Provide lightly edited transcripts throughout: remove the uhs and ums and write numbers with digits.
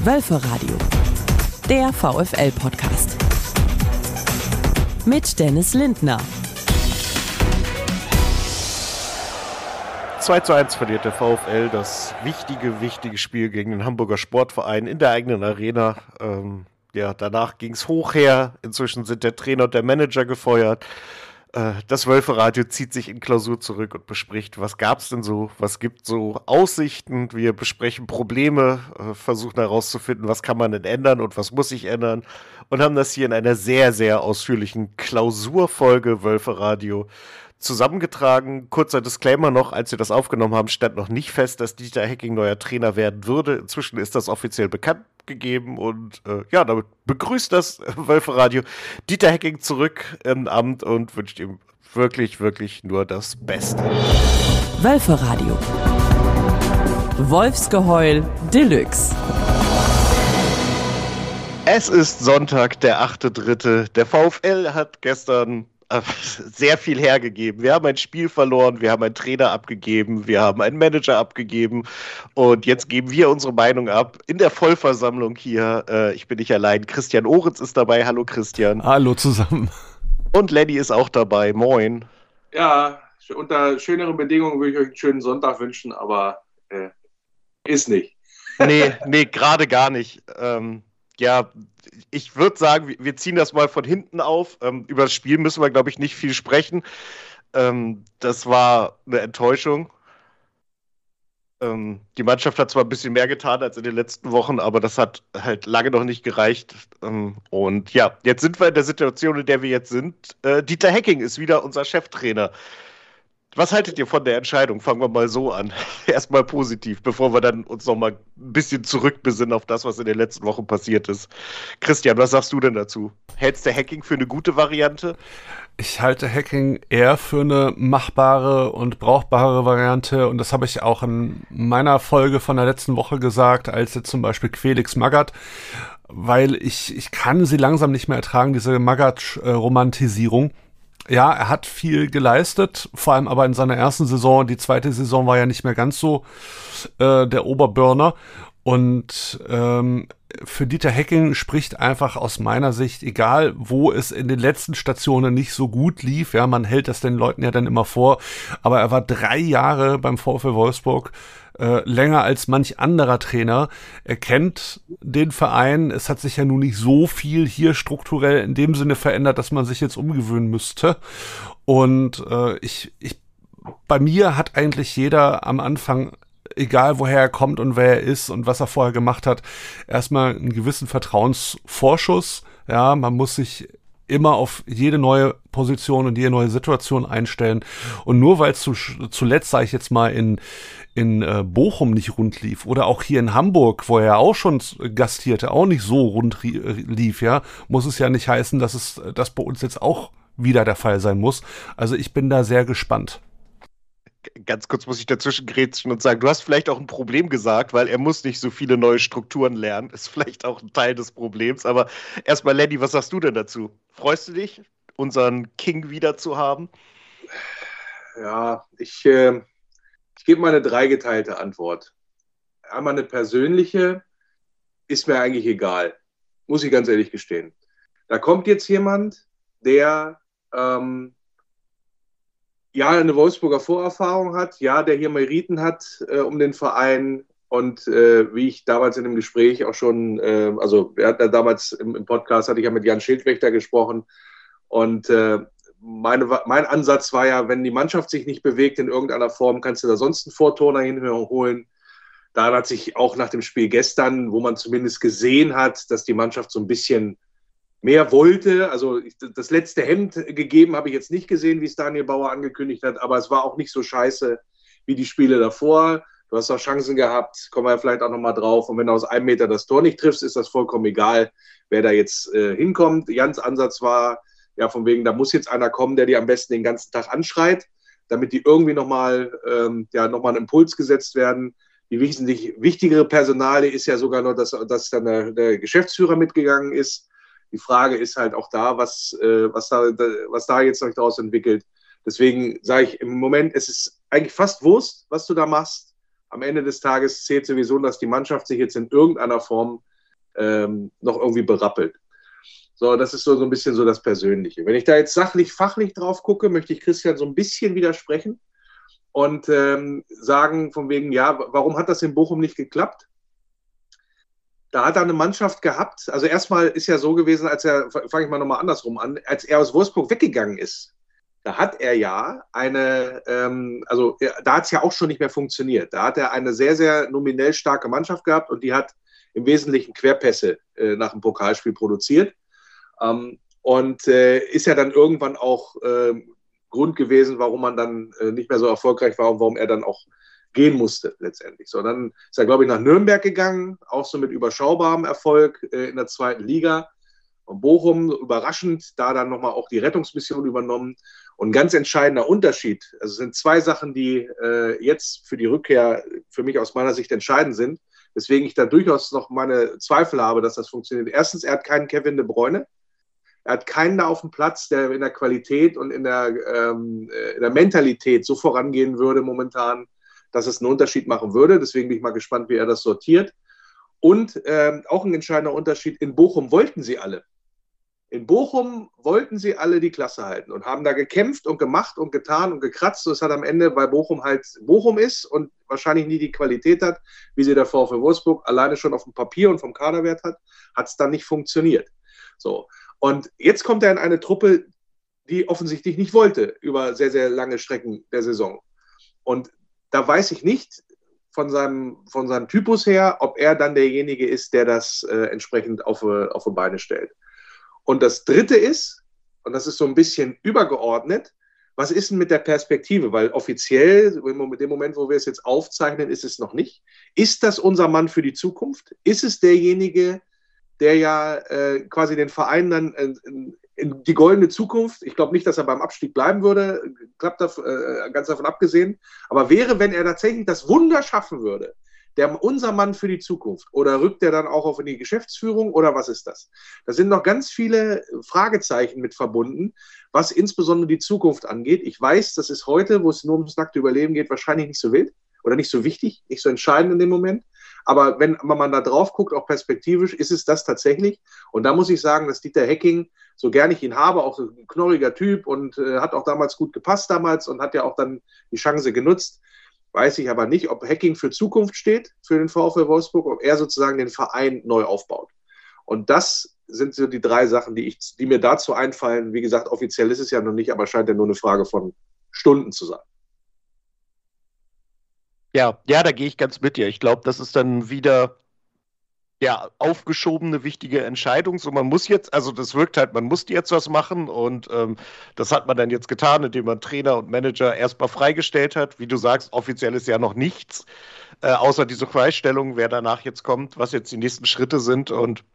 Wölferadio, der VfL-Podcast. Mit Dennis Lindner. 2:1 verliert der VfL das wichtige Spiel gegen den Hamburger Sportverein in der eigenen Arena. Danach ging es hoch her. Inzwischen sind der Trainer und der Manager gefeuert. Das Wölferadio zieht sich in Klausur zurück und bespricht, was gab's denn so, was gibt so Aussichten. Wir besprechen Probleme, versuchen herauszufinden, was kann man denn ändern und was muss sich ändern. Und haben das hier in einer sehr, sehr ausführlichen Klausurfolge Wölferadio zusammengetragen. Kurzer Disclaimer noch, als wir das aufgenommen haben, stand noch nicht fest, dass Dieter Hecking neuer Trainer werden würde. Inzwischen ist das offiziell bekannt gegeben und damit begrüßt das Wölferadio Dieter Hecking zurück im Amt und wünscht ihm wirklich, wirklich nur das Beste. Wölferadio. Wolfsgeheul Deluxe. Es ist Sonntag, der 8.3. Der VfL hat gestern sehr viel hergegeben. Wir haben ein Spiel verloren, wir haben einen Trainer abgegeben, wir haben einen Manager abgegeben und jetzt geben wir unsere Meinung ab in der Vollversammlung hier. Ich bin nicht allein. Christian Oritz ist dabei. Hallo Christian. Hallo zusammen. Und Lenny ist auch dabei. Moin. Ja, unter schöneren Bedingungen würde ich euch einen schönen Sonntag wünschen, aber ist nicht. Nee, gerade gar nicht. Ich würde sagen, wir ziehen das mal von hinten auf. Über das Spiel müssen wir, glaube ich, nicht viel sprechen. Das war eine Enttäuschung. Die Mannschaft hat zwar ein bisschen mehr getan als in den letzten Wochen, aber das hat halt lange noch nicht gereicht. Und ja, jetzt sind wir in der Situation, in der wir jetzt sind. Dieter Hecking ist wieder unser Cheftrainer. Was haltet ihr von der Entscheidung? Fangen wir mal so an. Erstmal positiv, bevor wir dann uns noch mal ein bisschen zurückbesinnen auf das, was in den letzten Wochen passiert ist. Christian, was sagst du denn dazu? Hältst du Hecking für eine gute Variante? Ich halte Hecking eher für eine machbare und brauchbare Variante und das habe ich auch in meiner Folge von der letzten Woche gesagt, als jetzt zum Beispiel Felix Magath, weil ich kann sie langsam nicht mehr ertragen, diese Magath-Romantisierung. Ja, er hat viel geleistet, vor allem aber in seiner ersten Saison. Die zweite Saison war ja nicht mehr ganz so der Oberburner. Und für Dieter Hecking spricht einfach aus meiner Sicht, egal wo es in den letzten Stationen nicht so gut lief, ja, man hält das den Leuten ja dann immer vor, aber er war 3 Jahre beim VfL Wolfsburg, länger als manch anderer Trainer. Er kennt den Verein. Es hat sich ja nun nicht so viel hier strukturell in dem Sinne verändert, dass man sich jetzt umgewöhnen müsste. Und bei mir hat eigentlich jeder am Anfang, egal woher er kommt und wer er ist und was er vorher gemacht hat, erstmal einen gewissen Vertrauensvorschuss. Ja, man muss sich immer auf jede neue Position und jede neue Situation einstellen. Und nur weil es zuletzt, sage ich jetzt mal, in Bochum nicht rund lief oder auch hier in Hamburg, wo er auch schon gastierte, auch nicht so rund lief, ja, muss es ja nicht heißen, dass das bei uns jetzt auch wieder der Fall sein muss. Also ich bin da sehr gespannt. Ganz kurz muss ich dazwischen grätschen und sagen, du hast vielleicht auch ein Problem gesagt, weil er muss nicht so viele neue Strukturen lernen. Ist vielleicht auch ein Teil des Problems. Aber erstmal, Lenny, was sagst du denn dazu? Freust du dich, unseren King wieder zu haben? Ja, ich gebe mal eine dreigeteilte Antwort. Einmal eine persönliche, ist mir eigentlich egal. Muss ich ganz ehrlich gestehen. Da kommt jetzt jemand, der eine Wolfsburger Vorerfahrung hat, der hier Meriten hat um den Verein und wie ich damals in dem Gespräch auch schon, wir hatten ja damals im Podcast, hatte ich ja mit Jan Schildwächter gesprochen und mein Ansatz war ja, wenn die Mannschaft sich nicht bewegt in irgendeiner Form, kannst du da sonst einen Vorturner hinholen. Da hat sich auch nach dem Spiel gestern, wo man zumindest gesehen hat, dass die Mannschaft so ein bisschen mehr wollte, also das letzte Hemd gegeben habe ich jetzt nicht gesehen, wie es Daniel Bauer angekündigt hat, aber es war auch nicht so scheiße wie die Spiele davor. Du hast auch Chancen gehabt, kommen wir ja vielleicht auch nochmal drauf. Und wenn du aus 1 Meter das Tor nicht triffst, ist das vollkommen egal, wer da jetzt hinkommt. Jans Ansatz war, von wegen, da muss jetzt einer kommen, der dir am besten den ganzen Tag anschreit, damit die irgendwie nochmal einen Impuls gesetzt werden. Die wesentlich wichtigere Personalie ist ja sogar noch, dass dann der Geschäftsführer mitgegangen ist. Die Frage ist halt auch da, was da jetzt noch daraus entwickelt. Deswegen sage ich im Moment, es ist eigentlich fast Wurst, was du da machst. Am Ende des Tages zählt sowieso, dass die Mannschaft sich jetzt in irgendeiner Form noch irgendwie berappelt. So, das ist so ein bisschen so das Persönliche. Wenn ich da jetzt sachlich, fachlich drauf gucke, möchte ich Christian so ein bisschen widersprechen und sagen von wegen, ja, warum hat das in Bochum nicht geklappt? Da hat er eine Mannschaft gehabt. Also erstmal ist ja so gewesen, fange ich mal nochmal andersrum an, als er aus Wolfsburg weggegangen ist, da hat er ja da hat es ja auch schon nicht mehr funktioniert. Da hat er eine sehr, sehr nominell starke Mannschaft gehabt und die hat im Wesentlichen Querpässe nach dem Pokalspiel produziert. Ist ja dann irgendwann auch Grund gewesen, warum man dann nicht mehr so erfolgreich war und warum er dann auch gehen musste letztendlich. So, dann ist er, glaube ich, nach Nürnberg gegangen, auch so mit überschaubarem Erfolg in der 2. Liga. Und Bochum, überraschend, da dann nochmal auch die Rettungsmission übernommen. Und ein ganz entscheidender Unterschied, also es sind 2 Sachen, die jetzt für die Rückkehr für mich aus meiner Sicht entscheidend sind, weswegen ich da durchaus noch meine Zweifel habe, dass das funktioniert. Erstens, er hat keinen Kevin De Bruyne. Er hat keinen da auf dem Platz, der in der Qualität und in der Mentalität so vorangehen würde momentan, dass es einen Unterschied machen würde. Deswegen bin ich mal gespannt, wie er das sortiert. Und auch ein entscheidender Unterschied, in Bochum wollten sie alle. In Bochum wollten sie alle die Klasse halten und haben da gekämpft und gemacht und getan und gekratzt. Das hat am Ende bei Bochum halt Bochum ist und wahrscheinlich nie die Qualität hat, wie sie der VfL Wolfsburg alleine schon auf dem Papier und vom Kaderwert hat es dann nicht funktioniert. So. Und jetzt kommt er in eine Truppe, die offensichtlich nicht wollte über sehr, sehr lange Strecken der Saison. Und da weiß ich nicht von seinem Typus her, ob er dann derjenige ist, der das entsprechend auf die Beine stellt. Und das Dritte ist, und das ist so ein bisschen übergeordnet, was ist denn mit der Perspektive? Weil offiziell, in dem Moment, wo wir es jetzt aufzeichnen, ist es noch nicht. Ist das unser Mann für die Zukunft? Ist es derjenige, der ja quasi den Verein dann in die goldene Zukunft, ich glaube nicht, dass er beim Abstieg bleiben würde, klappt das ganz davon abgesehen, aber wäre, wenn er tatsächlich das Wunder schaffen würde, unser Mann für die Zukunft, oder rückt er dann auch auf in die Geschäftsführung, oder was ist das? Da sind noch ganz viele Fragezeichen mit verbunden, was insbesondere die Zukunft angeht. Ich weiß, das ist heute, wo es nur ums nackte Überleben geht, wahrscheinlich nicht so wild oder nicht so wichtig, nicht so entscheidend in dem Moment. Aber wenn man da drauf guckt, auch perspektivisch, ist es das tatsächlich. Und da muss ich sagen, dass Dieter Hecking, so gern ich ihn habe, auch ein knorriger Typ und hat auch damals gut gepasst und hat ja auch dann die Chance genutzt. Weiß ich aber nicht, ob Hecking für Zukunft steht, für den VfL Wolfsburg, ob er sozusagen den Verein neu aufbaut. Und das sind so die 3 Sachen, die mir dazu einfallen. Wie gesagt, offiziell ist es ja noch nicht, aber scheint ja nur eine Frage von Stunden zu sein. Ja, da gehe ich ganz mit dir. Ich glaube, das ist dann wieder aufgeschobene, wichtige Entscheidung. So, man muss jetzt, also das wirkt halt, man muss jetzt was machen und das hat man dann jetzt getan, indem man Trainer und Manager erstmal freigestellt hat. Wie du sagst, offiziell ist ja noch nichts, außer diese Freistellung, wer danach jetzt kommt, was jetzt die nächsten Schritte sind und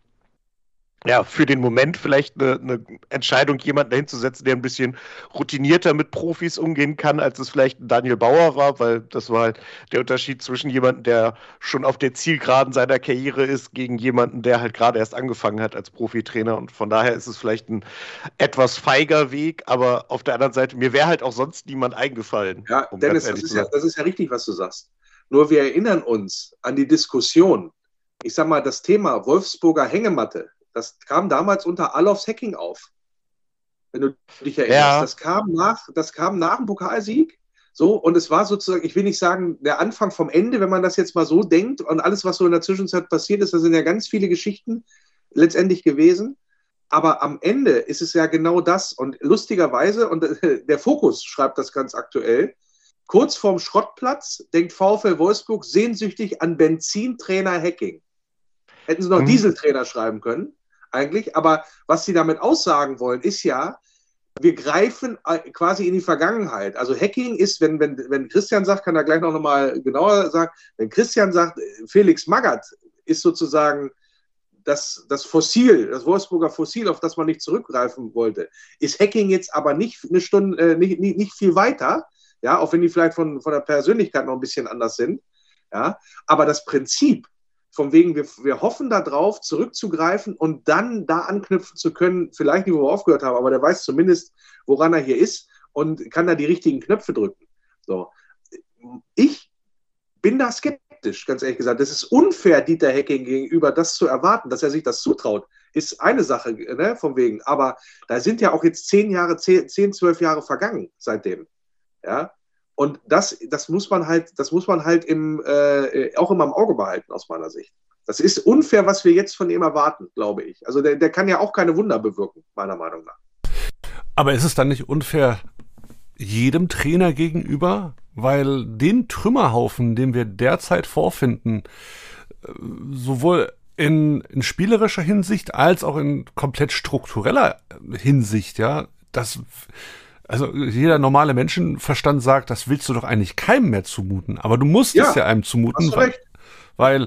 ja, für den Moment vielleicht eine Entscheidung, jemanden dahinzusetzen, der ein bisschen routinierter mit Profis umgehen kann, als es vielleicht ein Daniel Bauer war, weil das war halt der Unterschied zwischen jemandem, der schon auf der Zielgeraden seiner Karriere ist, gegen jemanden, der halt gerade erst angefangen hat als Profitrainer. Und von daher ist es vielleicht ein etwas feiger Weg, aber auf der anderen Seite, mir wäre halt auch sonst niemand eingefallen. Ja, Dennis, das ist ja richtig, was du sagst. Nur wir erinnern uns an die Diskussion. Ich sag mal, das Thema Wolfsburger Hängematte, das kam damals unter Alofs Hecking auf. Wenn du dich erinnerst. Ja. Das kam nach dem Pokalsieg. So, und es war sozusagen, ich will nicht sagen, der Anfang vom Ende, wenn man das jetzt mal so denkt und alles, was so in der Zwischenzeit passiert ist, da sind ja ganz viele Geschichten letztendlich gewesen. Aber am Ende ist es ja genau das. Und lustigerweise, und der Fokus schreibt das ganz aktuell, kurz vorm Schrottplatz denkt VfL Wolfsburg sehnsüchtig an Benzintrainer Hecking. Hätten sie noch Dieseltrainer schreiben können, eigentlich. Aber was sie damit aussagen wollen, ist ja, wir greifen quasi in die Vergangenheit. Also Hecking ist, wenn Christian sagt, kann er gleich noch mal genauer sagen, wenn Christian sagt, Felix Magath ist sozusagen das Fossil, das Wolfsburger Fossil, auf das man nicht zurückgreifen wollte, ist Hecking jetzt aber nicht eine Stunde, nicht viel weiter, ja, auch wenn die vielleicht von der Persönlichkeit noch ein bisschen anders sind, ja, aber das Prinzip, von wegen, wir hoffen darauf, zurückzugreifen und dann da anknüpfen zu können, vielleicht nicht, wo wir aufgehört haben, aber der weiß zumindest, woran er hier ist und kann da die richtigen Knöpfe drücken. So. Ich bin da skeptisch. skeptisch, ganz ehrlich gesagt. Das ist unfair, Dieter Hecking gegenüber, das zu erwarten, dass er sich das zutraut. Ist eine Sache, ne, von wegen. Aber da sind ja auch jetzt 12 Jahre vergangen seitdem. Ja. Und das muss man halt auch immer im Auge behalten, aus meiner Sicht. Das ist unfair, was wir jetzt von ihm erwarten, glaube ich. Also der kann ja auch keine Wunder bewirken, meiner Meinung nach. Aber ist es dann nicht unfair jedem Trainer gegenüber? Weil den Trümmerhaufen, den wir derzeit vorfinden, sowohl in spielerischer Hinsicht als auch in komplett struktureller Hinsicht, ja, also jeder normale Menschenverstand sagt, das willst du doch eigentlich keinem mehr zumuten. Aber du musst es ja einem zumuten, weil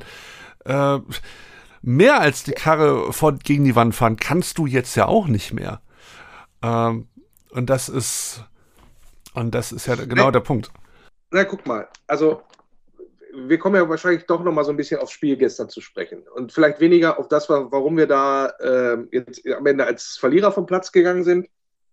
mehr als die Karre gegen die Wand fahren kannst du jetzt ja auch nicht mehr. Und das ist ja genau der Punkt. Na, guck mal, also wir kommen ja wahrscheinlich doch noch mal so ein bisschen aufs Spiel gestern zu sprechen und vielleicht weniger auf das, warum wir da jetzt am Ende als Verlierer vom Platz gegangen sind.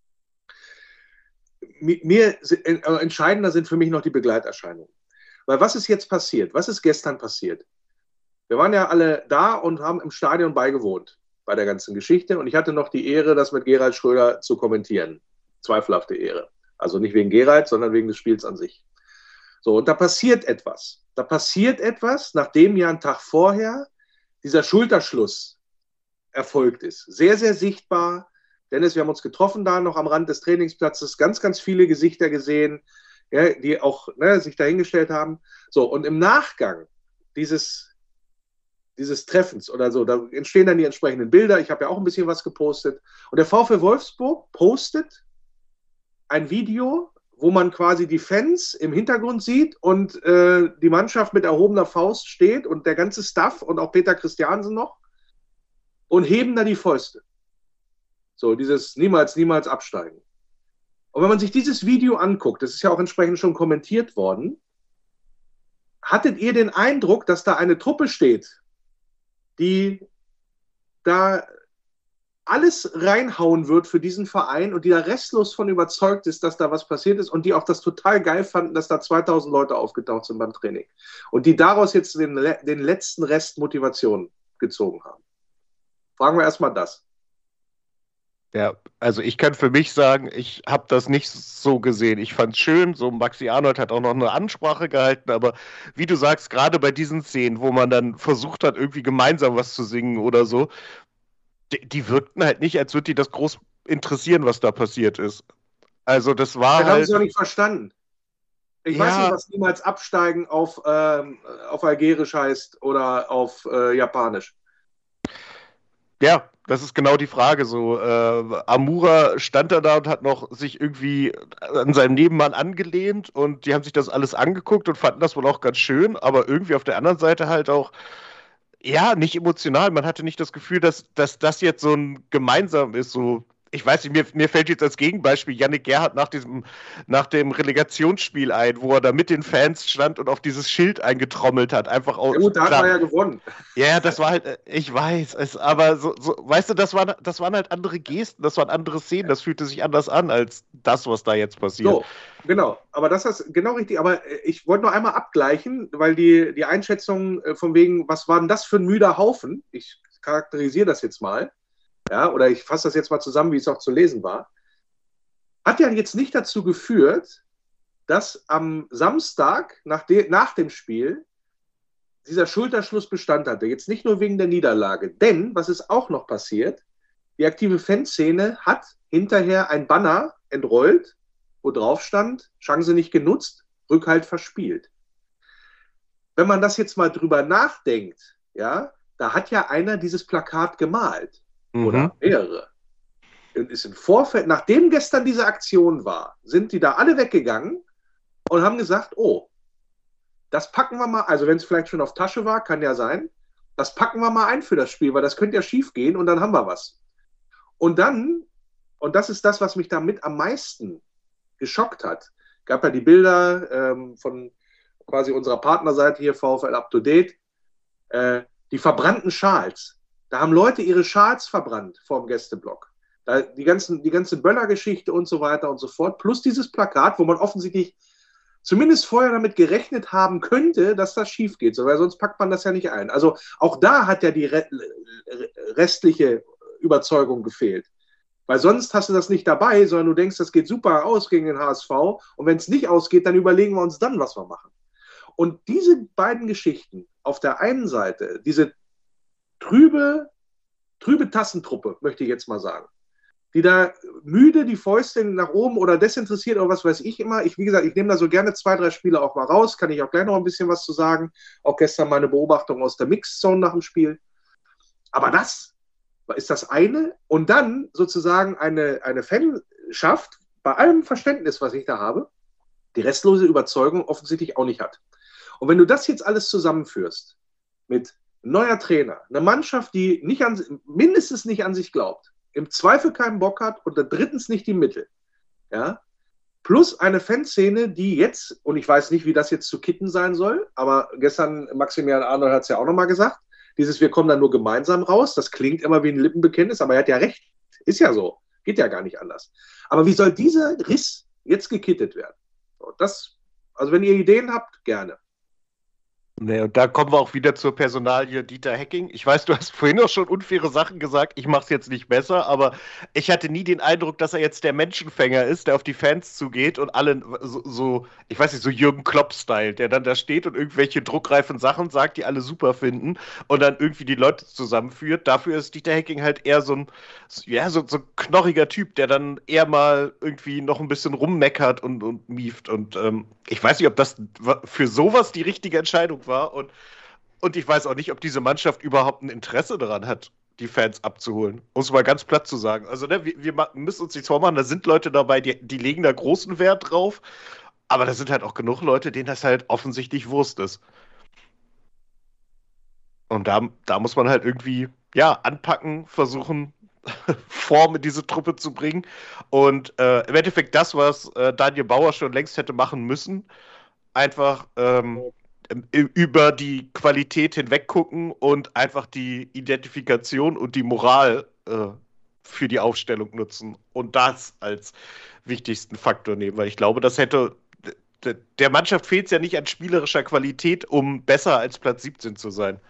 Entscheidender sind für mich noch die Begleiterscheinungen. Weil was ist jetzt passiert? Was ist gestern passiert? Wir waren ja alle da und haben im Stadion beigewohnt bei der ganzen Geschichte und ich hatte noch die Ehre, das mit Gerald Schröder zu kommentieren. Zweifelhafte Ehre. Also nicht wegen Gerald, sondern wegen des Spiels an sich. So, und da passiert etwas. Nachdem ja ein Tag vorher dieser Schulterschluss erfolgt ist. Sehr, sehr sichtbar. Dennis, wir haben uns getroffen da noch am Rand des Trainingsplatzes, ganz, ganz viele Gesichter gesehen, ja, die auch sich dahingestellt haben. So, und im Nachgang dieses Treffens oder so, da entstehen dann die entsprechenden Bilder. Ich habe ja auch ein bisschen was gepostet. Und der VfL Wolfsburg postet ein Video, wo man quasi die Fans im Hintergrund sieht und die Mannschaft mit erhobener Faust steht und der ganze Staff und auch Peter Christiansen noch und heben da die Fäuste. So, dieses niemals, niemals absteigen. Und wenn man sich dieses Video anguckt, das ist ja auch entsprechend schon kommentiert worden, hattet ihr den Eindruck, dass da eine Truppe steht, die da alles reinhauen wird für diesen Verein und die da restlos von überzeugt ist, dass da was passiert ist und die auch das total geil fanden, dass da 2000 Leute aufgetaucht sind beim Training und die daraus jetzt den letzten Rest Motivation gezogen haben? Fragen wir erstmal das. Ja, also ich kann für mich sagen, ich habe das nicht so gesehen. Ich fand es schön, so Maxi Arnold hat auch noch eine Ansprache gehalten, aber wie du sagst, gerade bei diesen Szenen, wo man dann versucht hat, irgendwie gemeinsam was zu singen oder so, die wirkten halt nicht, als würde die das groß interessieren, was da passiert ist. Also das war halt... haben sie auch nicht verstanden. Ich weiß nicht, was niemals absteigen auf Algerisch heißt oder auf Japanisch. Ja, das ist genau die Frage. So, Amura stand da und hat noch sich irgendwie an seinem Nebenmann angelehnt und die haben sich das alles angeguckt und fanden das wohl auch ganz schön, aber irgendwie auf der anderen Seite halt auch, ja, nicht emotional. Man hatte nicht das Gefühl, dass das jetzt so ein gemeinsam ist, so. Ich weiß nicht, mir fällt jetzt als Gegenbeispiel Yannick Gerhardt nach dem Relegationsspiel ein, wo er da mit den Fans stand und auf dieses Schild eingetrommelt hat. Einfach aus. Ja gut, da hat er ja gewonnen. Ja, das war halt, ich weiß, aber so, weißt du, das waren halt andere Gesten, das waren andere Szenen, das fühlte sich anders an als das, was da jetzt passiert. So, genau, aber das ist genau richtig, aber ich wollte noch einmal abgleichen, weil die Einschätzung von wegen, was war denn das für ein müder Haufen, ich charakterisiere das jetzt mal, ja, oder ich fasse das jetzt mal zusammen, wie es auch zu lesen war, hat ja jetzt nicht dazu geführt, dass am Samstag nach dem Spiel dieser Schulterschluss Bestand hatte. Jetzt nicht nur wegen der Niederlage, denn, was ist auch noch passiert, die aktive Fanszene hat hinterher ein Banner entrollt, wo drauf stand, Chance nicht genutzt, Rückhalt verspielt. Wenn man das jetzt mal drüber nachdenkt, ja, da hat ja einer dieses Plakat gemalt. Oder mehrere. Und ist im Vorfeld, nachdem gestern diese Aktion war, sind die da alle weggegangen und haben gesagt, oh, das packen wir mal, also wenn es vielleicht schon auf Tasche war, kann ja sein, das packen wir mal ein für das Spiel, weil das könnte ja schief gehen und dann haben wir was. Und dann, und das ist das, was mich damit am meisten geschockt hat, gab ja die Bilder von quasi unserer Partnerseite hier, VfL Up to Date, die verbrannten Schals. Da haben Leute ihre Schals verbrannt vor dem Gästeblock. Da die ganze Böller-Geschichte und so weiter und so fort. Plus dieses Plakat, wo man offensichtlich zumindest vorher damit gerechnet haben könnte, dass das schief geht, so, weil sonst packt man das ja nicht ein. Also auch da hat ja die restliche Überzeugung gefehlt. Weil sonst hast du das nicht dabei, sondern du denkst, das geht super aus gegen den HSV und wenn es nicht ausgeht, dann überlegen wir uns dann, was wir machen. Und diese beiden Geschichten, auf der einen Seite, diese trübe Tassentruppe, möchte ich jetzt mal sagen, die da müde die Fäuste nach oben oder desinteressiert oder was weiß ich immer. Wie gesagt, ich nehme da so gerne 2, 3 Spiele auch mal raus, kann ich auch gleich noch ein bisschen was zu sagen. Auch gestern meine Beobachtung aus der Mixed-Zone nach dem Spiel. Aber das ist das eine. Und dann sozusagen eine Fanschaft, bei allem Verständnis, was ich da habe, die restlose Überzeugung offensichtlich auch nicht hat. Und wenn du das jetzt alles zusammenführst mit neuer Trainer, eine Mannschaft, die mindestens nicht an sich glaubt, im Zweifel keinen Bock hat und drittens nicht die Mittel. Ja? Plus eine Fanszene, die jetzt, und ich weiß nicht, wie das jetzt zu kitten sein soll, aber gestern Maximilian Arnold hat es ja auch nochmal gesagt, wir kommen dann nur gemeinsam raus, das klingt immer wie ein Lippenbekenntnis, aber er hat ja recht, ist ja so, geht ja gar nicht anders. Aber wie soll dieser Riss jetzt gekittet werden? Also wenn ihr Ideen habt, gerne. Nee, und da kommen wir auch wieder zur Personalie Dieter Hecking. Ich weiß, du hast vorhin auch schon unfaire Sachen gesagt. Ich mache es jetzt nicht besser, aber ich hatte nie den Eindruck, dass er jetzt der Menschenfänger ist, der auf die Fans zugeht und alle so ich weiß nicht, so Jürgen Klopp-Style, der dann da steht und irgendwelche druckreifen Sachen sagt, die alle super finden und dann irgendwie die Leute zusammenführt. Dafür ist Dieter Hecking halt eher so ein knorriger Typ, der dann eher mal irgendwie noch ein bisschen rummeckert und mieft. Und ich weiß nicht, ob das für sowas die richtige Entscheidung war und ich weiß auch nicht, ob diese Mannschaft überhaupt ein Interesse daran hat, die Fans abzuholen. Um es mal ganz platt zu sagen. Also ne, wir müssen uns nichts vormachen, da sind Leute dabei, die legen da großen Wert drauf, aber da sind halt auch genug Leute, denen das halt offensichtlich Wurst ist. Und da muss man halt irgendwie, anpacken, versuchen, Form in diese Truppe zu bringen. Und im Endeffekt das, was Daniel Bauer schon längst hätte machen müssen, einfach über die Qualität hinweg gucken und einfach die Identifikation und die Moral für die Aufstellung nutzen und das als wichtigsten Faktor nehmen, weil ich glaube, das hätte der Mannschaft fehlt es ja nicht an spielerischer Qualität, um besser als Platz 17 zu sein.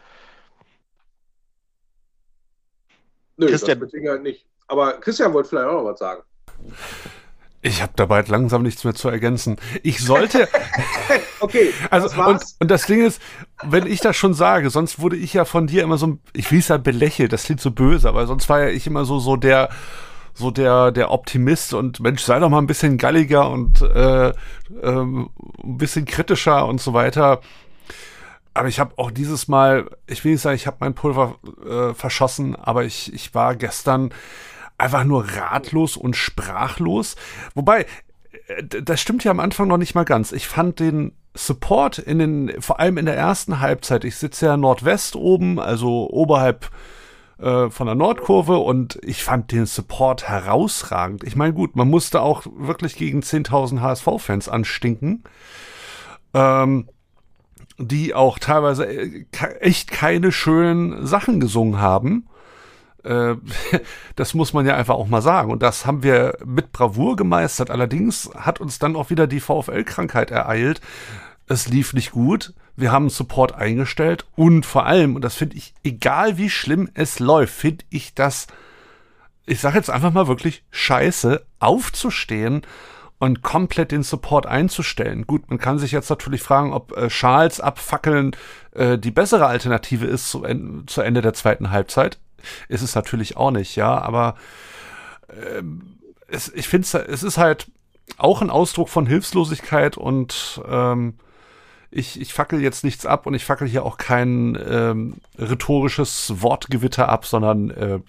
Nö, Christian, das halt nicht. Aber Christian wollte vielleicht auch noch was sagen. Ich habe dabei langsam nichts mehr zu ergänzen. Ich sollte. Okay. Also und das Ding ist, wenn ich das schon sage, sonst wurde ich ja von dir immer so, ich will es ja belächelt, das klingt so böse, aber sonst war ja ich immer so der Optimist und Mensch, sei doch mal ein bisschen galliger und ein bisschen kritischer und so weiter. Aber ich habe auch dieses Mal, ich will nicht sagen, ich habe mein Pulver verschossen, aber ich war gestern einfach nur ratlos und sprachlos. Wobei, das stimmt ja am Anfang noch nicht mal ganz. Ich fand den Support vor allem in der ersten Halbzeit, ich sitze ja Nordwest oben, also oberhalb von der Nordkurve und ich fand den Support herausragend. Ich meine, gut, man musste auch wirklich gegen 10.000 HSV-Fans anstinken, die auch teilweise echt keine schönen Sachen gesungen haben. Das muss man ja einfach auch mal sagen. Und das haben wir mit Bravour gemeistert. Allerdings hat uns dann auch wieder die VfL-Krankheit ereilt. Es lief nicht gut. Wir haben Support eingestellt. Und vor allem, und das finde ich, egal wie schlimm es läuft, finde ich das, ich sage jetzt einfach mal wirklich scheiße, aufzustehen und komplett den Support einzustellen. Gut, man kann sich jetzt natürlich fragen, ob Schals abfackeln die bessere Alternative ist zu Ende der zweiten Halbzeit. Ist es natürlich auch nicht, ja, aber ich finde, es ist halt auch ein Ausdruck von Hilflosigkeit und ich fackel jetzt nichts ab und ich fackel hier auch kein rhetorisches Wortgewitter ab, sondern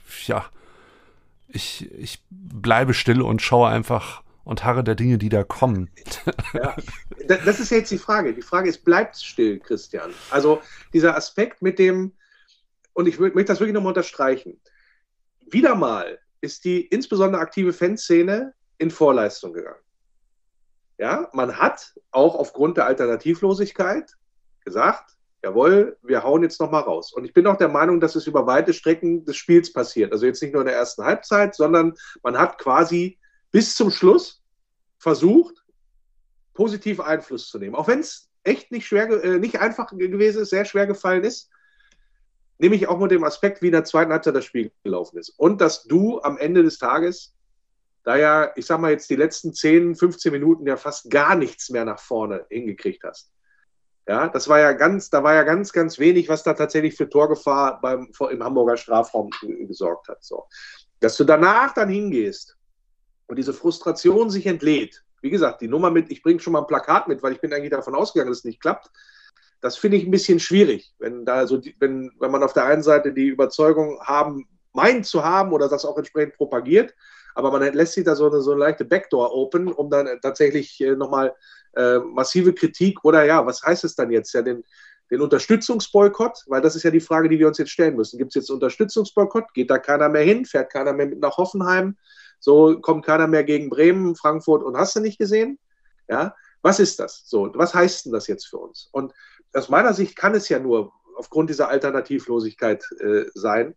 ich bleibe still und schaue einfach und harre der Dinge, die da kommen. Ja, das ist jetzt die Frage. Die Frage ist, bleibt still, Christian? Also dieser Aspekt mit dem, und ich möchte das wirklich nochmal unterstreichen, wieder mal ist die insbesondere aktive Fanszene in Vorleistung gegangen. Ja, man hat auch aufgrund der Alternativlosigkeit gesagt, jawohl, wir hauen jetzt nochmal raus. Und ich bin auch der Meinung, dass es über weite Strecken des Spiels passiert. Also jetzt nicht nur in der ersten Halbzeit, sondern man hat quasi bis zum Schluss versucht, positiv Einfluss zu nehmen. Auch wenn es echt nicht einfach gewesen ist, sehr schwer gefallen ist, nehme ich auch mit dem Aspekt, wie in der zweiten Halbzeit das Spiel gelaufen ist. Und dass du am Ende des Tages, da ja, ich sag mal jetzt die letzten 10, 15 Minuten ja fast gar nichts mehr nach vorne hingekriegt hast. Ja, da war ja ganz, ganz wenig, was da tatsächlich für Torgefahr im Hamburger Strafraum gesorgt hat. So. Dass du danach dann hingehst und diese Frustration sich entlädt. Wie gesagt, die Nummer mit, ich bringe schon mal ein Plakat mit, weil ich bin eigentlich davon ausgegangen, dass es nicht klappt. Das finde ich ein bisschen schwierig, wenn man auf der einen Seite die Überzeugung meint zu haben oder das auch entsprechend propagiert, aber man lässt sich da so eine leichte Backdoor open, um dann tatsächlich nochmal massive Kritik oder ja, was heißt es dann jetzt? Ja, den Unterstützungsboykott, weil das ist ja die Frage, die wir uns jetzt stellen müssen. Gibt es jetzt Unterstützungsboykott? Geht da keiner mehr hin? Fährt keiner mehr mit nach Hoffenheim? So kommt keiner mehr gegen Bremen, Frankfurt und hast du nicht gesehen? Ja, was ist das? So, was heißt denn das jetzt für uns? Und aus meiner Sicht kann es ja nur aufgrund dieser Alternativlosigkeit sein.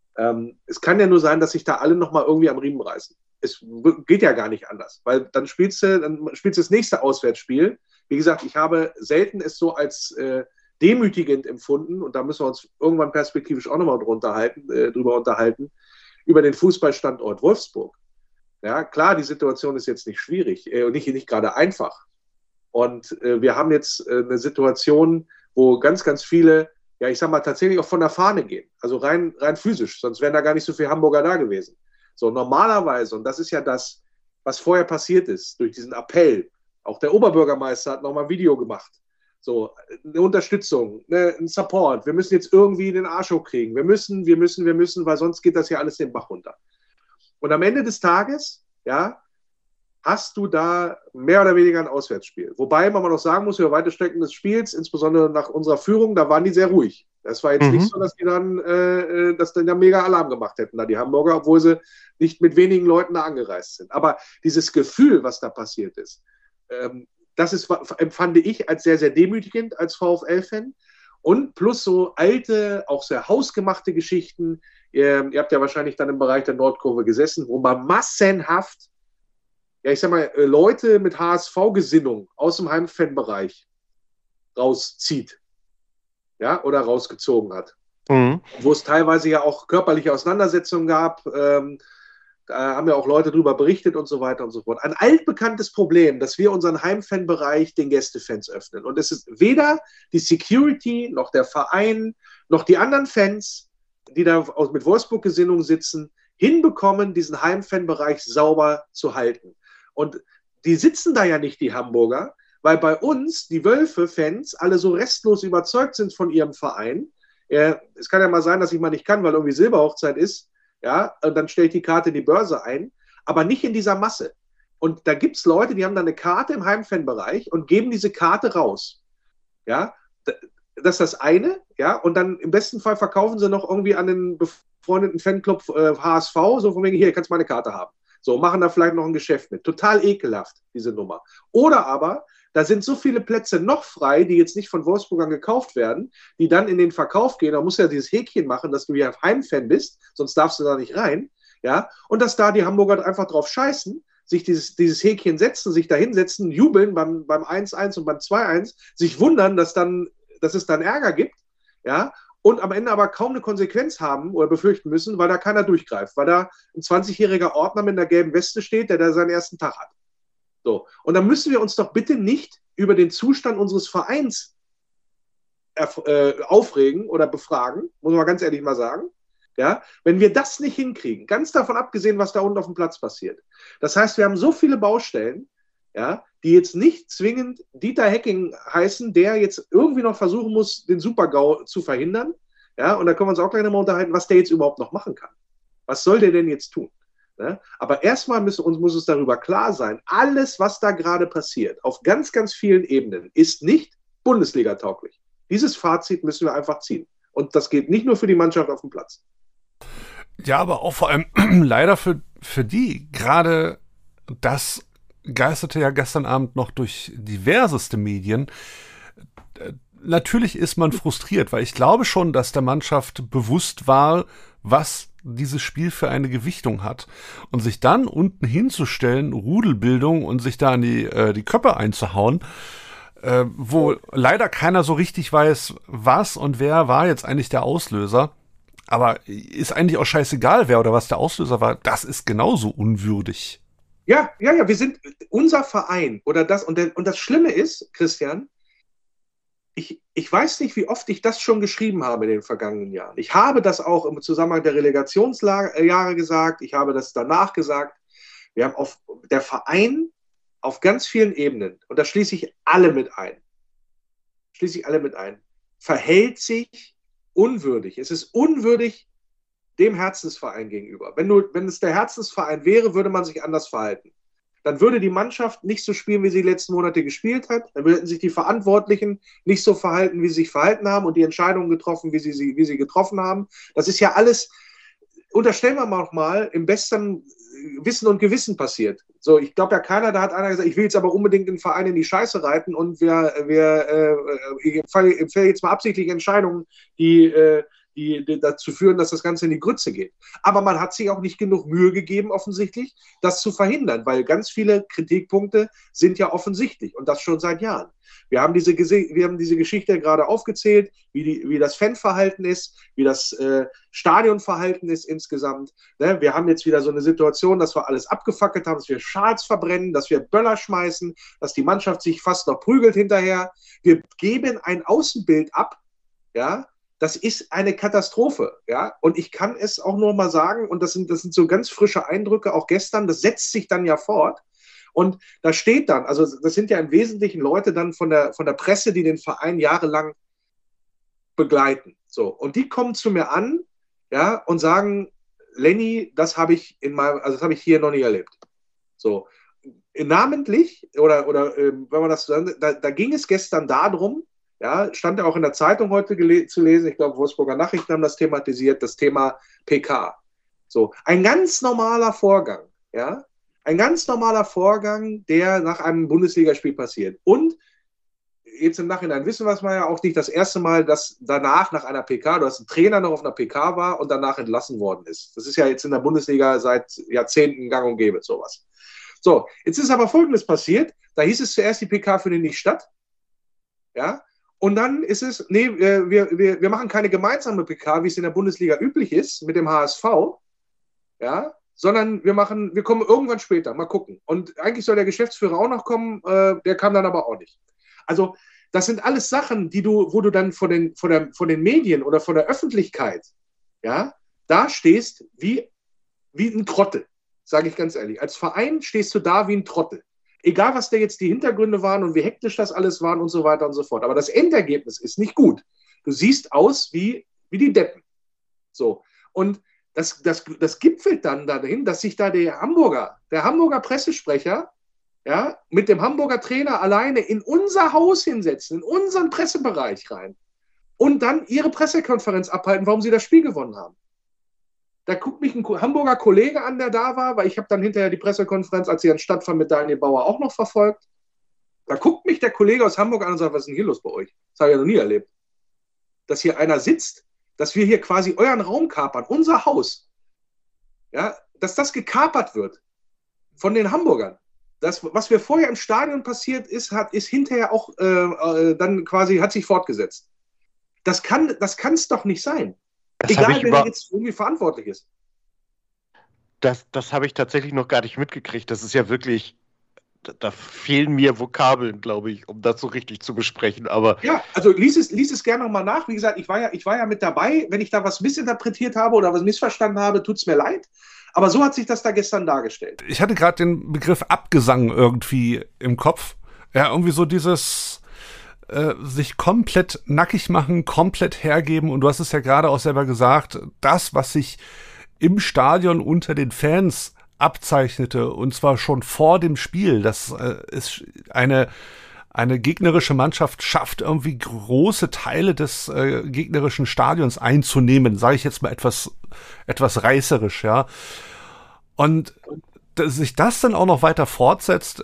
Es kann ja nur sein, dass sich da alle nochmal irgendwie am Riemen reißen. Es geht ja gar nicht anders, weil dann spielst du das nächste Auswärtsspiel. Wie gesagt, ich habe selten es so als demütigend empfunden, und da müssen wir uns irgendwann perspektivisch auch nochmal drüber unterhalten, über den Fußballstandort Wolfsburg. Ja, klar, die Situation ist jetzt nicht schwierig und nicht gerade einfach. Und wir haben jetzt eine Situation, wo ganz, ganz viele, ja, ich sag mal, tatsächlich auch von der Fahne gehen. Also rein physisch, sonst wären da gar nicht so viele Hamburger da gewesen. So, normalerweise, und das ist ja das, was vorher passiert ist, durch diesen Appell, auch der Oberbürgermeister hat nochmal ein Video gemacht. So, eine Unterstützung, ein Support. Wir müssen jetzt irgendwie den Arsch hochkriegen. Wir müssen, weil sonst geht das ja alles den Bach runter. Und am Ende des Tages, ja, hast du da mehr oder weniger ein Auswärtsspiel. Wobei man noch sagen muss, über weite Strecken des Spiels, insbesondere nach unserer Führung, da waren die sehr ruhig. Das war jetzt nicht so, dass die dann mega Alarm gemacht hätten, da die Hamburger, obwohl sie nicht mit wenigen Leuten da angereist sind. Aber dieses Gefühl, was da passiert ist, empfand ich als sehr, sehr demütigend als VfL-Fan. Und plus so alte, auch sehr hausgemachte Geschichten. Ihr habt ja wahrscheinlich dann im Bereich der Nordkurve gesessen, wo man massenhaft, ja, ich sag mal, Leute mit HSV-Gesinnung aus dem Heimfanbereich rauszieht. Ja, oder rausgezogen hat. Mhm. Wo es teilweise ja auch körperliche Auseinandersetzungen gab. Da haben ja auch Leute drüber berichtet und so weiter und so fort. Ein altbekanntes Problem, dass wir unseren Heimfanbereich den Gästefans öffnen. Und es ist weder die Security, noch der Verein, noch die anderen Fans, die da mit Wolfsburg-Gesinnung sitzen, hinbekommen, diesen Heimfanbereich sauber zu halten. Und die sitzen da ja nicht, die Hamburger, weil bei uns die Wölfe-Fans alle so restlos überzeugt sind von ihrem Verein. Es kann ja mal sein, dass ich mal nicht kann, weil irgendwie Silberhochzeit ist. Ja, und dann stelle ich die Karte in die Börse ein, aber nicht in dieser Masse. Und da gibt es Leute, die haben dann eine Karte im Heimfanbereich und geben diese Karte raus. Ja, das ist das eine. Ja, und dann im besten Fall verkaufen sie noch irgendwie an den befreundeten Fanclub HSV, so von wegen, hier, kannst du meine Karte haben. So, machen da vielleicht noch ein Geschäft mit. Total ekelhaft, diese Nummer. Oder aber, da sind so viele Plätze noch frei, die jetzt nicht von Wolfsburgern gekauft werden, die dann in den Verkauf gehen. Da musst du ja dieses Häkchen machen, dass du ja Heimfan bist, sonst darfst du da nicht rein. Ja? Und dass da die Hamburger einfach drauf scheißen, sich dieses Häkchen setzen, sich da hinsetzen, jubeln beim 1-1 und beim 2-1, sich wundern, dass es dann Ärger gibt, ja, und am Ende aber kaum eine Konsequenz haben oder befürchten müssen, weil da keiner durchgreift, weil da ein 20-jähriger Ordner mit einer gelben Weste steht, der da seinen ersten Tag hat. So. Und dann müssen wir uns doch bitte nicht über den Zustand unseres Vereins aufregen oder befragen, muss man ganz ehrlich mal sagen. Ja, wenn wir das nicht hinkriegen, ganz davon abgesehen, was da unten auf dem Platz passiert. Das heißt, wir haben so viele Baustellen, ja, die jetzt nicht zwingend Dieter Hecking heißen, der jetzt irgendwie noch versuchen muss, den Super-GAU zu verhindern. Ja, und da können wir uns auch gleich nochmal unterhalten, was der jetzt überhaupt noch machen kann. Was soll der denn jetzt tun? Ja, aber erstmal muss uns darüber klar sein, alles, was da gerade passiert, auf ganz, ganz vielen Ebenen, ist nicht Bundesliga-tauglich. Dieses Fazit müssen wir einfach ziehen. Und das geht nicht nur für die Mannschaft auf dem Platz. Ja, aber auch vor allem leider für die. Gerade das geisterte ja gestern Abend noch durch diverseste Medien. Natürlich ist man frustriert, weil ich glaube schon, dass der Mannschaft bewusst war, was dieses Spiel für eine Gewichtung hat. Und sich dann unten hinzustellen, Rudelbildung und sich da an die Köpfe einzuhauen, wo leider keiner so richtig weiß, was und wer war jetzt eigentlich der Auslöser. Aber ist eigentlich auch scheißegal, wer oder was der Auslöser war. Das ist genauso unwürdig. Ja, wir sind unser Verein oder das. Und das Schlimme ist, Christian, ich weiß nicht, wie oft ich das schon geschrieben habe in den vergangenen Jahren. Ich habe das auch im Zusammenhang der Relegationsjahre gesagt. Ich habe das danach gesagt. Wir haben der Verein auf ganz vielen Ebenen, und da schließe ich alle mit ein, verhält sich unwürdig. Es ist unwürdig dem Herzensverein gegenüber. Wenn es der Herzensverein wäre, würde man sich anders verhalten. Dann würde die Mannschaft nicht so spielen, wie sie die letzten Monate gespielt hat. Dann würden sich die Verantwortlichen nicht so verhalten, wie sie sich verhalten haben und die Entscheidungen getroffen, wie sie getroffen haben. Das ist ja alles, unterstellen wir mal, im besten Wissen und Gewissen passiert. So, ich glaube ja keiner, da hat einer gesagt, ich will jetzt aber unbedingt den Verein in die Scheiße reiten und ich fälle jetzt mal absichtlich Entscheidungen, die dazu führen, dass das Ganze in die Grütze geht. Aber man hat sich auch nicht genug Mühe gegeben, offensichtlich, das zu verhindern, weil ganz viele Kritikpunkte sind ja offensichtlich und das schon seit Jahren. Wir haben diese Geschichte gerade aufgezählt, wie das Fanverhalten ist, wie das Stadionverhalten ist insgesamt. Ne? Wir haben jetzt wieder so eine Situation, dass wir alles abgefackelt haben, dass wir Schals verbrennen, dass wir Böller schmeißen, dass die Mannschaft sich fast noch prügelt hinterher. Wir geben ein Außenbild ab, ja. Das ist eine Katastrophe, ja. Und ich kann es auch nur mal sagen, und das sind so ganz frische Eindrücke, auch gestern, das setzt sich dann ja fort. Und da steht dann, also das sind ja im Wesentlichen Leute dann von der Presse, die den Verein jahrelang begleiten. So. Und die kommen zu mir an, ja, und sagen, Lenny, das habe ich hier noch nie erlebt. So. Namentlich, oder wenn man das, da ging es gestern darum, ja, stand ja auch in der Zeitung heute zu lesen, ich glaube, Wolfsburger Nachrichten haben das thematisiert, das Thema PK. So, ein ganz normaler Vorgang, ja, der nach einem Bundesligaspiel passiert. Und jetzt im Nachhinein wissen wir es mal ja auch nicht das erste Mal, dass danach nach einer PK, dass ein Trainer noch auf einer PK war und danach entlassen worden ist. Das ist ja jetzt in der Bundesliga seit Jahrzehnten gang und gäbe, sowas. So, jetzt ist aber Folgendes passiert, da hieß es zuerst, die PK findet nicht statt, ja. Und dann ist es, nee, wir machen keine gemeinsame PK, wie es in der Bundesliga üblich ist, mit dem HSV, ja, sondern wir kommen irgendwann später, mal gucken. Und eigentlich soll der Geschäftsführer auch noch kommen, der kam dann aber auch nicht. Also, das sind alles Sachen, wo du dann vor den Medien oder vor der Öffentlichkeit, ja, da stehst wie ein Trottel, sage ich ganz ehrlich. Als Verein stehst du da wie ein Trottel. Egal, was da jetzt die Hintergründe waren und wie hektisch das alles waren und so weiter und so fort. Aber das Endergebnis ist nicht gut. Du siehst aus wie die Deppen. So. Und das gipfelt dann dahin, dass sich da der Hamburger Pressesprecher, ja, mit dem Hamburger Trainer alleine in unser Haus hinsetzen, in unseren Pressebereich rein und dann ihre Pressekonferenz abhalten, warum sie das Spiel gewonnen haben. Da guckt mich ein Hamburger Kollege an, der da war, weil ich habe dann hinterher die Pressekonferenz, als sie an Stadt fand, mit Daniel Bauer auch noch verfolgt. Da guckt mich der Kollege aus Hamburg an und sagt, was ist denn hier los bei euch? Das habe ich ja noch nie erlebt. Dass hier einer sitzt, dass wir hier quasi euren Raum kapern, unser Haus. Ja, dass das gekapert wird von den Hamburgern. Das, was wir vorher im Stadion passiert ist hinterher auch dann quasi, hat sich fortgesetzt. Das kann es doch nicht sein. Egal, wer jetzt irgendwie verantwortlich ist. Das habe ich tatsächlich noch gar nicht mitgekriegt. Das ist ja wirklich, da fehlen mir Vokabeln, glaube ich, um das so richtig zu besprechen. Aber ja, also lies es gerne nochmal nach. Wie gesagt, ich war ja mit dabei. Wenn ich da was missinterpretiert habe oder was missverstanden habe, tut es mir leid. Aber so hat sich das da gestern dargestellt. Ich hatte gerade den Begriff Abgesang irgendwie im Kopf. Ja, irgendwie so dieses sich komplett nackig machen, komplett hergeben. Und du hast es ja gerade auch selber gesagt, das, was sich im Stadion unter den Fans abzeichnete, und zwar schon vor dem Spiel, dass es eine gegnerische Mannschaft schafft, irgendwie große Teile des gegnerischen Stadions einzunehmen, sage ich jetzt mal etwas reißerisch, ja. Und sich das dann auch noch weiter fortsetzt,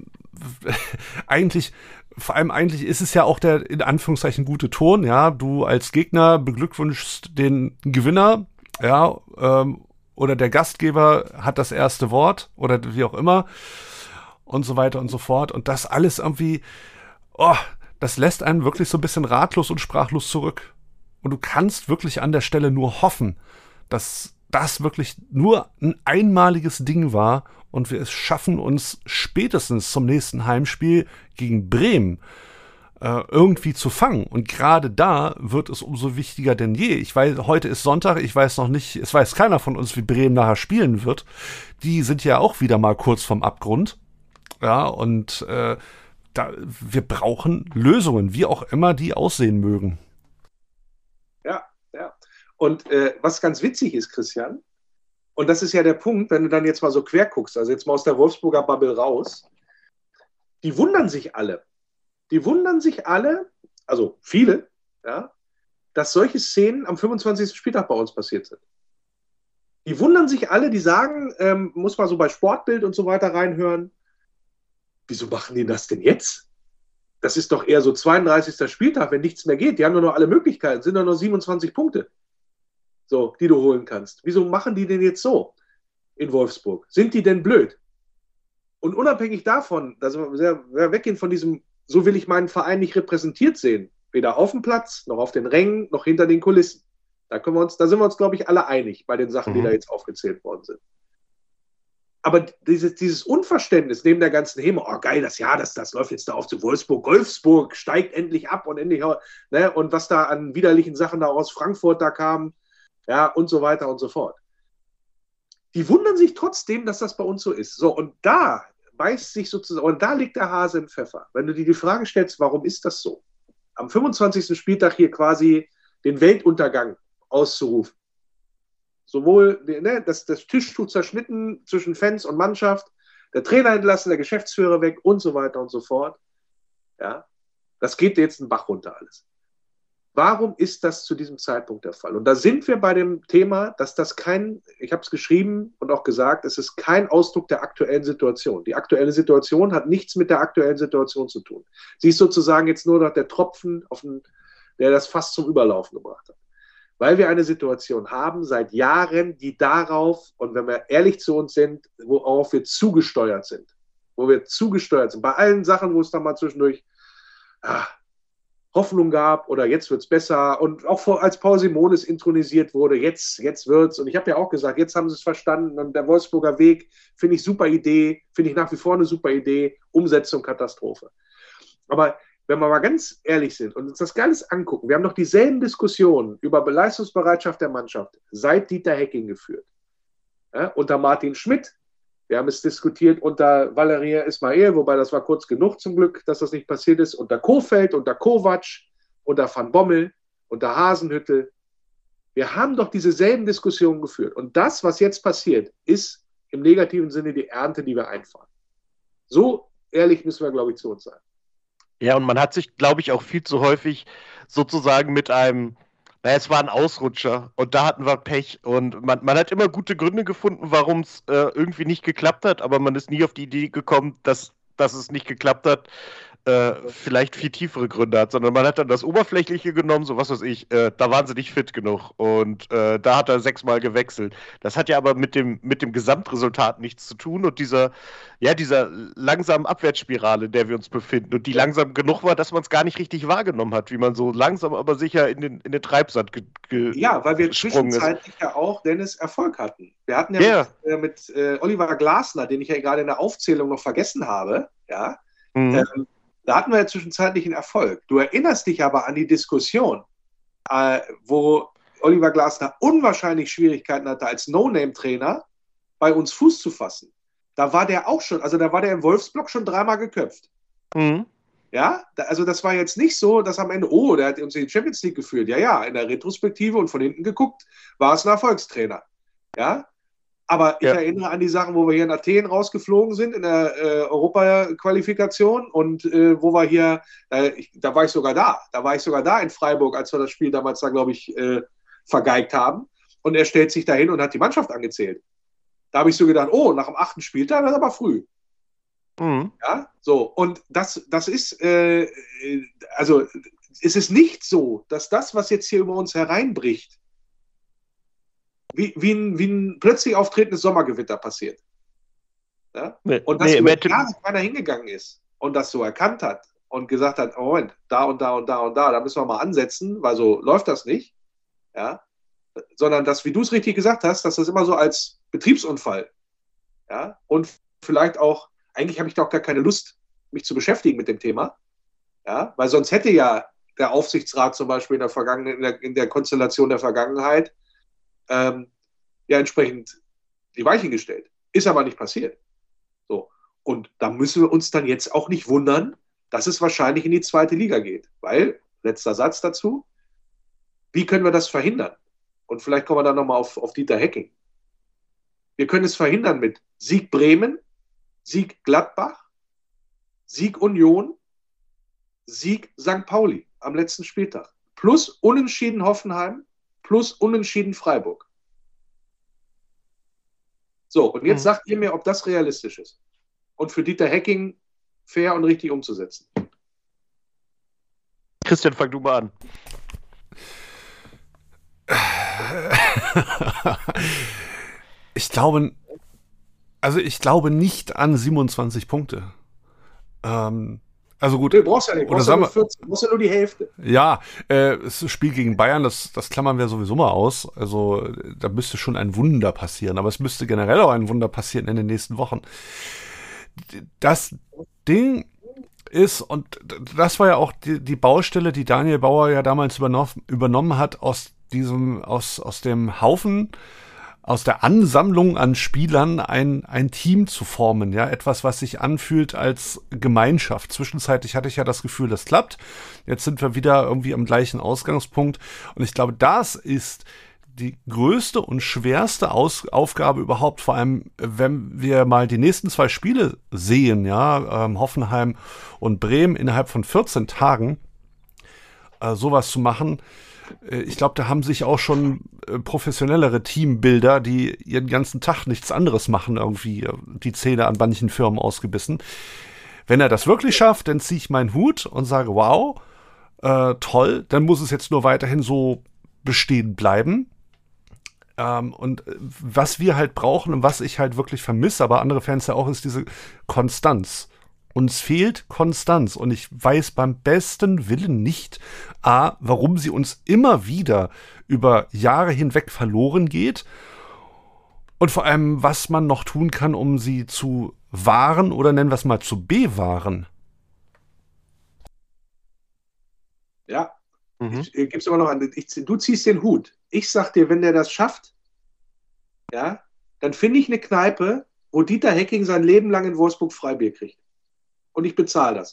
eigentlich ist es ja auch der, in Anführungszeichen, gute Ton, ja. Du als Gegner beglückwünschst den Gewinner ja, oder der Gastgeber hat das erste Wort oder wie auch immer und so weiter und so fort. Und das alles irgendwie, das lässt einen wirklich so ein bisschen ratlos und sprachlos zurück. Und du kannst wirklich an der Stelle nur hoffen, dass das wirklich nur ein einmaliges Ding war und wir es schaffen, uns spätestens zum nächsten Heimspiel gegen Bremen irgendwie zu fangen. Und gerade da wird es umso wichtiger denn je. Ich weiß, heute ist Sonntag, ich weiß noch nicht, es weiß keiner von uns, wie Bremen nachher spielen wird. Die sind ja auch wieder mal kurz vom Abgrund. Ja, und wir brauchen Lösungen, wie auch immer die aussehen mögen. Ja, ja. Und was ganz witzig ist, Christian, und das ist ja der Punkt, wenn du dann jetzt mal so quer guckst, also jetzt mal aus der Wolfsburger Bubble raus, die wundern sich alle. Die wundern sich alle, also viele, ja, dass solche Szenen am 25. Spieltag bei uns passiert sind. Die wundern sich alle, die sagen, muss man so bei Sportbild und so weiter reinhören, wieso machen die das denn jetzt? Das ist doch eher so 32. Spieltag, wenn nichts mehr geht. Die haben doch noch alle Möglichkeiten, sind doch noch 27 Punkte, so, die du holen kannst. Wieso machen die denn jetzt so in Wolfsburg? Sind die denn blöd? Und unabhängig davon, dass wir sehr weggehen von diesem, so will ich meinen Verein nicht repräsentiert sehen, weder auf dem Platz, noch auf den Rängen, noch hinter den Kulissen. Da sind wir uns, glaube ich, alle einig bei den Sachen, die da jetzt aufgezählt worden sind. Aber dieses Unverständnis neben der ganzen Häme, oh geil, das läuft jetzt da auf zu Wolfsburg, Wolfsburg steigt endlich ab und endlich, ne, und was da an widerlichen Sachen da aus Frankfurt da kam, ja, und so weiter und so fort. Die wundern sich trotzdem, dass das bei uns so ist. So, und da beißt sich sozusagen, und da liegt der Hase im Pfeffer. Wenn du dir die Frage stellst, warum ist das so? Am 25. Spieltag hier quasi den Weltuntergang auszurufen. Sowohl das Tischtuch zerschnitten zwischen Fans und Mannschaft, der Trainer entlassen, der Geschäftsführer weg und so weiter und so fort. Ja, das geht jetzt einen Bach runter alles. Warum ist das zu diesem Zeitpunkt der Fall? Und da sind wir bei dem Thema, dass das ich habe es geschrieben und auch gesagt, es ist kein Ausdruck der aktuellen Situation. Die aktuelle Situation hat nichts mit der aktuellen Situation zu tun. Sie ist sozusagen jetzt nur noch der Tropfen, der das Fass zum Überlaufen gebracht hat. Weil wir eine Situation haben seit Jahren, die darauf, und wenn wir ehrlich zu uns sind, worauf wir zugesteuert sind. Wo wir zugesteuert sind. Bei allen Sachen, wo es dann mal zwischendurch Hoffnung gab oder jetzt wird es besser. Und auch als Paul Simonis intronisiert wurde, jetzt wird's. Und ich habe ja auch gesagt, jetzt haben sie es verstanden. Und der Wolfsburger Weg finde ich super Idee, finde ich nach wie vor eine super Idee. Umsetzung Katastrophe. Aber wenn wir mal ganz ehrlich sind und uns das Ganze angucken, wir haben doch dieselben Diskussionen über Leistungsbereitschaft der Mannschaft seit Dieter Hecking geführt. Ja, unter Martin Schmidt. Wir haben es diskutiert unter Valérien Ismaël, wobei das war kurz genug zum Glück, dass das nicht passiert ist, unter Kohfeldt, unter Kovac, unter Van Bommel, unter Hasenhüttl. Wir haben doch dieselben Diskussionen geführt. Und das, was jetzt passiert, ist im negativen Sinne die Ernte, die wir einfahren. So ehrlich müssen wir, glaube ich, zu uns sein. Ja, und man hat sich, glaube ich, auch viel zu häufig sozusagen mit es war ein Ausrutscher und da hatten wir Pech und man hat immer gute Gründe gefunden, warum es irgendwie nicht geklappt hat, aber man ist nie auf die Idee gekommen, dass es nicht geklappt hat, vielleicht viel tiefere Gründe hat, sondern man hat dann das Oberflächliche genommen, so was weiß ich, da waren sie nicht fit genug und da hat er 6-mal gewechselt. Das hat ja aber mit dem Gesamtresultat nichts zu tun und dieser langsamen Abwärtsspirale, in der wir uns befinden und die langsam genug war, dass man es gar nicht richtig wahrgenommen hat, wie man so langsam aber sicher in den Treibsand ja, weil wir zwischenzeitlich ja auch, Dennis, Erfolg hatten. Wir hatten ja mit Oliver Glasner, den ich ja gerade in der Aufzählung noch vergessen habe, ja, da hatten wir ja zwischenzeitlich einen Erfolg. Du erinnerst dich aber an die Diskussion, wo Oliver Glasner unwahrscheinlich Schwierigkeiten hatte, als No-Name-Trainer bei uns Fuß zu fassen. Da war der auch schon, also da war der im Wolfsblock schon 3-mal geköpft. Ja, also das war jetzt nicht so, dass am Ende, der hat uns in die Champions League geführt. Ja, in der Retrospektive und von hinten geguckt, war es ein Erfolgstrainer. Ja, aber ich erinnere an die Sachen, wo wir hier in Athen rausgeflogen sind, in der Europaqualifikation und wo wir hier, da war ich sogar da. Da war ich sogar da in Freiburg, als wir das Spiel damals da, glaube ich, vergeigt haben. Und er stellt sich dahin und hat die Mannschaft angezählt. Da habe ich so gedacht, nach dem 8. Spieltag, das ist aber früh. Ja, so. Und das ist, also es ist nicht so, dass das, was jetzt hier über uns hereinbricht, wie ein plötzlich auftretendes Sommergewitter passiert. Ja? Und dass über Jahre keiner hingegangen ist und das so erkannt hat und gesagt hat, oh Moment, da und da und da und da müssen wir mal ansetzen, weil so läuft das nicht. Ja? Sondern dass, wie du es richtig gesagt hast, dass das immer so als Betriebsunfall, ja, und vielleicht auch, eigentlich habe ich da auch gar keine Lust, mich zu beschäftigen mit dem Thema, ja, weil sonst hätte ja der Aufsichtsrat zum Beispiel in der Konstellation der Vergangenheit ja entsprechend die Weichen gestellt. Ist aber nicht passiert. So. Und da müssen wir uns dann jetzt auch nicht wundern, dass es wahrscheinlich in die zweite Liga geht. Weil, letzter Satz dazu, wie können wir das verhindern? Und vielleicht kommen wir dann nochmal auf Dieter Hecking. Wir können es verhindern mit Sieg Bremen, Sieg Gladbach, Sieg Union, Sieg St. Pauli am letzten Spieltag. Plus Unentschieden Hoffenheim, plus Unentschieden Freiburg. So, und jetzt sagt ihr mir, ob das realistisch ist. Und für Dieter Hecking fair und richtig umzusetzen. Christian, fang du mal an. Ich glaube nicht an 27 Punkte. Also gut. Du brauchst ja nicht, du brauchst ja nur 14, du brauchst ja nur die Hälfte. Ja, das Spiel gegen Bayern, das klammern wir sowieso mal aus. Also da müsste schon ein Wunder passieren, aber es müsste generell auch ein Wunder passieren in den nächsten Wochen. Das Ding ist, und das war ja auch die Baustelle, die Daniel Bauer ja damals übernommen hat aus dem Haufen, aus der Ansammlung an Spielern ein Team zu formen, ja, etwas, was sich anfühlt als Gemeinschaft. Zwischenzeitlich hatte ich ja das Gefühl, das klappt. Jetzt sind wir wieder irgendwie am gleichen Ausgangspunkt und ich glaube, das ist die größte und schwerste Aufgabe überhaupt, vor allem, wenn wir mal die nächsten 2 Spiele sehen, ja, Hoffenheim und Bremen innerhalb von 14 Tagen, sowas zu machen. Ich glaube, da haben sich auch schon professionellere Teambilder, die ihren ganzen Tag nichts anderes machen, irgendwie die Zähne an manchen Firmen ausgebissen. Wenn er das wirklich schafft, dann ziehe ich meinen Hut und sage, wow, toll, dann muss es jetzt nur weiterhin so bestehen bleiben. Und was wir halt brauchen und was ich halt wirklich vermisse, aber andere Fans ja auch, ist diese Konstanz. Uns fehlt Konstanz und ich weiß beim besten Willen nicht, warum sie uns immer wieder über Jahre hinweg verloren geht und vor allem, was man noch tun kann, um sie zu wahren oder nennen wir es mal zu bewahren. Ja, ich gib's immer noch an. Du ziehst den Hut. Ich sag dir, wenn der das schafft, ja, dann finde ich eine Kneipe, wo Dieter Hecking sein Leben lang in Wolfsburg Freibier kriegt. Und ich bezahle das.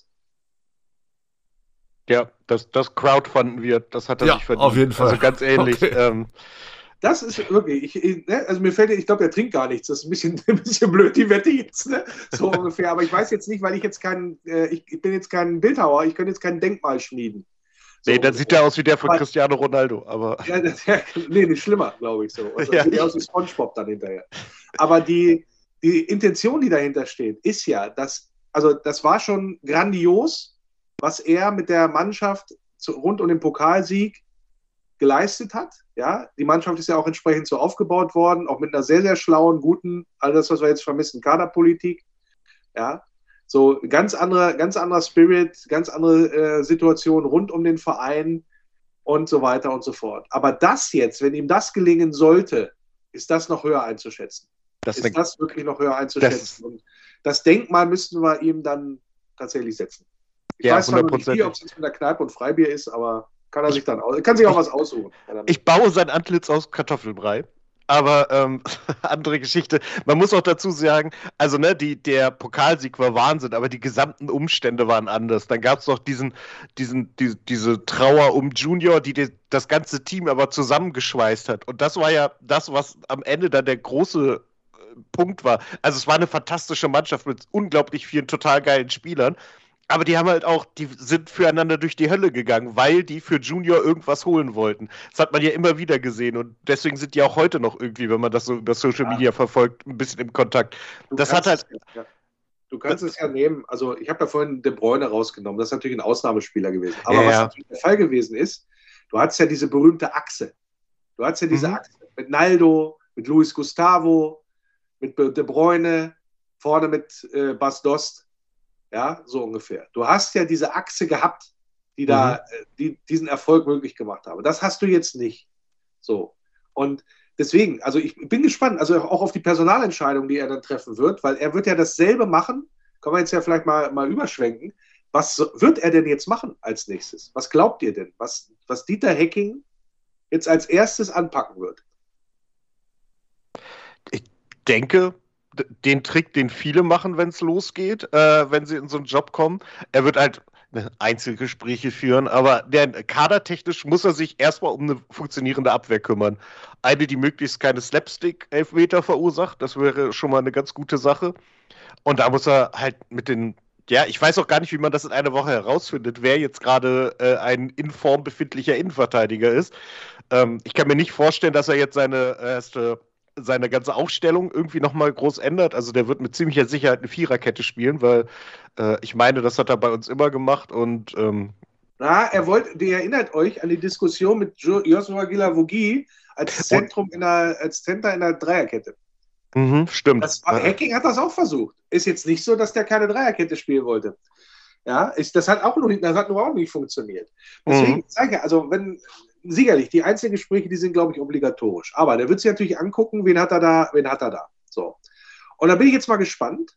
Ja, das Crowdfunden wird, das hat er sich verdient. Auf jeden Fall. Also ganz ähnlich. Okay. Das ist wirklich, also mir fällt, ich glaube, er trinkt gar nichts. Das ist ein bisschen blöd, die Wette jetzt, ne? So ungefähr. Aber ich weiß jetzt nicht, weil ich jetzt ich bin jetzt kein Bildhauer, ich kann jetzt kein Denkmal schmieden. So, nee, dann sieht er aus wie der von Cristiano Ronaldo, aber. Ja, nicht schlimmer, glaube ich so. Also, ja, sieht aus wie SpongeBob dann hinterher. Aber die Intention, die dahinter steht, ist ja, das war schon grandios, was er mit der Mannschaft rund um den Pokalsieg geleistet hat. Ja, die Mannschaft ist ja auch entsprechend so aufgebaut worden, auch mit einer sehr, sehr schlauen, guten, all das, was wir jetzt vermissen, Kaderpolitik. Ja, so ganz anderer Spirit, ganz andere Situation rund um den Verein und so weiter und so fort. Aber das jetzt, wenn ihm das gelingen sollte, ist das noch höher einzuschätzen. Das wirklich noch höher einzuschätzen. Und das Denkmal müssten wir ihm dann tatsächlich setzen. Ich weiß zwar nicht, ob es jetzt mit der Kneipe und Freibier ist, aber kann sich auch was aussuchen. Ich baue sein Antlitz aus Kartoffelbrei. Aber andere Geschichte. Man muss auch dazu sagen, also der Pokalsieg war Wahnsinn, aber die gesamten Umstände waren anders. Dann gab es noch diese Trauer um Junior, die das ganze Team aber zusammengeschweißt hat. Und das war ja das, was am Ende dann der große Punkt war. Also es war eine fantastische Mannschaft mit unglaublich vielen total geilen Spielern. Aber die sind füreinander durch die Hölle gegangen, weil die für Junior irgendwas holen wollten. Das hat man ja immer wieder gesehen und deswegen sind die auch heute noch irgendwie, wenn man das so über Social Media verfolgt, ein bisschen im Kontakt. Du kannst es ja nehmen, also ich habe ja vorhin De Bruyne rausgenommen, das ist natürlich ein Ausnahmespieler gewesen. Aber was natürlich der Fall gewesen ist, du hattest ja diese berühmte Achse. Du hattest ja diese Achse. Mit Naldo, mit Luis Gustavo, mit De Bruyne, vorne mit Bas Dost. Ja, so ungefähr. Du hast ja diese Achse gehabt, die diesen Erfolg möglich gemacht haben. Das hast du jetzt nicht. So. Und deswegen, also ich bin gespannt, also auch auf die Personalentscheidung, die er dann treffen wird, weil er wird ja dasselbe machen. Können wir jetzt ja vielleicht mal überschwenken. Was wird er denn jetzt machen als nächstes? Was glaubt ihr denn? Was Dieter Hecking jetzt als erstes anpacken wird? Ich denke, den Trick, den viele machen, wenn es losgeht, wenn sie in so einen Job kommen, er wird halt Einzelgespräche führen, aber kadertechnisch muss er sich erstmal um eine funktionierende Abwehr kümmern. Eine, die möglichst keine Slapstick-Elfmeter verursacht, das wäre schon mal eine ganz gute Sache. Und da muss er halt ich weiß auch gar nicht, wie man das in einer Woche herausfindet, wer jetzt gerade ein in Form befindlicher Innenverteidiger ist. Ich kann mir nicht vorstellen, dass er jetzt seine ganze Aufstellung irgendwie nochmal groß ändert. Also der wird mit ziemlicher Sicherheit eine Viererkette spielen, weil ich meine, das hat er bei uns immer gemacht und ihr erinnert euch an die Diskussion mit Joshua Guilavogui als Center in der Dreierkette. Stimmt. Hecking hat das auch versucht. Ist jetzt nicht so, dass der keine Dreierkette spielen wollte. Ja, das hat nur auch nicht funktioniert. Deswegen sage ich ja, also sicherlich, die Einzelgespräche, die sind, glaube ich, obligatorisch. Aber der wird sich natürlich angucken, wen hat er da. So. Und da bin ich jetzt mal gespannt.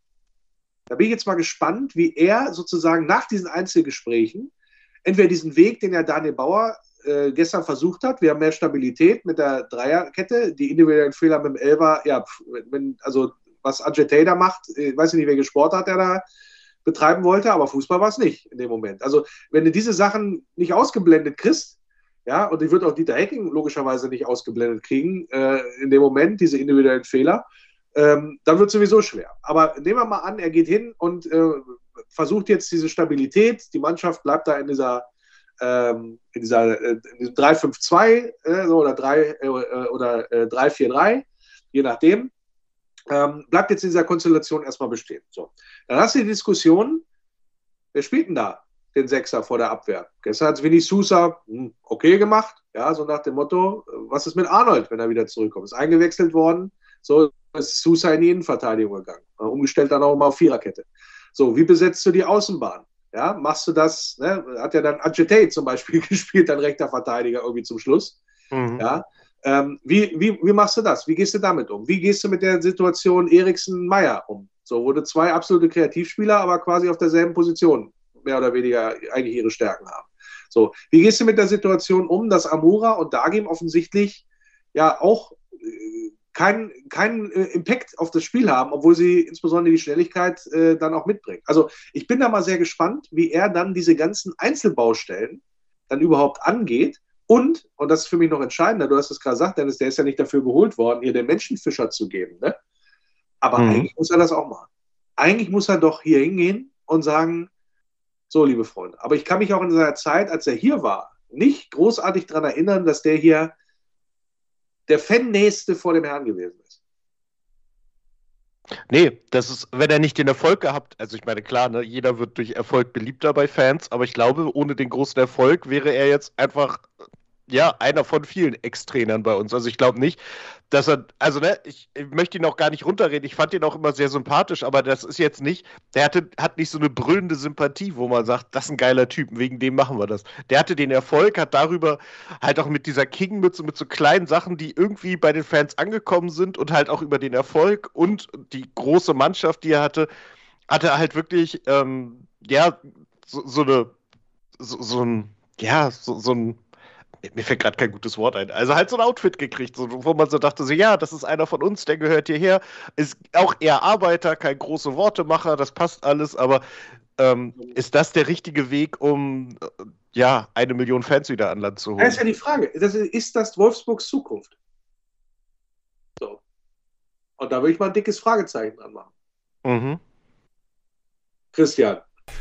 Wie er sozusagen nach diesen Einzelgesprächen entweder diesen Weg, den ja Daniel Bauer gestern versucht hat, wir haben mehr Stabilität mit der Dreierkette, die individuellen Fehler mit dem Elfer, was Adjetey da macht, ich weiß nicht, welche Sportart er da betreiben wollte, aber Fußball war es nicht in dem Moment. Also wenn du diese Sachen nicht ausgeblendet kriegst, ja, und die wird auch Dieter Hecking logischerweise nicht ausgeblendet kriegen, in dem Moment, diese individuellen Fehler, dann wird es sowieso schwer. Aber nehmen wir mal an, er geht hin und versucht jetzt diese Stabilität, die Mannschaft bleibt da in diesem 3-5-2 oder 3-4-3, je nachdem, bleibt jetzt in dieser Konstellation erstmal bestehen. So. Dann hast du die Diskussion, wer spielt denn da den Sechser vor der Abwehr? Gestern hat Vinny Sousa okay gemacht, ja, so nach dem Motto, was ist mit Arnold, wenn er wieder zurückkommt? Ist eingewechselt worden, so ist Sousa in die Innenverteidigung gegangen, umgestellt dann auch mal auf Viererkette. So, wie besetzt du die Außenbahn? Ja, machst du das, ne? Hat ja dann Adjetey zum Beispiel gespielt, dann rechter Verteidiger irgendwie zum Schluss. Ja, wie machst du das? Wie gehst du damit um? Wie gehst du mit der Situation Eriksen-Meyer um? So, wo du zwei absolute Kreativspieler, aber quasi auf derselben Position mehr oder weniger eigentlich ihre Stärken haben. So, wie gehst du mit der Situation um, dass Amoura und Dagim offensichtlich ja auch keinen Impact auf das Spiel haben, obwohl sie insbesondere die Schnelligkeit dann auch mitbringen. Also ich bin da mal sehr gespannt, wie er dann diese ganzen Einzelbaustellen dann überhaupt angeht und das ist für mich noch entscheidender, du hast es gerade gesagt, Dennis, der ist ja nicht dafür geholt worden, hier den Menschenfischer zu geben, ne? Aber eigentlich muss er das auch machen. Eigentlich muss er doch hier hingehen und sagen, so, liebe Freunde, aber ich kann mich auch in seiner Zeit, als er hier war, nicht großartig daran erinnern, dass der hier der Fan-Nächste vor dem Herrn gewesen ist. Nee, das ist, wenn er nicht den Erfolg gehabt, also ich meine, klar, ne, jeder wird durch Erfolg beliebter bei Fans, aber ich glaube, ohne den großen Erfolg wäre er jetzt einfach, ja, einer von vielen Ex-Trainern bei uns. Also ich glaube nicht, dass er, also ne, ich möchte ihn auch gar nicht runterreden, ich fand ihn auch immer sehr sympathisch, aber das ist jetzt nicht, der hat nicht so eine brüllende Sympathie, wo man sagt, das ist ein geiler Typ, wegen dem machen wir das. Der hatte den Erfolg, hat darüber halt auch mit dieser King-Mütze, mit so kleinen Sachen, die irgendwie bei den Fans angekommen sind und halt auch über den Erfolg und die große Mannschaft, die er hatte er halt wirklich, mir fällt gerade kein gutes Wort ein. Also halt so ein Outfit gekriegt, so, wo man so dachte, so, ja, das ist einer von uns, der gehört hierher. Ist auch eher Arbeiter, kein große Wortemacher, das passt alles, aber ist das der richtige Weg, um 1 Million Fans wieder an Land zu holen? Das ist ja die Frage. Ist das Wolfsburgs Zukunft? So. Und da würde ich mal ein dickes Fragezeichen dran machen. Christian.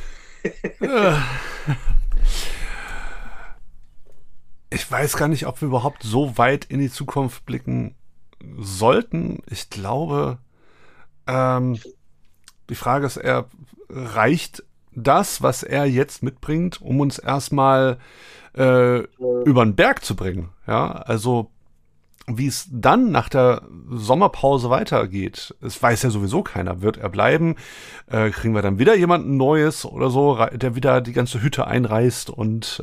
Ich weiß gar nicht, ob wir überhaupt so weit in die Zukunft blicken sollten. Ich glaube, die Frage ist eher, reicht das, was er jetzt mitbringt, um uns erstmal über den Berg zu bringen? Ja, also Wie es dann nach der Sommerpause weitergeht, es weiß ja sowieso keiner. Wird er bleiben? Kriegen wir dann wieder jemanden Neues oder so, der wieder die ganze Hütte einreißt und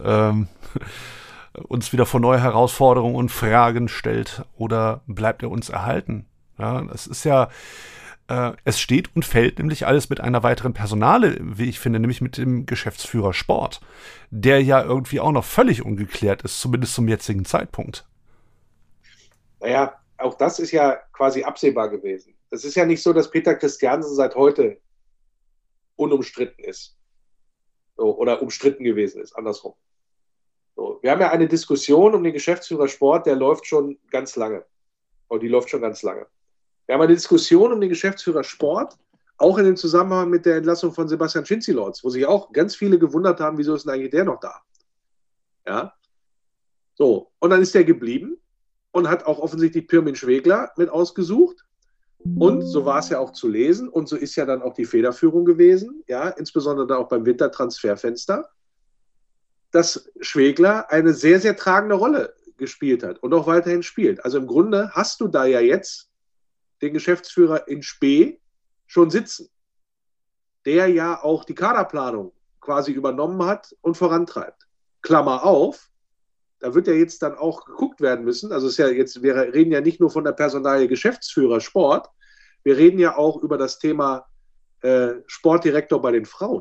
uns wieder vor neue Herausforderungen und Fragen stellt? Oder bleibt er uns erhalten? Ja, das ist ja, es steht und fällt nämlich alles mit einer weiteren Personale, wie ich finde, nämlich mit dem Geschäftsführer Sport, der ja irgendwie auch noch völlig ungeklärt ist, zumindest zum jetzigen Zeitpunkt. Naja, auch das ist ja quasi absehbar gewesen. Es ist ja nicht so, dass Peter Christiansen seit heute unumstritten ist. So, oder umstritten gewesen ist, andersrum. So, wir haben ja eine Diskussion um den Geschäftsführer Sport, der läuft schon ganz lange. Oder die läuft schon ganz lange. Wir haben eine Diskussion um den Geschäftsführer Sport, auch in dem Zusammenhang mit der Entlassung von Sebastian Schinzilorz, wo sich auch ganz viele gewundert haben, wieso ist denn eigentlich der noch da? Ja. So, und dann ist der geblieben und hat auch offensichtlich Pirmin Schwegler mit ausgesucht. Und so war es ja auch zu lesen und so ist ja dann auch die Federführung gewesen, ja, insbesondere dann auch beim Wintertransferfenster, dass Schwegler eine sehr, sehr tragende Rolle gespielt hat und auch weiterhin spielt. Also im Grunde hast du da ja jetzt den Geschäftsführer in Spee schon sitzen, der ja auch die Kaderplanung quasi übernommen hat und vorantreibt. Klammer auf, da wird ja jetzt dann auch geguckt werden müssen. Also es ist ja jetzt, wir reden ja nicht nur von der Personalie Geschäftsführer Sport, wir reden ja auch über das Thema Sportdirektor bei den Frauen.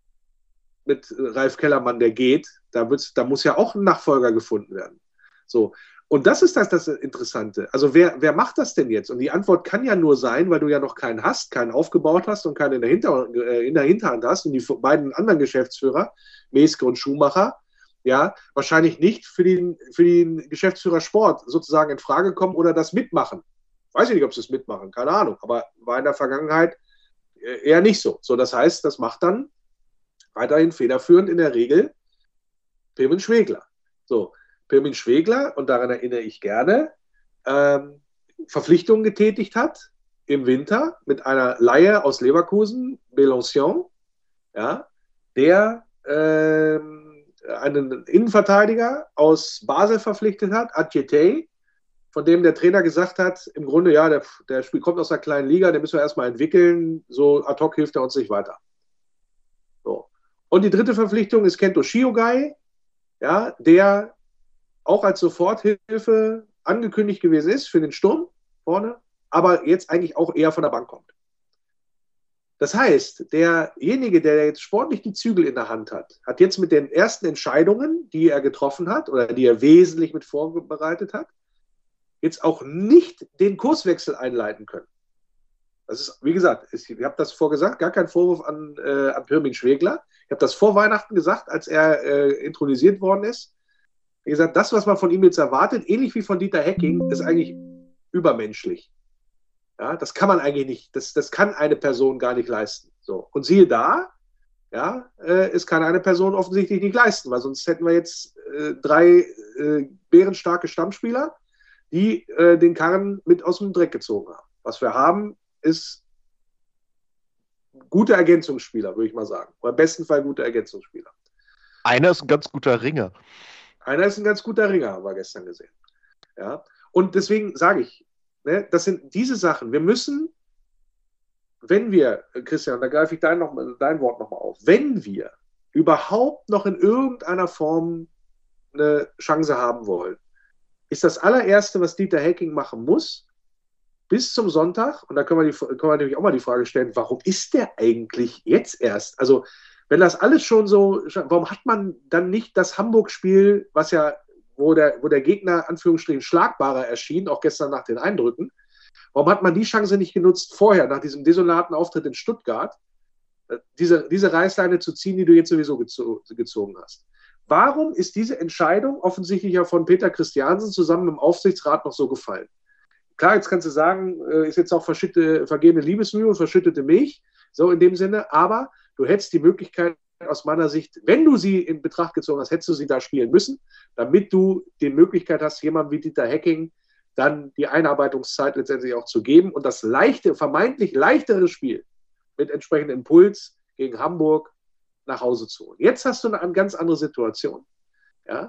Mit Ralf Kellermann, der geht, da muss ja auch ein Nachfolger gefunden werden. So. Und das ist das Interessante. Also wer macht das denn jetzt? Und die Antwort kann ja nur sein, weil du ja noch keinen hast, keinen aufgebaut hast und keinen in der Hinterhand hast. Und die beiden anderen Geschäftsführer, Meeske und Schumacher, ja, wahrscheinlich nicht für den Geschäftsführer Sport sozusagen in Frage kommen oder das mitmachen. Weiß ich nicht, ob sie es mitmachen, keine Ahnung. Aber war in der Vergangenheit eher nicht so. So, das heißt, das macht dann weiterhin federführend in der Regel Pirmin Schwegler. So, Pirmin Schwegler, und daran erinnere ich gerne, Verpflichtungen getätigt hat im Winter mit einer Leihe aus Leverkusen, Belançon, ja, der einen Innenverteidiger aus Basel verpflichtet hat, Adjetey, von dem der Trainer gesagt hat, im Grunde, ja, der Spiel kommt aus einer kleinen Liga, den müssen wir erstmal entwickeln, so ad hoc hilft er uns nicht weiter. So. Und die dritte Verpflichtung ist Kento Shiogai, ja, der auch als Soforthilfe angekündigt gewesen ist für den Sturm vorne, aber jetzt eigentlich auch eher von der Bank kommt. Das heißt, derjenige, der jetzt sportlich die Zügel in der Hand hat, hat jetzt mit den ersten Entscheidungen, die er getroffen hat oder die er wesentlich mit vorbereitet hat, jetzt auch nicht den Kurswechsel einleiten können. Das ist, wie gesagt, ich habe das vorgesagt, gar kein Vorwurf an Pirmin Schwegler. Ich habe das vor Weihnachten gesagt, als er intronisiert worden ist. Wie gesagt, das, was man von ihm jetzt erwartet, ähnlich wie von Dieter Hecking, ist eigentlich übermenschlich. Ja, das kann man eigentlich nicht, das kann eine Person gar nicht leisten. So. Und siehe da, ja, es kann eine Person offensichtlich nicht leisten, weil sonst hätten wir jetzt 3 bärenstarke Stammspieler, die den Karren mit aus dem Dreck gezogen haben. Was wir haben, ist gute Ergänzungsspieler, würde ich mal sagen. Oder im besten Fall gute Ergänzungsspieler. Einer ist ein ganz guter Ringer. Einer ist ein ganz guter Ringer, haben wir gestern gesehen. Ja? Und deswegen sage ich, ne, das sind diese Sachen. Wir müssen, wenn wir, Christian, da greife ich dein Wort nochmal auf, wenn wir überhaupt noch in irgendeiner Form eine Chance haben wollen, ist das allererste, was Dieter Hecking machen muss, bis zum Sonntag, und da können wir natürlich auch mal die Frage stellen, warum ist der eigentlich jetzt erst? Also, wenn das alles schon so, warum hat man dann nicht das Hamburg-Spiel, was ja, wo der Gegner, Anführungsstrichen, schlagbarer erschien, auch gestern nach den Eindrücken, warum hat man die Chance nicht genutzt, vorher, nach diesem desolaten Auftritt in Stuttgart, diese Reißleine zu ziehen, die du jetzt sowieso gezogen hast? Warum ist diese Entscheidung offensichtlich ja von Peter Christiansen zusammen im Aufsichtsrat noch so gefallen? Klar, jetzt kannst du sagen, ist jetzt auch vergehene Liebesmühe und verschüttete Milch, so in dem Sinne, aber du hättest die Möglichkeit aus meiner Sicht, wenn du sie in Betracht gezogen hast, hättest du sie da spielen müssen, damit du die Möglichkeit hast, jemandem wie Dieter Hecking dann die Einarbeitungszeit letztendlich auch zu geben und das vermeintlich leichtere Spiel mit entsprechendem Impuls gegen Hamburg nach Hause zu holen. Jetzt hast du eine ganz andere Situation. Ja?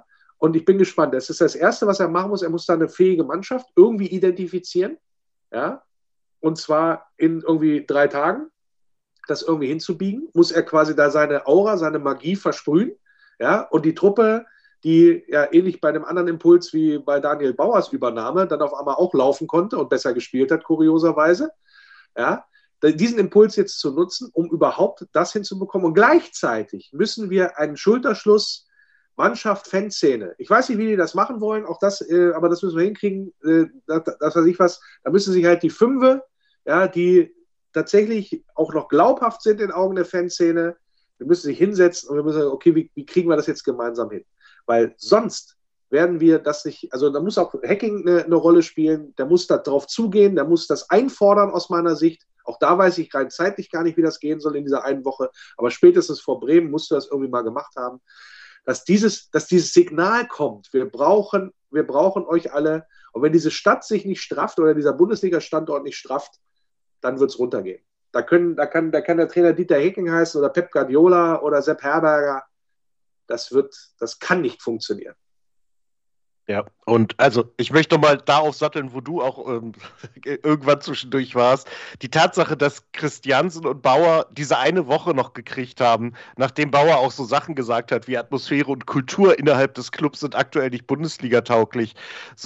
Und ich bin gespannt. Das ist das Erste, was er machen muss. Er muss da eine fähige Mannschaft irgendwie identifizieren. Ja? Und zwar in irgendwie 3 Tagen, das irgendwie hinzubiegen. Muss er quasi da seine Aura, seine Magie versprühen. Ja? Und die Truppe, die ja ähnlich bei einem anderen Impuls wie bei Daniel Bauers Übernahme dann auf einmal auch laufen konnte und besser gespielt hat, kurioserweise. Ja? Diesen Impuls jetzt zu nutzen, um überhaupt das hinzubekommen. Und gleichzeitig müssen wir einen Schulterschluss Mannschaft, Fanszene. Ich weiß nicht, wie die das machen wollen, auch das, aber das müssen wir hinkriegen. Das weiß ich was. Da müssen sich halt die Fünfe, ja, die tatsächlich auch noch glaubhaft sind in Augen der Fanszene, wir müssen sich hinsetzen und wir müssen sagen, okay, wie kriegen wir das jetzt gemeinsam hin? Weil sonst werden wir das nicht, also da muss auch Hacking eine Rolle spielen, der muss da drauf zugehen, der muss das einfordern aus meiner Sicht. Auch da weiß ich rein zeitlich gar nicht, wie das gehen soll in dieser einen Woche, aber spätestens vor Bremen musst du das irgendwie mal gemacht haben. Dass dieses Signal kommt, wir brauchen euch alle. Und wenn diese Stadt sich nicht strafft oder dieser Bundesliga-Standort nicht strafft, dann wird es runtergehen. Da kann der Trainer Dieter Hecking heißen oder Pep Guardiola oder Sepp Herberger. Das kann nicht funktionieren. Ja, und also ich möchte noch mal da aufsatteln, wo du auch irgendwann zwischendurch warst. Die Tatsache, dass Christiansen und Bauer diese eine Woche noch gekriegt haben, nachdem Bauer auch so Sachen gesagt hat, wie Atmosphäre und Kultur innerhalb des Clubs sind aktuell nicht Bundesliga-tauglich. So,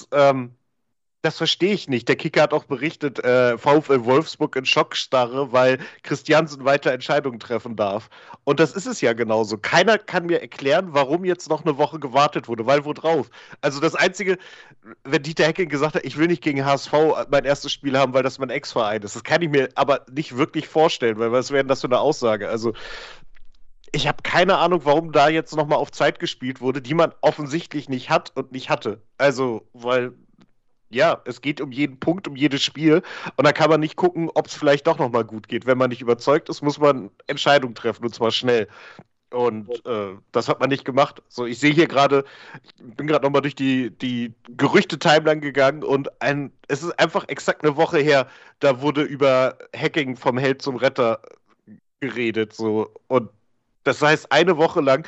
das verstehe ich nicht. Der Kicker hat auch berichtet, VfL Wolfsburg in Schockstarre, weil Christiansen weiter Entscheidungen treffen darf. Und das ist es ja genauso. Keiner kann mir erklären, warum jetzt noch eine Woche gewartet wurde, weil wo drauf? Also das Einzige, wenn Dieter Hecking gesagt hat, ich will nicht gegen HSV mein erstes Spiel haben, weil das mein Ex-Verein ist. Das kann ich mir aber nicht wirklich vorstellen, weil was wäre denn das für eine Aussage? Also ich habe keine Ahnung, warum da jetzt nochmal auf Zeit gespielt wurde, die man offensichtlich nicht hat und nicht hatte. Also, weil ja, es geht um jeden Punkt, um jedes Spiel. Und da kann man nicht gucken, ob es vielleicht doch nochmal gut geht. Wenn man nicht überzeugt ist, muss man Entscheidungen treffen, und zwar schnell. Und das hat man nicht gemacht. So, ich sehe hier gerade, ich bin gerade nochmal durch die Gerüchte-Timeline gegangen und es ist einfach exakt eine Woche her, da wurde über Hacking vom Held zum Retter geredet. So. Und das heißt, eine Woche lang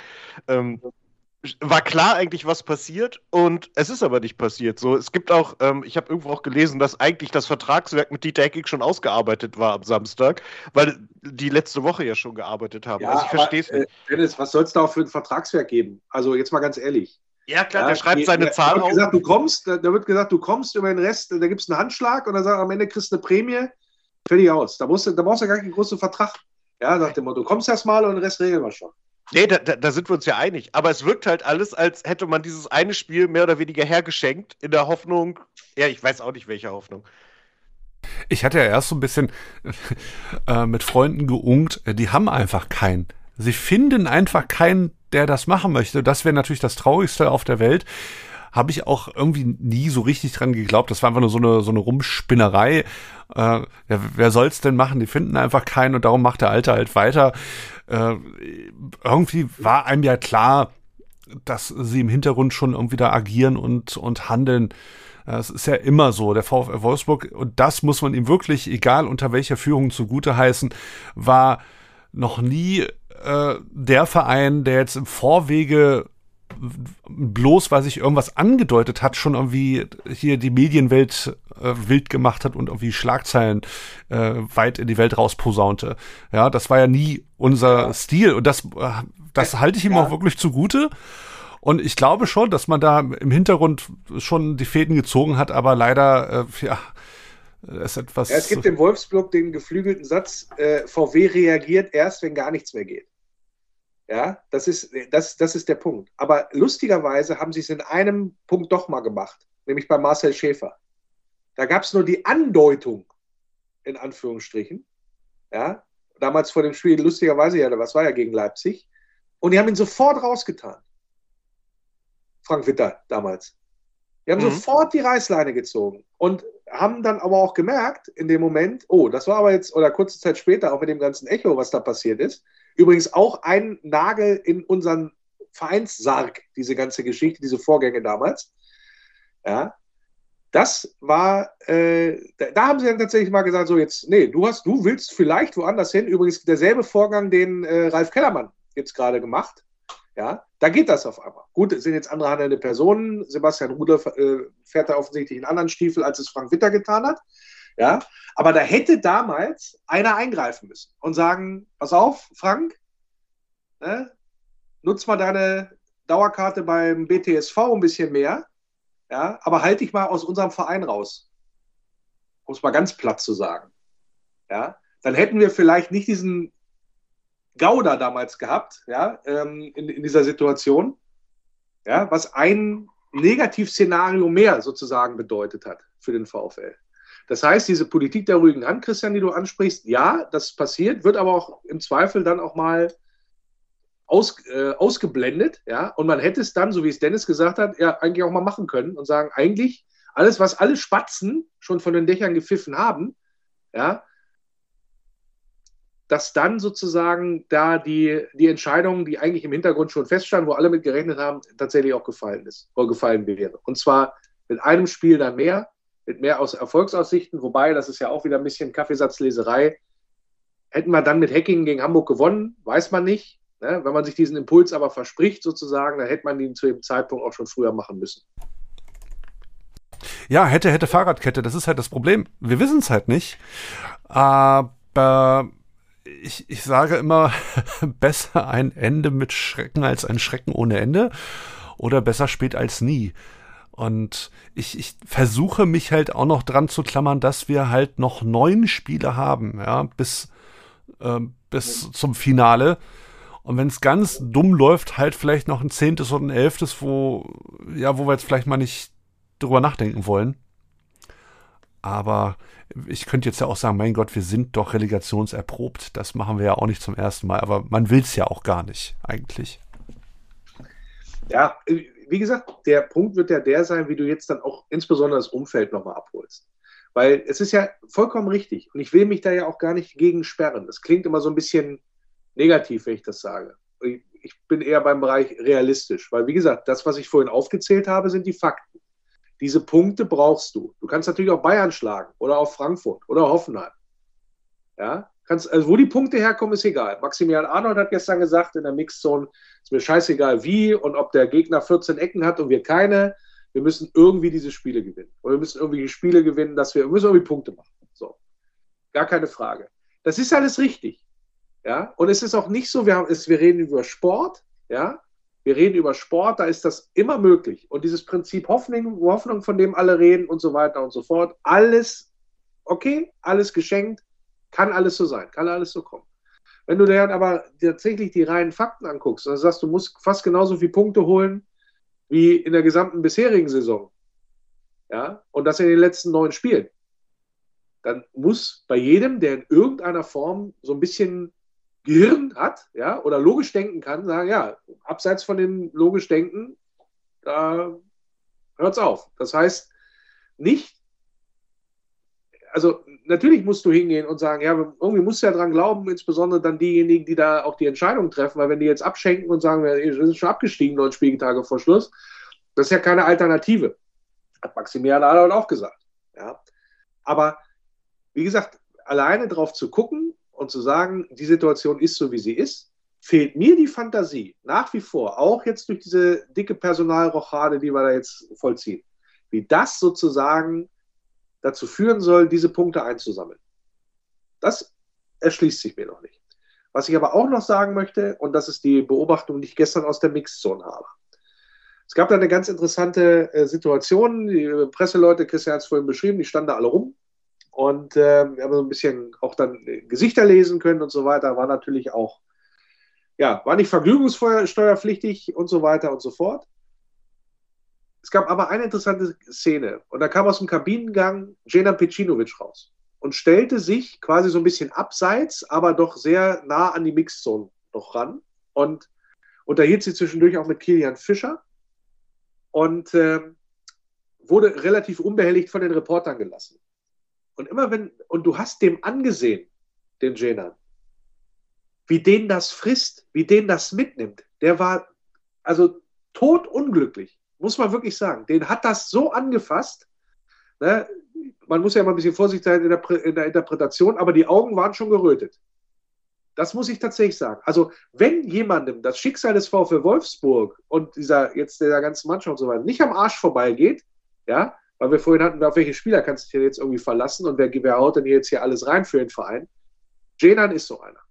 war klar eigentlich, was passiert, und es ist aber nicht passiert. So, es gibt auch, ich habe irgendwo auch gelesen, dass eigentlich das Vertragswerk mit Dieter Hecking schon ausgearbeitet war am Samstag, weil die letzte Woche ja schon gearbeitet haben. Ja, also ich verstehe es nicht. Dennis, was soll es da auch für ein Vertragswerk geben? Also jetzt mal ganz ehrlich. Ja, klar, der schreibt seine Zahl auf. Da wird gesagt, du kommst über den Rest, da gibt es einen Handschlag und dann sagt am Ende kriegst du eine Prämie, fertig aus. Da brauchst du gar keinen großen Vertrag. Ja, nach dem Motto, du kommst erst mal und den Rest regeln wir schon. Nee, da sind wir uns ja einig. Aber es wirkt halt alles, als hätte man dieses eine Spiel mehr oder weniger hergeschenkt, in der Hoffnung, ja, ich weiß auch nicht, welche Hoffnung. Ich hatte ja erst so ein bisschen mit Freunden geungt, die haben einfach keinen. Sie finden einfach keinen, der das machen möchte. Das wäre natürlich das Traurigste auf der Welt. Habe ich auch irgendwie nie so richtig dran geglaubt. Das war einfach nur so eine Rumspinnerei. Ja, wer soll's denn machen? Die finden einfach keinen und darum macht der Alte halt weiter. Irgendwie war einem ja klar, dass sie im Hintergrund schon irgendwie da agieren und handeln. Es ist ja immer so, der VfL Wolfsburg, und das muss man ihm wirklich, egal unter welcher Führung, zugute heißen, war noch nie der Verein, der jetzt im Vorwege bloß, weil sich irgendwas angedeutet hat, schon irgendwie hier die Medienwelt wild gemacht hat und irgendwie Schlagzeilen weit in die Welt rausposaunte. Ja, das war ja nie unser Stil, und das halte ich ihm auch wirklich zugute. Und ich glaube schon, dass man da im Hintergrund schon die Fäden gezogen hat, aber leider, ist etwas... Ja, es gibt im Wolfsburg den geflügelten Satz, VW reagiert erst, wenn gar nichts mehr geht. Ja, das ist der Punkt. Aber lustigerweise haben sie es in einem Punkt doch mal gemacht, nämlich bei Marcel Schäfer. Da gab es nur die Andeutung, in Anführungsstrichen, ja, damals vor dem Spiel, lustigerweise, ja, was war ja gegen Leipzig, und die haben ihn sofort rausgetan. Frank Witter damals. Die haben sofort die Reißleine gezogen und haben dann aber auch gemerkt, in dem Moment, oh, das war aber jetzt, oder kurze Zeit später, auch mit dem ganzen Echo, was da passiert ist, übrigens auch ein Nagel in unseren Vereinssarg, diese ganze Geschichte, diese Vorgänge damals. Ja, das war, da haben sie dann tatsächlich mal gesagt, so jetzt, nee, du willst vielleicht woanders hin. Übrigens derselbe Vorgang, den Ralf Kellermann jetzt gerade gemacht. Ja, da geht das auf einmal. Gut, es sind jetzt andere handelnde Personen. Sebastian Rudolph fährt da offensichtlich einen anderen Stiefel, als es Frank Witter getan hat. Ja, aber da hätte damals einer eingreifen müssen und sagen, pass auf, Frank, nutz mal deine Dauerkarte beim BTSV ein bisschen mehr, ja, aber halt dich mal aus unserem Verein raus. Um es mal ganz platt zu sagen. Ja, dann hätten wir vielleicht nicht diesen Gauder damals gehabt, ja, in dieser Situation, ja, was ein Negativszenario mehr sozusagen bedeutet hat für den VfL. Das heißt, diese Politik der ruhigen Hand, Christian, die du ansprichst, ja, das passiert, wird aber auch im Zweifel dann auch mal ausgeblendet, ja, und man hätte es dann, so wie es Dennis gesagt hat, ja, eigentlich auch mal machen können und sagen, eigentlich alles, was alle Spatzen schon von den Dächern gepfiffen haben, ja, dass dann sozusagen da die Entscheidung, die eigentlich im Hintergrund schon feststand, wo alle mit gerechnet haben, tatsächlich auch gefallen wäre. Und zwar mit einem Spiel dann mehr, mit mehr Erfolgsaussichten, wobei, das ist ja auch wieder ein bisschen Kaffeesatzleserei, hätten wir dann mit Hacking gegen Hamburg gewonnen, weiß man nicht. Ne? Wenn man sich diesen Impuls aber verspricht sozusagen, dann hätte man ihn zu dem Zeitpunkt auch schon früher machen müssen. Ja, hätte Fahrradkette, das ist halt das Problem. Wir wissen es halt nicht. Aber ich sage immer, besser ein Ende mit Schrecken als ein Schrecken ohne Ende oder besser spät als nie. Und ich versuche mich halt auch noch dran zu klammern, dass wir halt noch 9 Spiele haben, ja, bis zum Finale. Und wenn es ganz dumm läuft, halt vielleicht noch ein 10. oder ein 11., wo wir jetzt vielleicht mal nicht drüber nachdenken wollen. Aber ich könnte jetzt ja auch sagen, mein Gott, wir sind doch relegationserprobt. Das machen wir ja auch nicht zum ersten Mal. Aber man will es ja auch gar nicht, eigentlich. Ja, wie gesagt, der Punkt wird ja der sein, wie du jetzt dann auch insbesondere das Umfeld nochmal abholst. Weil es ist ja vollkommen richtig. Und ich will mich da ja auch gar nicht gegen sperren. Das klingt immer so ein bisschen negativ, wenn ich das sage. Ich bin eher beim Bereich realistisch. Weil, wie gesagt, das, was ich vorhin aufgezählt habe, sind die Fakten. Diese Punkte brauchst du. Du kannst natürlich auch Bayern schlagen oder auch Frankfurt oder Hoffenheim. Ja, also wo die Punkte herkommen, ist egal. Maximilian Arnold hat gestern gesagt, in der Mixzone ist mir scheißegal wie und ob der Gegner 14 Ecken hat und wir keine. Wir müssen irgendwie diese Spiele gewinnen. Und wir müssen irgendwie die Spiele gewinnen, wir müssen irgendwie Punkte machen. So. Gar keine Frage. Das ist alles richtig. Ja, und es ist auch nicht so, wir reden über Sport, ja. Wir reden über Sport, da ist das immer möglich. Und dieses Prinzip Hoffnung, von dem alle reden und so weiter und so fort, alles okay, alles geschenkt, kann alles so sein, kann alles so kommen. Wenn du dir dann aber tatsächlich die reinen Fakten anguckst und sagst, du musst fast genauso viele Punkte holen wie in der gesamten bisherigen Saison, ja, und das in den letzten 9 Spielen, dann muss bei jedem, der in irgendeiner Form so ein bisschen Gehirn hat, ja, oder logisch denken kann, sagen, ja, abseits von dem logisch Denken, da hört's auf. Das heißt, also natürlich musst du hingehen und sagen, ja, irgendwie musst du ja dran glauben, insbesondere dann diejenigen, die da auch die Entscheidung treffen, weil wenn die jetzt abschenken und sagen, wir sind schon abgestiegen, 9 Spieltage vor Schluss, das ist ja keine Alternative. Hat Maximilian Arnold auch gesagt. Ja. Aber wie gesagt, alleine drauf zu gucken und zu sagen, die Situation ist so, wie sie ist, fehlt mir die Fantasie nach wie vor, auch jetzt durch diese dicke Personalrochade, die wir da jetzt vollziehen, wie das sozusagen dazu führen soll, diese Punkte einzusammeln. Das erschließt sich mir noch nicht. Was ich aber auch noch sagen möchte, und das ist die Beobachtung, die ich gestern aus der Mixzone habe. Es gab da eine ganz interessante Situation, die Presseleute, Christian hat es vorhin beschrieben, die standen da alle rum. Und wir haben so ein bisschen auch dann Gesichter lesen können und so weiter. War natürlich auch, ja, war nicht vergnügungssteuerpflichtig und so weiter und so fort. Es gab aber eine interessante Szene. Und da kam aus dem Kabinengang Djenan Pecinovic raus und stellte sich quasi so ein bisschen abseits, aber doch sehr nah an die Mixzone noch ran. Und unterhielt sich zwischendurch auch mit Kilian Fischer und wurde relativ unbehelligt von den Reportern gelassen. Und du hast dem angesehen, den Djenan, wie den das frisst, wie den das mitnimmt. Der war also totunglücklich, muss man wirklich sagen. Den hat das so angefasst. Ne? Man muss ja immer ein bisschen vorsichtig sein in der Interpretation, aber die Augen waren schon gerötet. Das muss ich tatsächlich sagen. Also, wenn jemandem das Schicksal des VfL Wolfsburg und dieser ganzen Mannschaft und so weiter nicht am Arsch vorbeigeht, ja, weil wir vorhin hatten, auf welche Spieler kannst du dich jetzt irgendwie verlassen und wer haut denn jetzt hier alles rein für den Verein? Jenan ist so einer.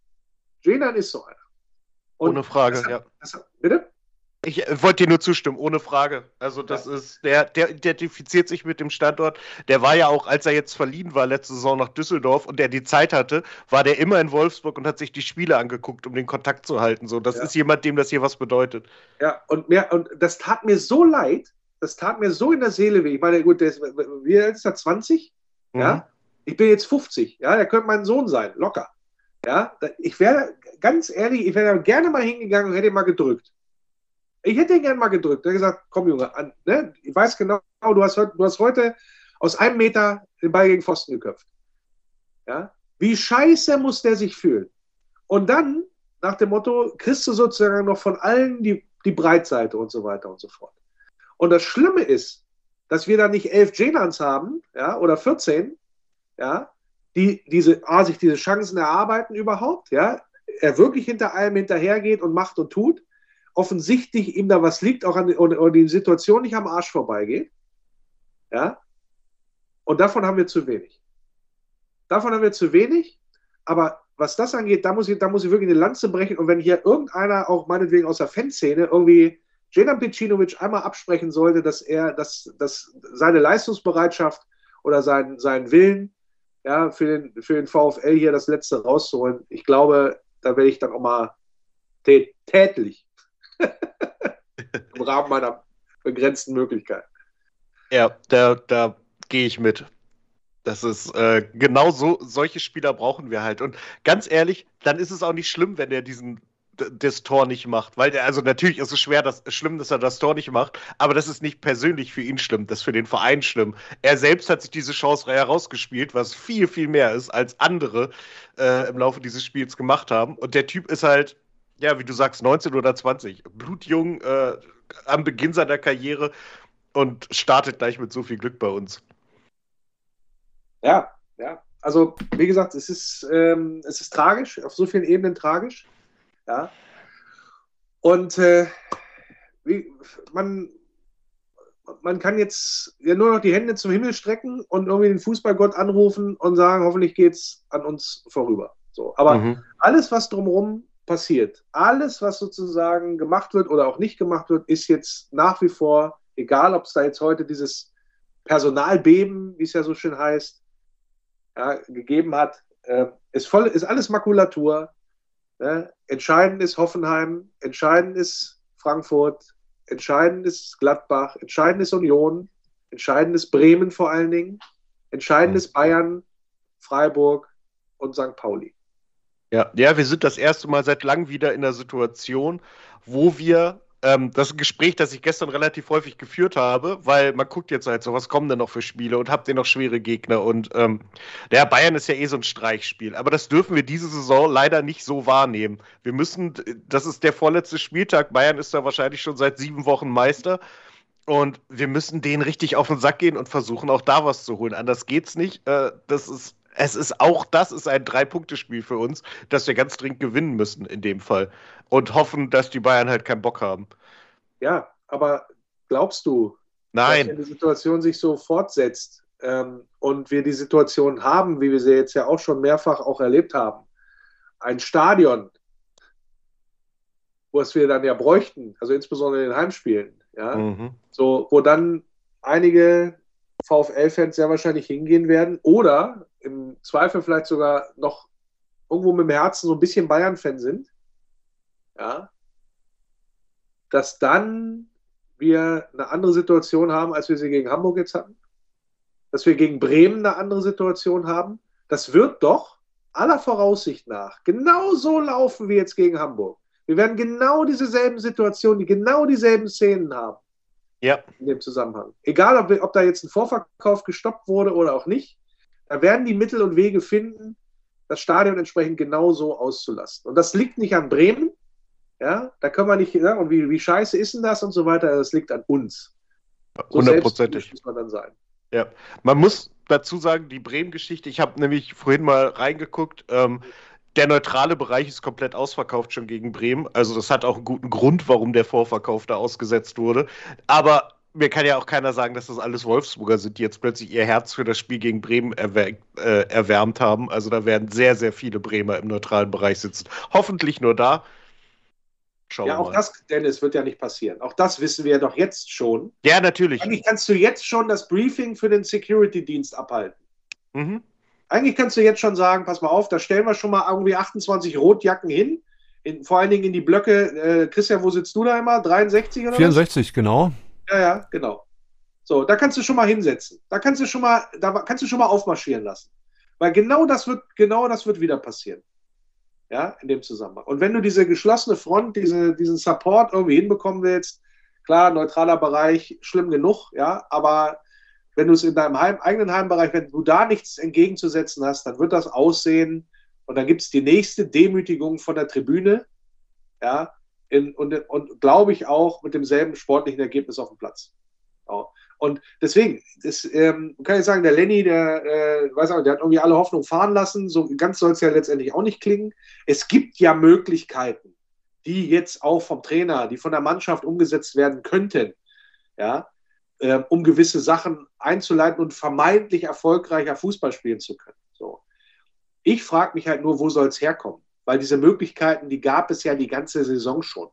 Und ohne Frage, ja. Bitte? Ich wollte dir nur zustimmen, ohne Frage. Also das ist, der identifiziert sich mit dem Standort. Der war ja auch, als er jetzt verliehen war, letzte Saison nach Düsseldorf und der die Zeit hatte, war der immer in Wolfsburg und hat sich die Spiele angeguckt, um den Kontakt zu halten. So, das ist jemand, dem das hier was bedeutet. Ja, und das tat mir so leid, das tat mir so in der Seele weh. Ich meine, gut, wie alt ist er? 20? Mhm. Ja? Ich bin jetzt 50. Ja, der könnte mein Sohn sein, locker. Ja, ich wäre, ganz ehrlich, ich wäre gerne mal hingegangen und hätte ihn mal gedrückt. Ich hätte ihn gerne mal gedrückt. Er hat gesagt, komm Junge, ne? Ich weiß genau, du hast heute aus 1 Meter den Ball gegen Pfosten geköpft. Ja? Wie scheiße muss der sich fühlen? Und dann, nach dem Motto, kriegst du sozusagen noch von allen die Breitseite und so weiter und so fort. Und das Schlimme ist, dass wir da nicht 11 Jenans haben, ja, oder 14, ja, die sich diese Chancen erarbeiten überhaupt, ja, er wirklich hinter allem hinterhergeht und macht und tut, offensichtlich ihm da was liegt, auch und die Situation nicht am Arsch vorbeigeht, ja, und davon haben wir zu wenig. Aber was das angeht, da muss ich wirklich eine Lanze brechen und wenn hier irgendeiner, auch meinetwegen aus der Fanszene, irgendwie Jenan Pecinovic einmal absprechen sollte, dass seine Leistungsbereitschaft oder sein Willen, ja, für den VfL hier das Letzte rauszuholen, ich glaube, da werde ich dann auch mal tätlich im Rahmen meiner begrenzten Möglichkeiten. Ja, da gehe ich mit. Das ist genau so, solche Spieler brauchen wir halt. Und ganz ehrlich, dann ist es auch nicht schlimm, wenn er das Tor nicht macht. Weil also natürlich ist es schlimm, dass er das Tor nicht macht, aber das ist nicht persönlich für ihn schlimm, das ist für den Verein schlimm. Er selbst hat sich diese Chance herausgespielt, was viel, viel mehr ist, als andere im Laufe dieses Spiels gemacht haben. Und der Typ ist halt, ja, wie du sagst, 19 oder 20, blutjung, am Beginn seiner Karriere und startet gleich mit so viel Glück bei uns. Ja. Also, wie gesagt, es ist tragisch, auf so vielen Ebenen tragisch. Ja. Und man kann jetzt ja nur noch die Hände zum Himmel strecken und irgendwie den Fußballgott anrufen und sagen, hoffentlich geht's an uns vorüber. So. Aber alles, was drumherum passiert, alles, was sozusagen gemacht wird oder auch nicht gemacht wird, ist jetzt nach wie vor, egal ob es da jetzt heute dieses Personalbeben, wie es ja so schön heißt, ja, gegeben hat, ist alles Makulatur. Ne? Entscheidend ist Hoffenheim, entscheidend ist Frankfurt, entscheidend ist Gladbach, entscheidend ist Union, entscheidend ist Bremen vor allen Dingen, entscheidend ist Bayern, Freiburg und St. Pauli. Ja, wir sind das erste Mal seit langem wieder in der Situation, wo wir, das ist ein Gespräch, das ich gestern relativ häufig geführt habe, weil man guckt jetzt halt so, was kommen denn noch für Spiele und habt ihr noch schwere Gegner und Bayern ist ja eh so ein Streichspiel, aber das dürfen wir diese Saison leider nicht so wahrnehmen. Das ist der vorletzte Spieltag, Bayern ist da wahrscheinlich schon seit 7 Wochen Meister und wir müssen denen richtig auf den Sack gehen und versuchen auch da was zu holen, anders geht's nicht, das ist ein 3-Punkte-Spiel für uns, das wir ganz dringend gewinnen müssen in dem Fall. Und hoffen, dass die Bayern halt keinen Bock haben. Ja, aber glaubst du, Nein, dass die Situation sich so fortsetzt und wir die Situation haben, wie wir sie jetzt ja auch schon mehrfach auch erlebt haben, ein Stadion, was wir dann ja bräuchten, also insbesondere in den Heimspielen, ja, so, wo dann einige VfL-Fans sehr wahrscheinlich hingehen werden oder im Zweifel vielleicht sogar noch irgendwo mit dem Herzen so ein bisschen Bayern-Fan sind, ja, dass dann wir eine andere Situation haben, als wir sie gegen Hamburg jetzt hatten, dass wir gegen Bremen eine andere Situation haben. Das wird doch aller Voraussicht nach genau so laufen wie jetzt gegen Hamburg. Wir werden genau dieselben Situationen, genau dieselben Szenen haben. Ja. In dem Zusammenhang. Egal, ob da jetzt ein Vorverkauf gestoppt wurde oder auch nicht, da werden die Mittel und Wege finden, das Stadion entsprechend genauso auszulasten. Und das liegt nicht an Bremen, ja, da können wir nicht, ja, und wie scheiße ist denn das und so weiter, das liegt an uns. So 100%. muss man dann sein. Ja, man muss dazu sagen, die Bremen-Geschichte, ich habe nämlich vorhin mal reingeguckt, Der neutrale Bereich ist komplett ausverkauft schon gegen Bremen. Also das hat auch einen guten Grund, warum der Vorverkauf da ausgesetzt wurde. Aber mir kann ja auch keiner sagen, dass das alles Wolfsburger sind, die jetzt plötzlich ihr Herz für das Spiel gegen Bremen erwärmt haben. Also da werden sehr, sehr viele Bremer im neutralen Bereich sitzen. Hoffentlich nur da. Schauen wir auch mal. das, Dennis, wird ja nicht passieren. Auch das wissen wir ja doch jetzt schon. Ja, natürlich. Eigentlich kannst du jetzt schon das Briefing für den Security-Dienst abhalten. Mhm. Eigentlich kannst du jetzt schon sagen, pass mal auf, da stellen wir schon mal irgendwie 28 Rotjacken hin, vor allen Dingen in die Blöcke. Christian, wo sitzt du da immer? 63 oder 64, genau. Ja, genau. So, da kannst du schon mal hinsetzen. Da kannst du schon mal aufmarschieren lassen. Weil genau das wird wieder passieren. Ja, in dem Zusammenhang. Und wenn du diese geschlossene Front, diesen Support irgendwie hinbekommen willst, klar, neutraler Bereich, schlimm genug, ja, aber wenn du es in deinem eigenen Heimbereich, wenn du da nichts entgegenzusetzen hast, dann wird das aussehen und dann gibt es die nächste Demütigung von der Tribüne, ja, und glaube ich auch mit demselben sportlichen Ergebnis auf dem Platz. Ja. Und deswegen, kann ich sagen, der Lenny, der hat irgendwie alle Hoffnung fahren lassen, so ganz soll es ja letztendlich auch nicht klingen. Es gibt ja Möglichkeiten, die jetzt auch vom Trainer, die von der Mannschaft umgesetzt werden könnten, ja, um gewisse Sachen einzuleiten und vermeintlich erfolgreicher Fußball spielen zu können. So. Ich frage mich halt nur, wo soll es herkommen? Weil diese Möglichkeiten, die gab es ja die ganze Saison schon.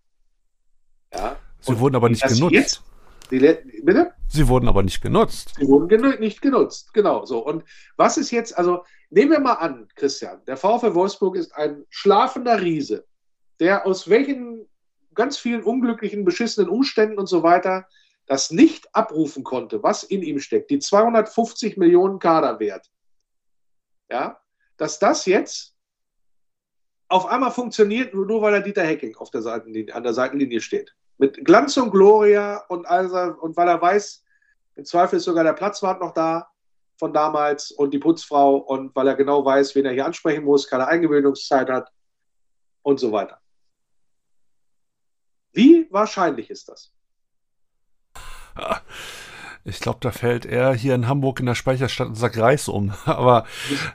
Ja? Sie wurden aber nicht genutzt. Bitte? Sie wurden aber nicht genutzt. Sie wurden nicht genutzt, genau so. Und was ist jetzt, also nehmen wir mal an, Christian, der VfL Wolfsburg ist ein schlafender Riese, der aus welchen ganz vielen unglücklichen, beschissenen Umständen und so weiter das nicht abrufen konnte, was in ihm steckt, die 250 Millionen Kaderwert, ja, dass das jetzt auf einmal funktioniert, nur weil der Dieter Hecking an der Seitenlinie steht. Mit Glanz und Gloria und weil er weiß, im Zweifel ist sogar der Platzwart noch da von damals und die Putzfrau und weil er genau weiß, wen er hier ansprechen muss, keine Eingewöhnungszeit hat und so weiter. Wie wahrscheinlich ist das? Ich glaube, da fällt er hier in Hamburg in der Speicherstadt und sagt Reis um. Aber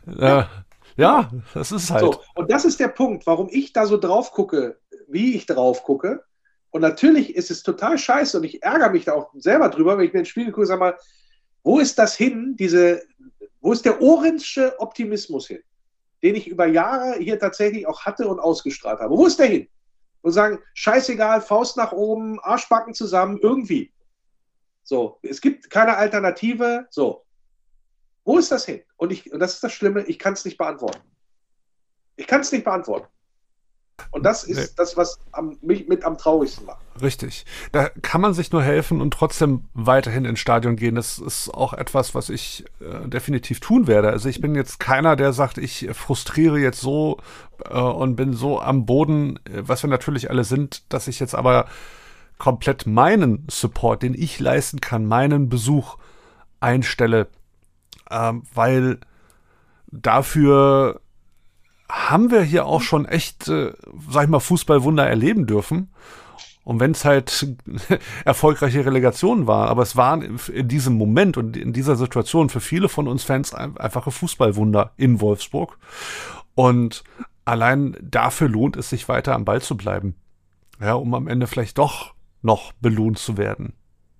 ja, das ist halt. So, und das ist der Punkt, warum ich da so drauf gucke, wie ich drauf gucke. Und natürlich ist es total scheiße und ich ärgere mich da auch selber drüber, wenn ich mir ein Spiel gucke, sag mal, wo ist das hin, wo ist der Ohrensche Optimismus hin, den ich über Jahre hier tatsächlich auch hatte und ausgestrahlt habe? Wo ist der hin? Und sagen, scheißegal, Faust nach oben, Arschbacken zusammen, irgendwie. So, es gibt keine Alternative. So, wo ist das hin? Und das ist das Schlimme, ich kann es nicht beantworten. Ich kann es nicht beantworten. Und das ist das, was mich mit am traurigsten macht. Richtig. Da kann man sich nur helfen und trotzdem weiterhin ins Stadion gehen. Das ist auch etwas, was ich definitiv tun werde. Also ich bin jetzt keiner, der sagt, ich frustriere jetzt so und bin so am Boden, was wir natürlich alle sind, dass ich jetzt aber komplett meinen Support, den ich leisten kann, meinen Besuch einstelle, weil dafür haben wir hier auch schon echt, sag ich mal, Fußballwunder erleben dürfen. Und wenn es halt erfolgreiche Relegationen waren, aber es waren in diesem Moment und in dieser Situation für viele von uns Fans einfache Fußballwunder in Wolfsburg. Und allein dafür lohnt es sich weiter am Ball zu bleiben. Ja, um am Ende vielleicht doch noch belohnt zu werden.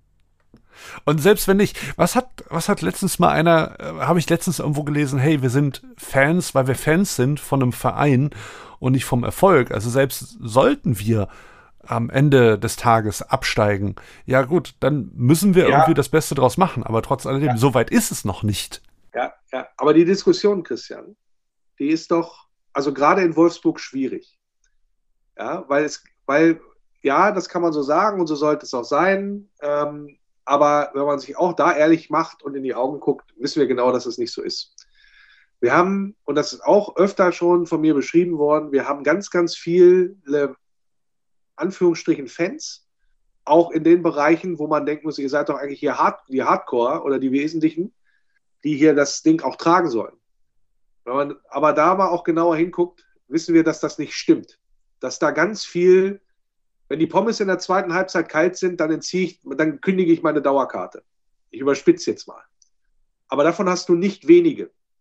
Und selbst wenn nicht, was hat letztens mal einer, habe ich letztens irgendwo gelesen, hey, wir sind Fans, weil wir Fans sind von einem Verein und nicht vom Erfolg. Also selbst sollten wir am Ende des Tages absteigen, ja gut, dann müssen wir irgendwie das Beste draus machen. Aber trotz alledem, so weit ist es noch nicht. Ja, aber die Diskussion, Christian, die ist doch, also gerade in Wolfsburg schwierig. Ja, weil das kann man so sagen und so sollte es auch sein. Aber wenn man sich auch da ehrlich macht und in die Augen guckt, wissen wir genau, dass es nicht so ist. Wir haben, und das ist auch öfter schon von mir beschrieben worden, wir haben ganz, ganz viele, Anführungsstrichen, Fans, auch in den Bereichen, wo man denken muss, ihr seid doch eigentlich hier die Hardcore oder die Wesentlichen, die hier das Ding auch tragen sollen. Wenn man aber da mal auch genauer hinguckt, wissen wir, dass das nicht stimmt. Dass da ganz viel, wenn die Pommes in der zweiten Halbzeit kalt sind, dann kündige ich meine Dauerkarte. Ich überspitze jetzt mal. Aber davon hast du nicht wenige.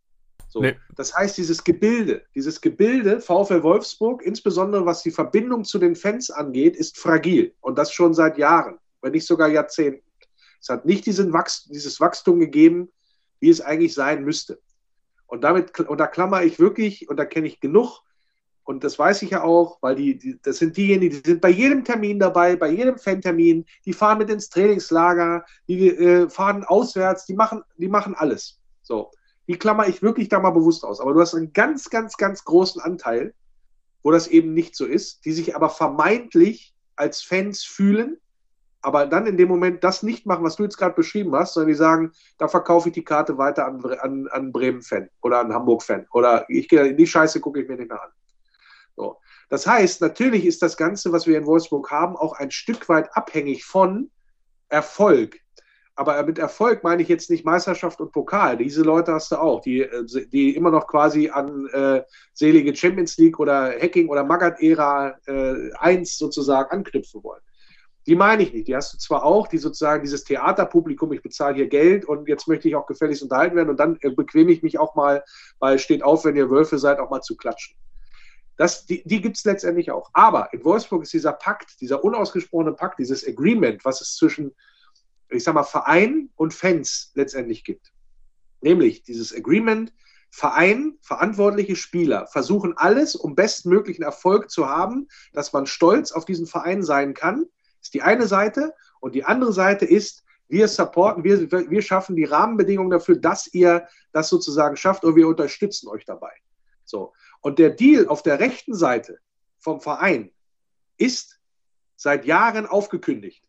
So. Nee. Das heißt, dieses Gebilde, VfL Wolfsburg, insbesondere was die Verbindung zu den Fans angeht, ist fragil. Und das schon seit Jahren, wenn nicht sogar Jahrzehnten. Es hat nicht dieses Wachstum gegeben, wie es eigentlich sein müsste. Und da klammer ich wirklich, und da kenne ich genug, und das weiß ich ja auch, weil das sind diejenigen, die sind bei jedem Termin dabei, bei jedem Fantermin, die fahren mit ins Trainingslager, die fahren auswärts, die machen alles. So. Die klammer ich wirklich da mal bewusst aus. Aber du hast einen ganz, ganz, ganz großen Anteil, wo das eben nicht so ist, die sich aber vermeintlich als Fans fühlen, aber dann in dem Moment das nicht machen, was du jetzt gerade beschrieben hast, sondern die sagen, da verkaufe ich die Karte weiter an Bremen-Fan oder an Hamburg-Fan. Oder die Scheiße gucke ich mir nicht mehr an. So. Das heißt, natürlich ist das Ganze, was wir in Wolfsburg haben, auch ein Stück weit abhängig von Erfolg. Aber mit Erfolg meine ich jetzt nicht Meisterschaft und Pokal. Diese Leute hast du auch, die immer noch quasi an selige Champions League oder Hacking oder Magath-Ära 1 sozusagen anknüpfen wollen. Die meine ich nicht. Die hast du zwar auch, die sozusagen dieses Theaterpublikum, ich bezahle hier Geld und jetzt möchte ich auch gefälligst unterhalten werden und dann bequeme ich mich auch mal, weil steht auf, wenn ihr Wölfe seid, auch mal zu klatschen. Die gibt es letztendlich auch. Aber in Wolfsburg ist dieser Pakt, dieser unausgesprochene Pakt, dieses Agreement, was es zwischen, ich sag mal, Verein und Fans letztendlich gibt. Nämlich dieses Agreement, Verein, verantwortliche Spieler versuchen alles, um bestmöglichen Erfolg zu haben, dass man stolz auf diesen Verein sein kann, ist die eine Seite. Und die andere Seite ist, wir supporten, wir schaffen die Rahmenbedingungen dafür, dass ihr das sozusagen schafft und wir unterstützen euch dabei. So. Und der Deal auf der rechten Seite vom Verein ist seit Jahren aufgekündigt.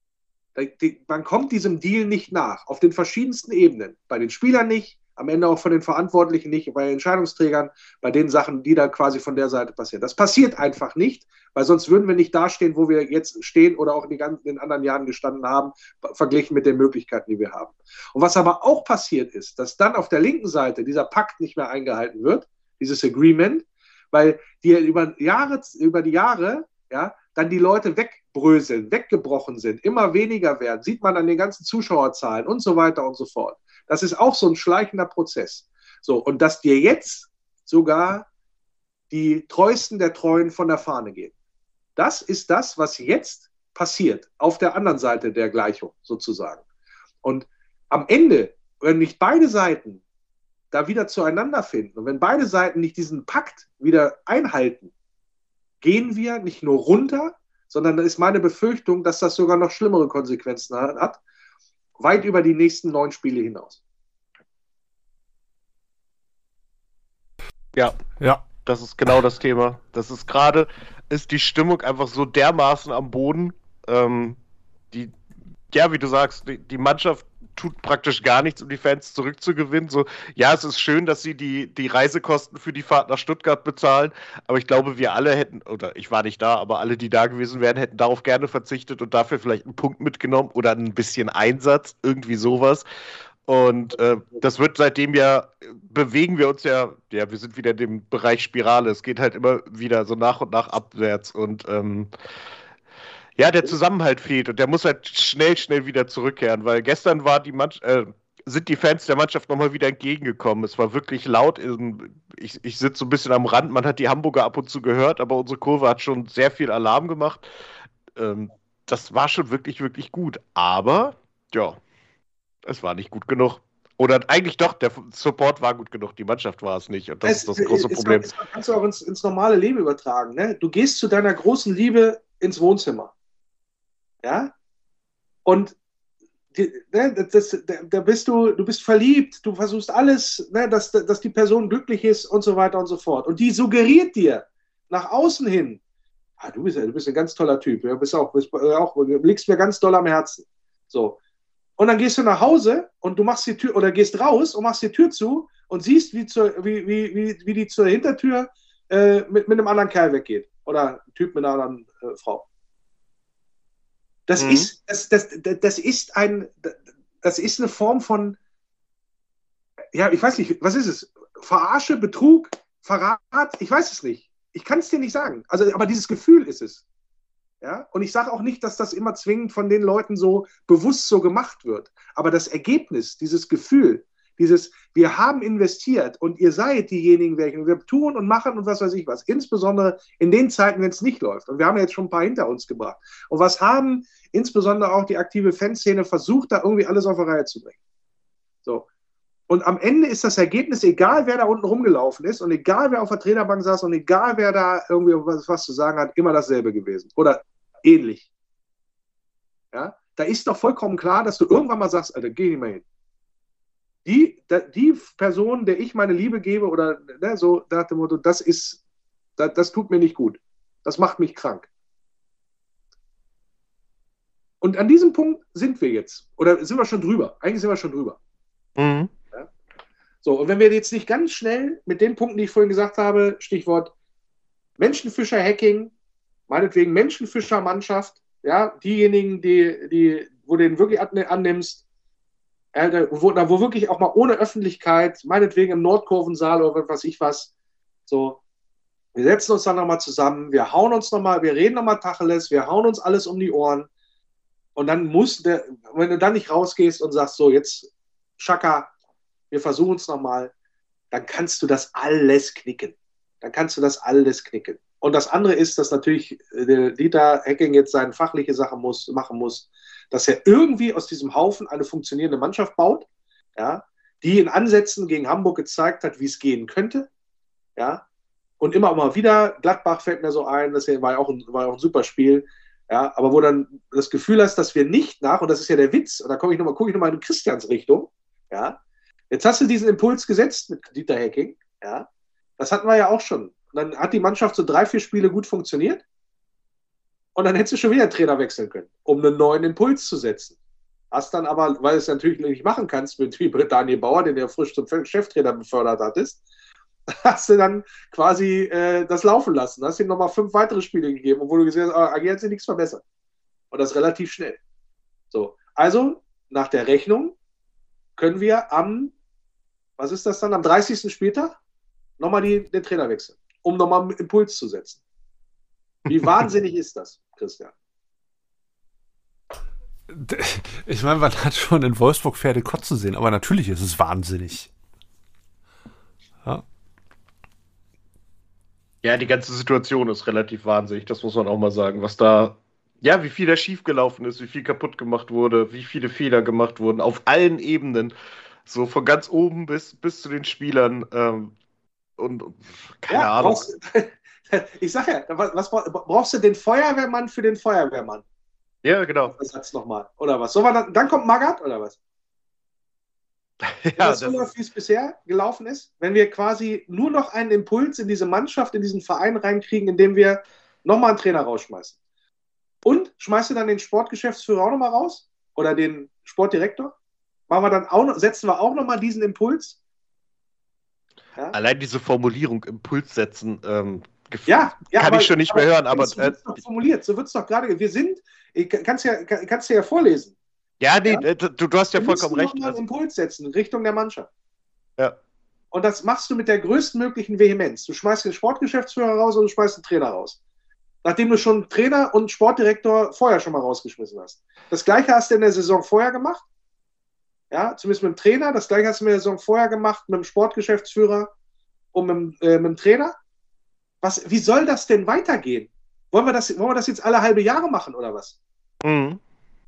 Man kommt diesem Deal nicht nach, auf den verschiedensten Ebenen. Bei den Spielern nicht, am Ende auch von den Verantwortlichen nicht, bei den Entscheidungsträgern, bei den Sachen, die da quasi von der Seite passieren. Das passiert einfach nicht, weil sonst würden wir nicht dastehen, wo wir jetzt stehen oder auch in den anderen Jahren gestanden haben, verglichen mit den Möglichkeiten, die wir haben. Und was aber auch passiert ist, dass dann auf der linken Seite dieser Pakt nicht mehr eingehalten wird, dieses Agreement, weil die über die Jahre, ja, dann die Leute wegbröseln, weggebrochen sind, immer weniger werden, sieht man an den ganzen Zuschauerzahlen und so weiter und so fort. Das ist auch so ein schleichender Prozess. So, und dass dir jetzt sogar die Treuesten der Treuen von der Fahne gehen. Das ist das, was jetzt passiert, auf der anderen Seite der Gleichung sozusagen. Und am Ende, wenn nicht beide Seiten da wieder zueinander finden und wenn beide Seiten nicht diesen Pakt wieder einhalten, gehen wir nicht nur runter, sondern da ist meine Befürchtung, dass das sogar noch schlimmere Konsequenzen hat, weit über die nächsten 9 Spiele hinaus. Ja, Ja. das ist genau das Thema. Das ist gerade, ist die Stimmung einfach so dermaßen am Boden. Wie du sagst, die Mannschaft tut praktisch gar nichts, um die Fans zurückzugewinnen. So, ja, es ist schön, dass sie die Reisekosten für die Fahrt nach Stuttgart bezahlen, aber ich glaube, wir alle hätten, oder ich war nicht da, aber alle, die da gewesen wären, hätten darauf gerne verzichtet und dafür vielleicht einen Punkt mitgenommen oder ein bisschen Einsatz, irgendwie sowas. Und das wird seitdem bewegen wir uns ja, wir sind wieder in dem Bereich Spirale. Es geht halt immer wieder so nach und nach abwärts und der Zusammenhalt fehlt und der muss halt schnell wieder zurückkehren, weil gestern sind die Fans der Mannschaft nochmal wieder entgegengekommen. Es war wirklich laut. Ich sitze so ein bisschen am Rand, man hat die Hamburger ab und zu gehört, aber unsere Kurve hat schon sehr viel Alarm gemacht. Das war schon wirklich, wirklich gut. Aber, ja, es war nicht gut genug. Oder eigentlich doch, der Support war gut genug, die Mannschaft war es nicht. Und das ist das große Problem. Das kannst du auch ins normale Leben übertragen. Ne? Du gehst zu deiner großen Liebe ins Wohnzimmer. Ja? Und da du bist verliebt, du versuchst alles, ne, dass die Person glücklich ist und so weiter und so fort. Und die suggeriert dir nach außen hin, du bist ein ganz toller Typ, du liegst mir ganz doll am Herzen. So. Und dann gehst du nach Hause und du machst die Tür oder gehst raus und machst die Tür zu und siehst, wie die zur Hintertür mit einem anderen Kerl weggeht. Oder ein Typ mit einer anderen Frau. Das ist eine Form von, ja, ich weiß nicht, was ist es? Verarsche, Betrug, Verrat? Ich weiß es nicht. Ich kann es dir nicht sagen. Also, aber dieses Gefühl ist es. Ja? Und ich sage auch nicht, dass das immer zwingend von den Leuten so bewusst so gemacht wird. Aber das Ergebnis, dieses Gefühl, wir haben investiert und ihr seid diejenigen, welche wir tun und machen und was weiß ich was. Insbesondere in den Zeiten, wenn es nicht läuft. Und wir haben jetzt schon ein paar hinter uns gebracht. Und was haben insbesondere auch die aktive Fanszene versucht, da irgendwie alles auf die Reihe zu bringen. So. Und am Ende ist das Ergebnis, egal wer da unten rumgelaufen ist und egal wer auf der Trainerbank saß und egal wer da irgendwie was zu sagen hat, immer dasselbe gewesen. Oder ähnlich. Ja? Da ist doch vollkommen klar, dass du irgendwann mal sagst, Alter, geh nicht mehr hin. Die Person, der ich meine Liebe gebe oder so nach dem Motto, das tut mir nicht gut. Das macht mich krank. Und an diesem Punkt sind wir jetzt. Oder sind wir schon drüber? Eigentlich sind wir schon drüber. Mhm. Ja? So, und wenn wir jetzt nicht ganz schnell mit den Punkten, die ich vorhin gesagt habe, Stichwort Menschenfischer-Hacking, meinetwegen Menschenfischer-Mannschaft, ja, diejenigen, wo du den wirklich annimmst, wo wirklich auch mal ohne Öffentlichkeit, meinetwegen im Nordkurvensaal oder was weiß ich was, so, wir setzen uns dann nochmal zusammen, wir reden nochmal Tacheles, wir hauen uns alles um die Ohren und dann wenn du dann nicht rausgehst und sagst, so, jetzt Schaka, wir versuchen es nochmal, dann kannst du das alles knicken. Und das andere ist, dass natürlich der Dieter Hecking jetzt seine fachliche Sache machen muss, dass er irgendwie aus diesem Haufen eine funktionierende Mannschaft baut, ja, die in Ansätzen gegen Hamburg gezeigt hat, wie es gehen könnte. Ja, und immer mal wieder, Gladbach fällt mir so ein, das war ja auch ein super Spiel, ja, aber wo dann das Gefühl hast, dass wir nicht und das ist ja der Witz, und da gucke ich nochmal in Christians Richtung, ja, jetzt hast du diesen Impuls gesetzt mit Dieter Hecking, ja, das hatten wir ja auch schon. Und dann hat die Mannschaft so 3-4 Spiele gut funktioniert. Und dann hättest du schon wieder einen Trainer wechseln können, um einen neuen Impuls zu setzen. Hast dann aber, weil du es natürlich nicht machen kannst, wie Daniel Bauer, den du frisch zum Cheftrainer befördert hattest, hast du dann quasi das laufen lassen. Hast ihm nochmal 5 weitere Spiele gegeben, obwohl du gesehen hast, hier hat sich nichts verbessert. Und das relativ schnell. So, also nach der Rechnung können wir am 30. Spieltag nochmal den Trainer wechseln, um nochmal einen Impuls zu setzen. Wie wahnsinnig ist das, Christian? Ich meine, man hat schon in Wolfsburg Pferde kotzen sehen, aber natürlich ist es wahnsinnig. Ja. Ja, die ganze Situation ist relativ wahnsinnig, das muss man auch mal sagen, wie viel da schiefgelaufen ist, wie viel kaputt gemacht wurde, wie viele Fehler gemacht wurden, auf allen Ebenen, so von ganz oben bis zu den Spielern, und keine Ahnung. Ich sag ja, was brauchst du den Feuerwehrmann für den Feuerwehrmann? Ja, genau. Das Satz nochmal. Oder was? So, dann kommt Magath, oder was? Ja, das so läuft, wie es bisher gelaufen ist, wenn wir quasi nur noch einen Impuls in diese Mannschaft, in diesen Verein reinkriegen, indem wir nochmal einen Trainer rausschmeißen. Und schmeißt du dann den Sportgeschäftsführer auch nochmal raus? Oder den Sportdirektor? Setzen wir auch nochmal diesen Impuls? Ja? Allein diese Formulierung, Impuls setzen, kann ich schon nicht mehr hören. Aber so wird es doch formuliert, so wird es doch gerade. Kannst du ja vorlesen. Ja, nee, ja? Du hast ja vollkommen recht. Du musst einen Impuls setzen in Richtung der Mannschaft. Ja. Und das machst du mit der größtmöglichen Vehemenz. Du schmeißt den Sportgeschäftsführer raus und du schmeißt den Trainer raus. Nachdem du schon Trainer und Sportdirektor vorher schon mal rausgeschmissen hast. Das Gleiche hast du in der Saison vorher gemacht. Ja, zumindest mit dem Trainer. Das Gleiche hast du in der Saison vorher gemacht mit dem Sportgeschäftsführer und mit dem Trainer. Wie soll das denn weitergehen? Wollen wir das jetzt alle halbe Jahre machen oder was? Mhm.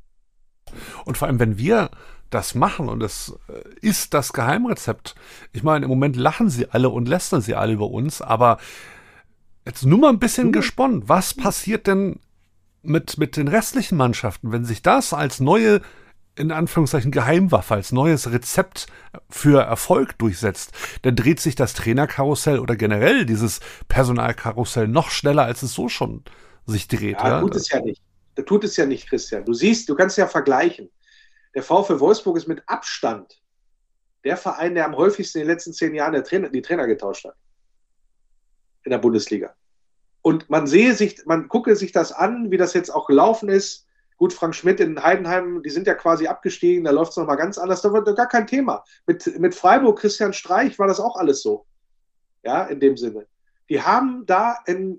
Und vor allem, wenn wir das machen, und das ist das Geheimrezept. Ich meine, im Moment lachen sie alle und lästern sie alle über uns, aber jetzt nur mal ein bisschen gesponnen. Was passiert denn mit den restlichen Mannschaften, wenn sich das als neue, in Anführungszeichen, Geheimwaffe, als neues Rezept für Erfolg durchsetzt? Dann dreht sich das Trainerkarussell oder generell dieses Personalkarussell noch schneller, als es so schon sich dreht. Ja, tut es ja nicht. Das tut es ja nicht, Christian. Du kannst ja vergleichen. Der VfL Wolfsburg ist mit Abstand der Verein, der am häufigsten in den letzten 10 Jahren die Trainer getauscht hat. In der Bundesliga. Und man gucke sich das an, wie das jetzt auch gelaufen ist. Gut, Frank Schmidt in Heidenheim, die sind ja quasi abgestiegen, da läuft es nochmal ganz anders. Da wird gar kein Thema. Mit Freiburg, Christian Streich war das auch alles so. Ja, in dem Sinne. Die haben im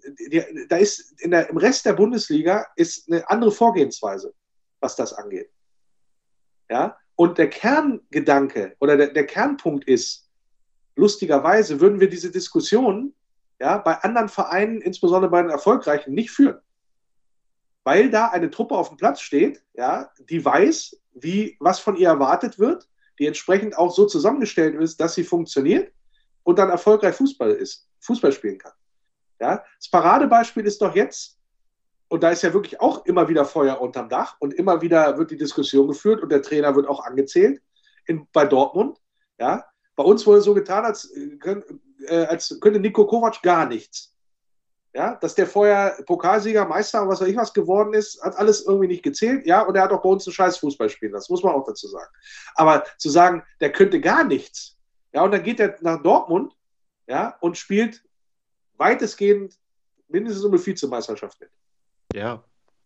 Rest der Bundesliga ist eine andere Vorgehensweise, was das angeht. Ja, Und der Kerngedanke oder der Kernpunkt ist, lustigerweise würden wir diese Diskussion bei anderen Vereinen, insbesondere bei den Erfolgreichen, nicht führen. Weil da eine Truppe auf dem Platz steht, die weiß, was von ihr erwartet wird, die entsprechend auch so zusammengestellt ist, dass sie funktioniert und dann erfolgreich Fußball spielen kann. Ja? Das Paradebeispiel ist doch jetzt, und da ist ja wirklich auch immer wieder Feuer unterm Dach und immer wieder wird die Diskussion geführt und der Trainer wird auch angezählt bei Dortmund. Ja? Bei uns wurde so getan, als könnte Niko Kovac gar nichts. Ja? Dass der vorher Pokalsieger, Meister und was weiß ich was geworden ist, hat alles irgendwie nicht gezählt. Ja? Und er hat auch bei uns einen scheiß Fußball spielen lassen, muss man auch dazu sagen. Aber zu sagen, der könnte gar nichts, und dann geht er nach Dortmund und spielt weitestgehend mindestens um eine Vizemeisterschaft mit. Ja.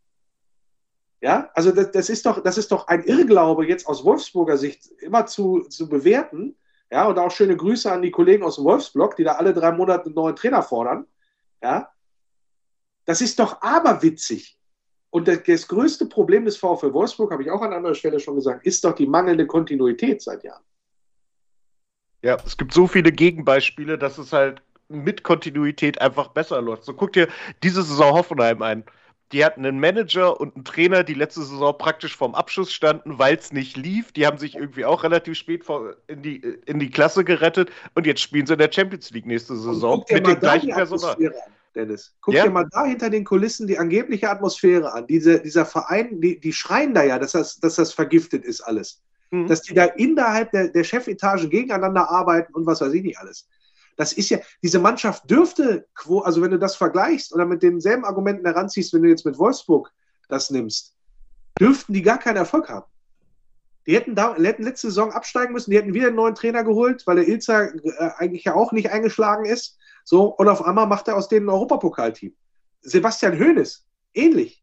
Ja, also das ist doch ein Irrglaube, jetzt aus Wolfsburger Sicht immer zu bewerten. Ja, und auch schöne Grüße an die Kollegen aus dem Wolfsblock, die da alle 3 Monate einen neuen Trainer fordern. Ja, das ist doch aberwitzig. Und das größte Problem des VfL Wolfsburg, habe ich auch an anderer Stelle schon gesagt, ist doch die mangelnde Kontinuität seit Jahren. Ja, es gibt so viele Gegenbeispiele, dass es halt mit Kontinuität einfach besser läuft. So, guck dir diese Saison Hoffenheim ein. Die hatten einen Manager und einen Trainer, die letzte Saison praktisch vorm Abschuss standen, weil es nicht lief. Die haben sich irgendwie auch relativ spät in die Klasse gerettet und jetzt spielen sie in der Champions League nächste Saison mit dem gleichen Personal. Dennis, guck dir mal da hinter den Kulissen die angebliche Atmosphäre an. Dieser Verein, die schreien da ja, dass das vergiftet ist alles. Dass die da innerhalb der Chefetage gegeneinander arbeiten und was weiß ich nicht alles. Das ist ja, diese Mannschaft dürfte, also wenn du das vergleichst oder mit denselben Argumenten heranziehst, wenn du jetzt mit Wolfsburg das nimmst, dürften die gar keinen Erfolg haben. Die hätten letzte Saison absteigen müssen, die hätten wieder einen neuen Trainer geholt, weil der Ilzer eigentlich ja auch nicht eingeschlagen ist. So, und auf einmal macht er aus denen ein Europapokalteam. Sebastian Hoeneß, ähnlich.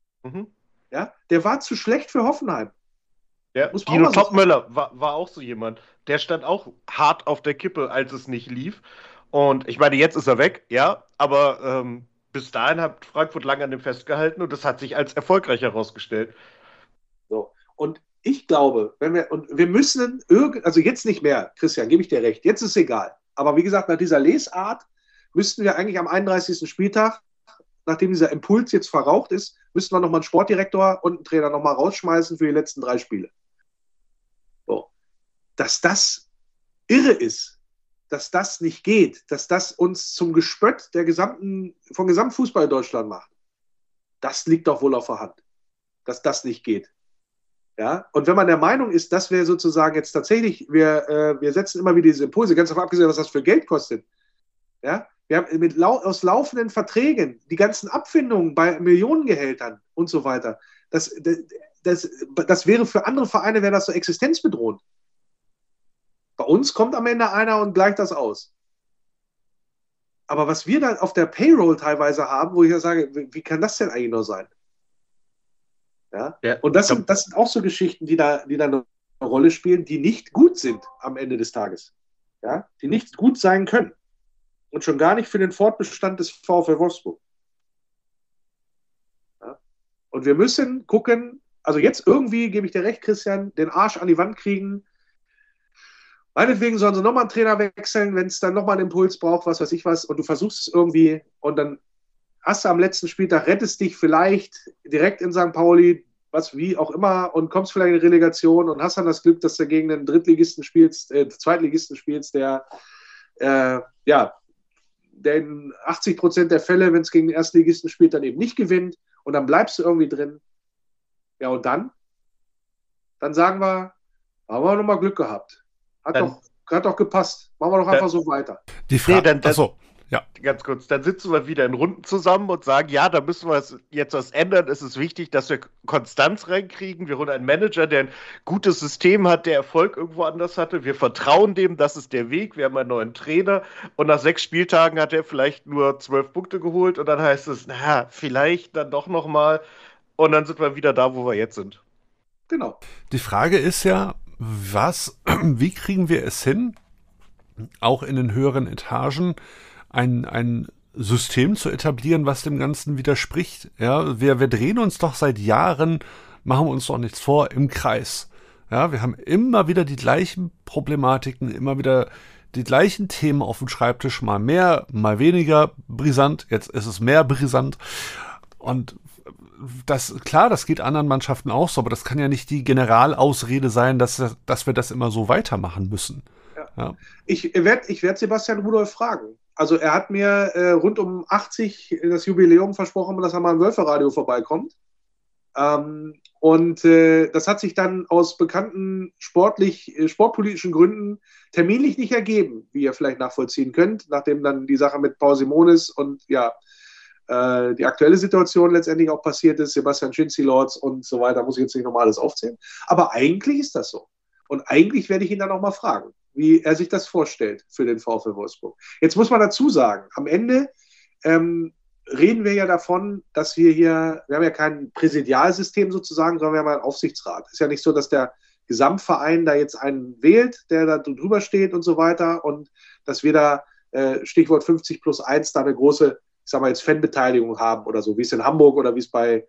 Ja, der war zu schlecht für Hoffenheim. Ja, Dino Topmöller war auch so jemand. Der stand auch hart auf der Kippe, als es nicht lief. Und ich meine, jetzt ist er weg, ja, aber bis dahin hat Frankfurt lange an dem festgehalten und das hat sich als erfolgreich herausgestellt. So, und ich glaube, wir müssen also jetzt nicht mehr, Christian, gebe ich dir recht, jetzt ist es egal. Aber wie gesagt, nach dieser Lesart müssten wir eigentlich am 31. Spieltag, nachdem dieser Impuls jetzt verraucht ist, müssten wir nochmal einen Sportdirektor und einen Trainer nochmal rausschmeißen für die letzten 3 Spiele. So. Dass das irre ist, dass das nicht geht, dass das uns zum Gespött von Gesamtfußball in Deutschland macht, das liegt doch wohl auf der Hand, dass das nicht geht. Ja? Und wenn man der Meinung ist, dass wir sozusagen jetzt tatsächlich, wir setzen immer wieder diese Impulse, ganz davon abgesehen, was das für Geld kostet. Ja? Wir haben aus laufenden Verträgen die ganzen Abfindungen bei Millionengehältern und so weiter. Das wäre für andere Vereine, wäre das so existenzbedrohend. Bei uns kommt am Ende einer und gleicht das aus. Aber was wir dann auf der Payroll teilweise haben, wo ich ja sage, wie kann das denn eigentlich noch sein? Ja? Und das sind auch so Geschichten, die da eine Rolle spielen, die nicht gut sind am Ende des Tages. Ja? Die nicht gut sein können. Und schon gar nicht für den Fortbestand des VfL Wolfsburg. Ja? Und wir müssen gucken, also jetzt irgendwie, gebe ich dir recht, Christian, den Arsch an die Wand kriegen. Meinetwegen sollen sie nochmal einen Trainer wechseln, wenn es dann nochmal einen Impuls braucht, was weiß ich was, und du versuchst es irgendwie und dann hast du am letzten Spieltag, rettest dich vielleicht direkt in St. Pauli, was wie auch immer, und kommst vielleicht in die Relegation und hast dann das Glück, dass du gegen einen Zweitligisten spielst, der in 80% der Fälle, wenn es gegen den Erstligisten spielt, dann eben nicht gewinnt und dann bleibst du irgendwie drin. Ja, und dann sagen wir, haben wir nochmal Glück gehabt. Hat doch gepasst. Machen wir doch einfach so weiter. Die Frage, ja. Ganz kurz, dann sitzen wir wieder in Runden zusammen und sagen, ja, da müssen wir jetzt was ändern. Es ist wichtig, dass wir Konstanz reinkriegen. Wir holen einen Manager, der ein gutes System hat, der Erfolg irgendwo anders hatte. Wir vertrauen dem, das ist der Weg. Wir haben einen neuen Trainer und nach 6 Spieltagen hat er vielleicht nur 12 Punkte geholt und dann heißt es, vielleicht dann doch nochmal und dann sind wir wieder da, wo wir jetzt sind. Genau. Die Frage ist ja, wie kriegen wir es hin, auch in den höheren Etagen ein System zu etablieren, was dem Ganzen widerspricht. Ja, wir drehen uns doch seit Jahren, machen wir uns doch nichts vor, im Kreis. Ja, wir haben immer wieder die gleichen Problematiken, immer wieder die gleichen Themen auf dem Schreibtisch, mal mehr, mal weniger brisant. Jetzt ist es mehr brisant. Und das, klar, das geht anderen Mannschaften auch so, aber das kann ja nicht die Generalausrede sein, dass wir das immer so weitermachen müssen. Ja. Ich werd Sebastian Rudolph fragen. Also er hat mir rund um 80 das Jubiläum versprochen, dass er mal im Wölferadio vorbeikommt. Das hat sich dann aus bekannten sportpolitischen Gründen terminlich nicht ergeben, wie ihr vielleicht nachvollziehen könnt, nachdem dann die Sache mit Paul Simonis und ja, die aktuelle Situation letztendlich auch passiert ist, Sebastian Schinzi-Lords und so weiter, muss ich jetzt nicht nochmal alles aufzählen. Aber eigentlich ist das so. Und eigentlich werde ich ihn dann auch mal fragen, wie er sich das vorstellt für den VfL Wolfsburg. Jetzt muss man dazu sagen, am Ende reden wir ja davon, dass wir haben ja kein Präsidialsystem sozusagen, sondern wir haben einen Aufsichtsrat. Es ist ja nicht so, dass der Gesamtverein da jetzt einen wählt, der da drüber steht und so weiter und dass wir da, Stichwort 50+1, da eine große, ich sag mal jetzt Fanbeteiligung haben oder so, wie es in Hamburg oder wie es bei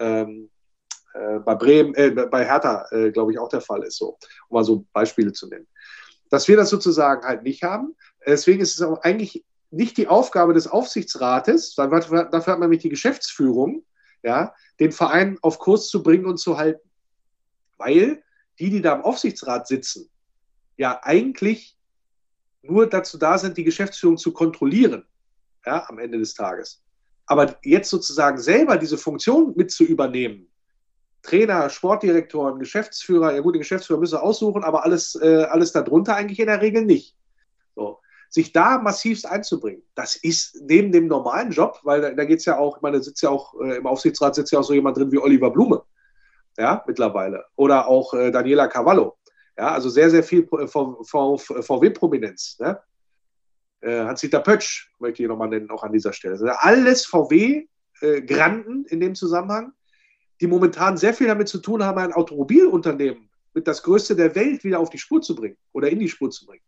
Bremen, bei Hertha, glaube ich, auch der Fall ist, so, um mal so Beispiele zu nennen. Dass wir das sozusagen halt nicht haben. Deswegen ist es auch eigentlich nicht die Aufgabe des Aufsichtsrates, dafür hat man nämlich die Geschäftsführung, ja, den Verein auf Kurs zu bringen und zu halten. Weil die da im Aufsichtsrat sitzen, ja eigentlich nur dazu da sind, die Geschäftsführung zu kontrollieren, ja, am Ende des Tages. Aber jetzt sozusagen selber diese Funktion mit zu übernehmen, Trainer, Sportdirektoren, Geschäftsführer, ja gut, den Geschäftsführer müssen wir aussuchen, aber alles darunter eigentlich in der Regel nicht. So. Sich da massivst einzubringen, das ist neben dem normalen Job, weil da geht es ja auch, ich meine, sitzt ja auch im Aufsichtsrat sitzt ja auch so jemand drin wie Oliver Blume, ja, mittlerweile. Oder auch Daniela Cavallo. Ja, also sehr, sehr viel VW-Prominenz. Ne? Hans-Dieter Pötsch möchte ich nochmal nennen, auch an dieser Stelle. Also alles VW-Granden in dem Zusammenhang, die momentan sehr viel damit zu tun haben, ein Automobilunternehmen mit das größte der Welt wieder auf die Spur zu bringen oder in die Spur zu bringen.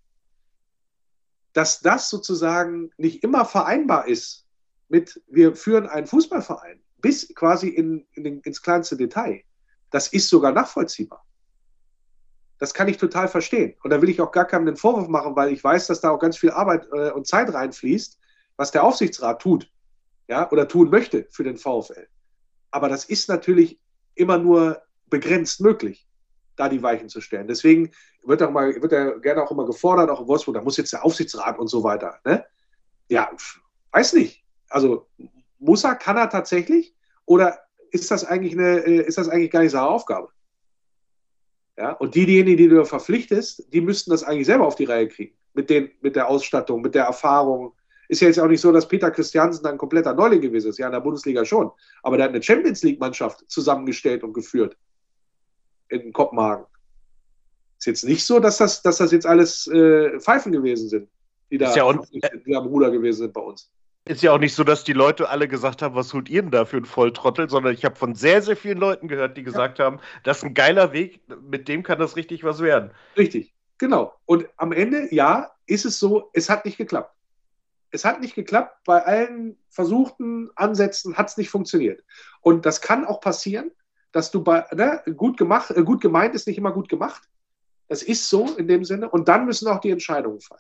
Dass das sozusagen nicht immer vereinbar ist mit, wir führen einen Fußballverein, bis quasi ins kleinste Detail, das ist sogar nachvollziehbar. Das kann ich total verstehen. Und da will ich auch gar keinen den Vorwurf machen, weil ich weiß, dass da auch ganz viel Arbeit und Zeit reinfließt, was der Aufsichtsrat tut, ja, oder tun möchte für den VfL. Aber das ist natürlich immer nur begrenzt möglich, da die Weichen zu stellen. Deswegen wird er gerne auch immer gefordert, auch in Wolfsburg, da muss jetzt der Aufsichtsrat und so weiter. Ne? Ja, weiß nicht. Also kann er tatsächlich oder ist das eigentlich gar nicht seine Aufgabe? Ja? Und diejenigen, die du verpflichtest, die müssten das eigentlich selber auf die Reihe kriegen. Mit der Ausstattung, mit der Erfahrung. Ist ja jetzt auch nicht so, dass Peter Christiansen dann ein kompletter Neuling gewesen ist. Ja, in der Bundesliga schon. Aber der hat eine Champions-League-Mannschaft zusammengestellt und geführt. In Kopenhagen. Ist jetzt nicht so, dass das jetzt alles Pfeifen gewesen sind, die da am Ruder gewesen sind bei uns. Ist ja auch nicht so, dass die Leute alle gesagt haben, was holt ihr denn da für einen Volltrottel, sondern ich habe von sehr, sehr vielen Leuten gehört, die gesagt haben, das ist ein geiler Weg, mit dem kann das richtig was werden. Richtig, genau. Und am Ende, ja, ist es so, es hat nicht geklappt. Es hat nicht geklappt, bei allen versuchten Ansätzen hat es nicht funktioniert. Und das kann auch passieren, dass du gut gemeint ist nicht immer gut gemacht. Das ist so in dem Sinne. Und dann müssen auch die Entscheidungen fallen.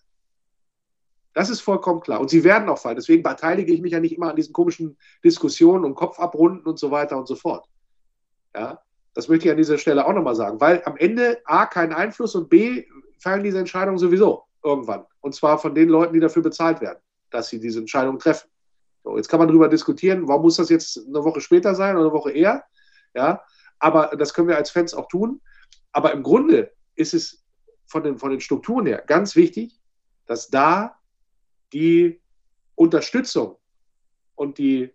Das ist vollkommen klar. Und sie werden auch fallen. Deswegen beteilige ich mich ja nicht immer an diesen komischen Diskussionen und Kopfabrunden und so weiter und so fort. Ja, das möchte ich an dieser Stelle auch nochmal sagen. Weil am Ende A, kein Einfluss und B, fallen diese Entscheidungen sowieso irgendwann. Und zwar von den Leuten, die dafür bezahlt werden, dass sie diese Entscheidung treffen. So, jetzt kann man darüber diskutieren, warum muss das jetzt eine Woche später sein oder eine Woche eher? Ja, aber das können wir als Fans auch tun. Aber im Grunde ist es von den Strukturen her ganz wichtig, dass da die Unterstützung und die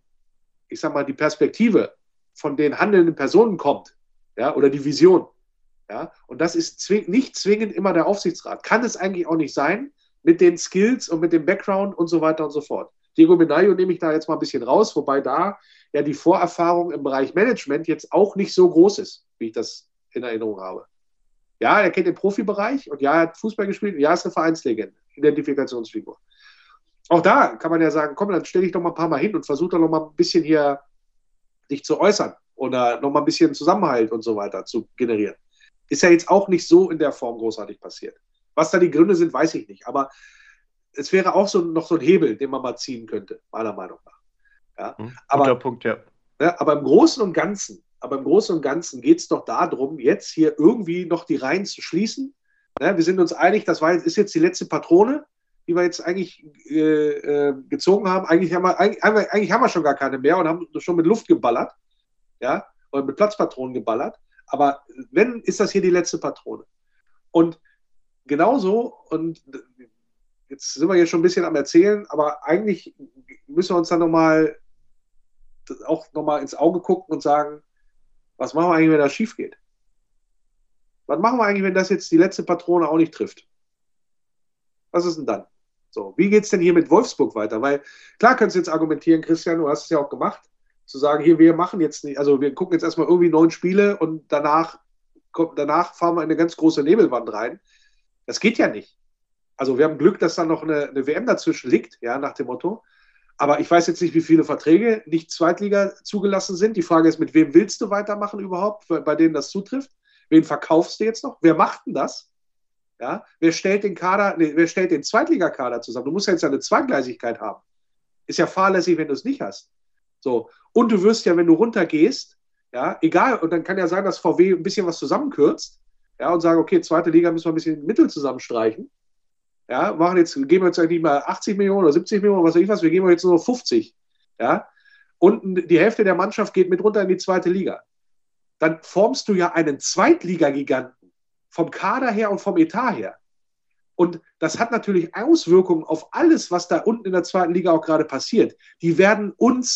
Perspektive von den handelnden Personen kommt, ja, oder die Vision. Ja, und das ist nicht zwingend immer der Aufsichtsrat. Kann es eigentlich auch nicht sein, mit den Skills und mit dem Background und so weiter und so fort. Diego Benaglio nehme ich da jetzt mal ein bisschen raus, wobei da ja die Vorerfahrung im Bereich Management jetzt auch nicht so groß ist, wie ich das in Erinnerung habe. Ja, er kennt den Profibereich und ja, er hat Fußball gespielt und ja, ist eine Vereinslegende, Identifikationsfigur. Auch da kann man ja sagen, komm, dann stell dich doch mal ein paar Mal hin und versuch doch noch mal ein bisschen hier dich zu äußern oder noch mal ein bisschen Zusammenhalt und so weiter zu generieren. Ist ja jetzt auch nicht so in der Form großartig passiert. Was da die Gründe sind, weiß ich nicht. Aber es wäre auch noch so ein Hebel, den man mal ziehen könnte, meiner Meinung nach. Ja? Guter Punkt, ja. Aber im Großen und Ganzen geht es doch darum, jetzt hier irgendwie noch die Reihen zu schließen. Ja, wir sind uns einig, ist jetzt die letzte Patrone, die wir jetzt eigentlich gezogen haben. Eigentlich haben wir schon gar keine mehr und haben schon mit Luft geballert. Ja, oder mit Platzpatronen geballert. Aber wenn, ist das hier die letzte Patrone. Und genauso, und jetzt sind wir hier schon ein bisschen am Erzählen, aber eigentlich müssen wir uns dann nochmal ins Auge gucken und sagen, was machen wir eigentlich, wenn das schief geht? Was machen wir eigentlich, wenn das jetzt die letzte Patrone auch nicht trifft? Was ist denn dann? So, wie geht es denn hier mit Wolfsburg weiter? Weil, klar kannst du jetzt argumentieren, Christian, du hast es ja auch gemacht, zu sagen, hier, wir machen jetzt nicht, also wir gucken jetzt erstmal irgendwie 9 Spiele und danach fahren wir in eine ganz große Nebelwand rein. Das geht ja nicht. Also wir haben Glück, dass da noch eine WM dazwischen liegt, ja, nach dem Motto. Aber ich weiß jetzt nicht, wie viele Verträge nicht Zweitliga zugelassen sind. Die Frage ist, mit wem willst du weitermachen überhaupt, bei denen das zutrifft? Wen verkaufst du jetzt noch? Wer macht denn das? Ja, wer stellt den Zweitligakader zusammen? Du musst ja jetzt eine Zweigleisigkeit haben. Ist ja fahrlässig, wenn du es nicht hast. So. Und du wirst ja, wenn du runtergehst, ja, egal, und dann kann ja sein, dass VW ein bisschen was zusammenkürzt, ja, und sagen, okay, zweite Liga müssen wir ein bisschen Mittel zusammenstreichen. Ja, geben wir jetzt eigentlich mal 80 Millionen oder 70 Millionen, was weiß ich was, wir geben jetzt nur 50. Ja, und die Hälfte der Mannschaft geht mit runter in die zweite Liga. Dann formst du ja einen Zweitliga-Giganten vom Kader her und vom Etat her. Und das hat natürlich Auswirkungen auf alles, was da unten in der zweiten Liga auch gerade passiert. Die werden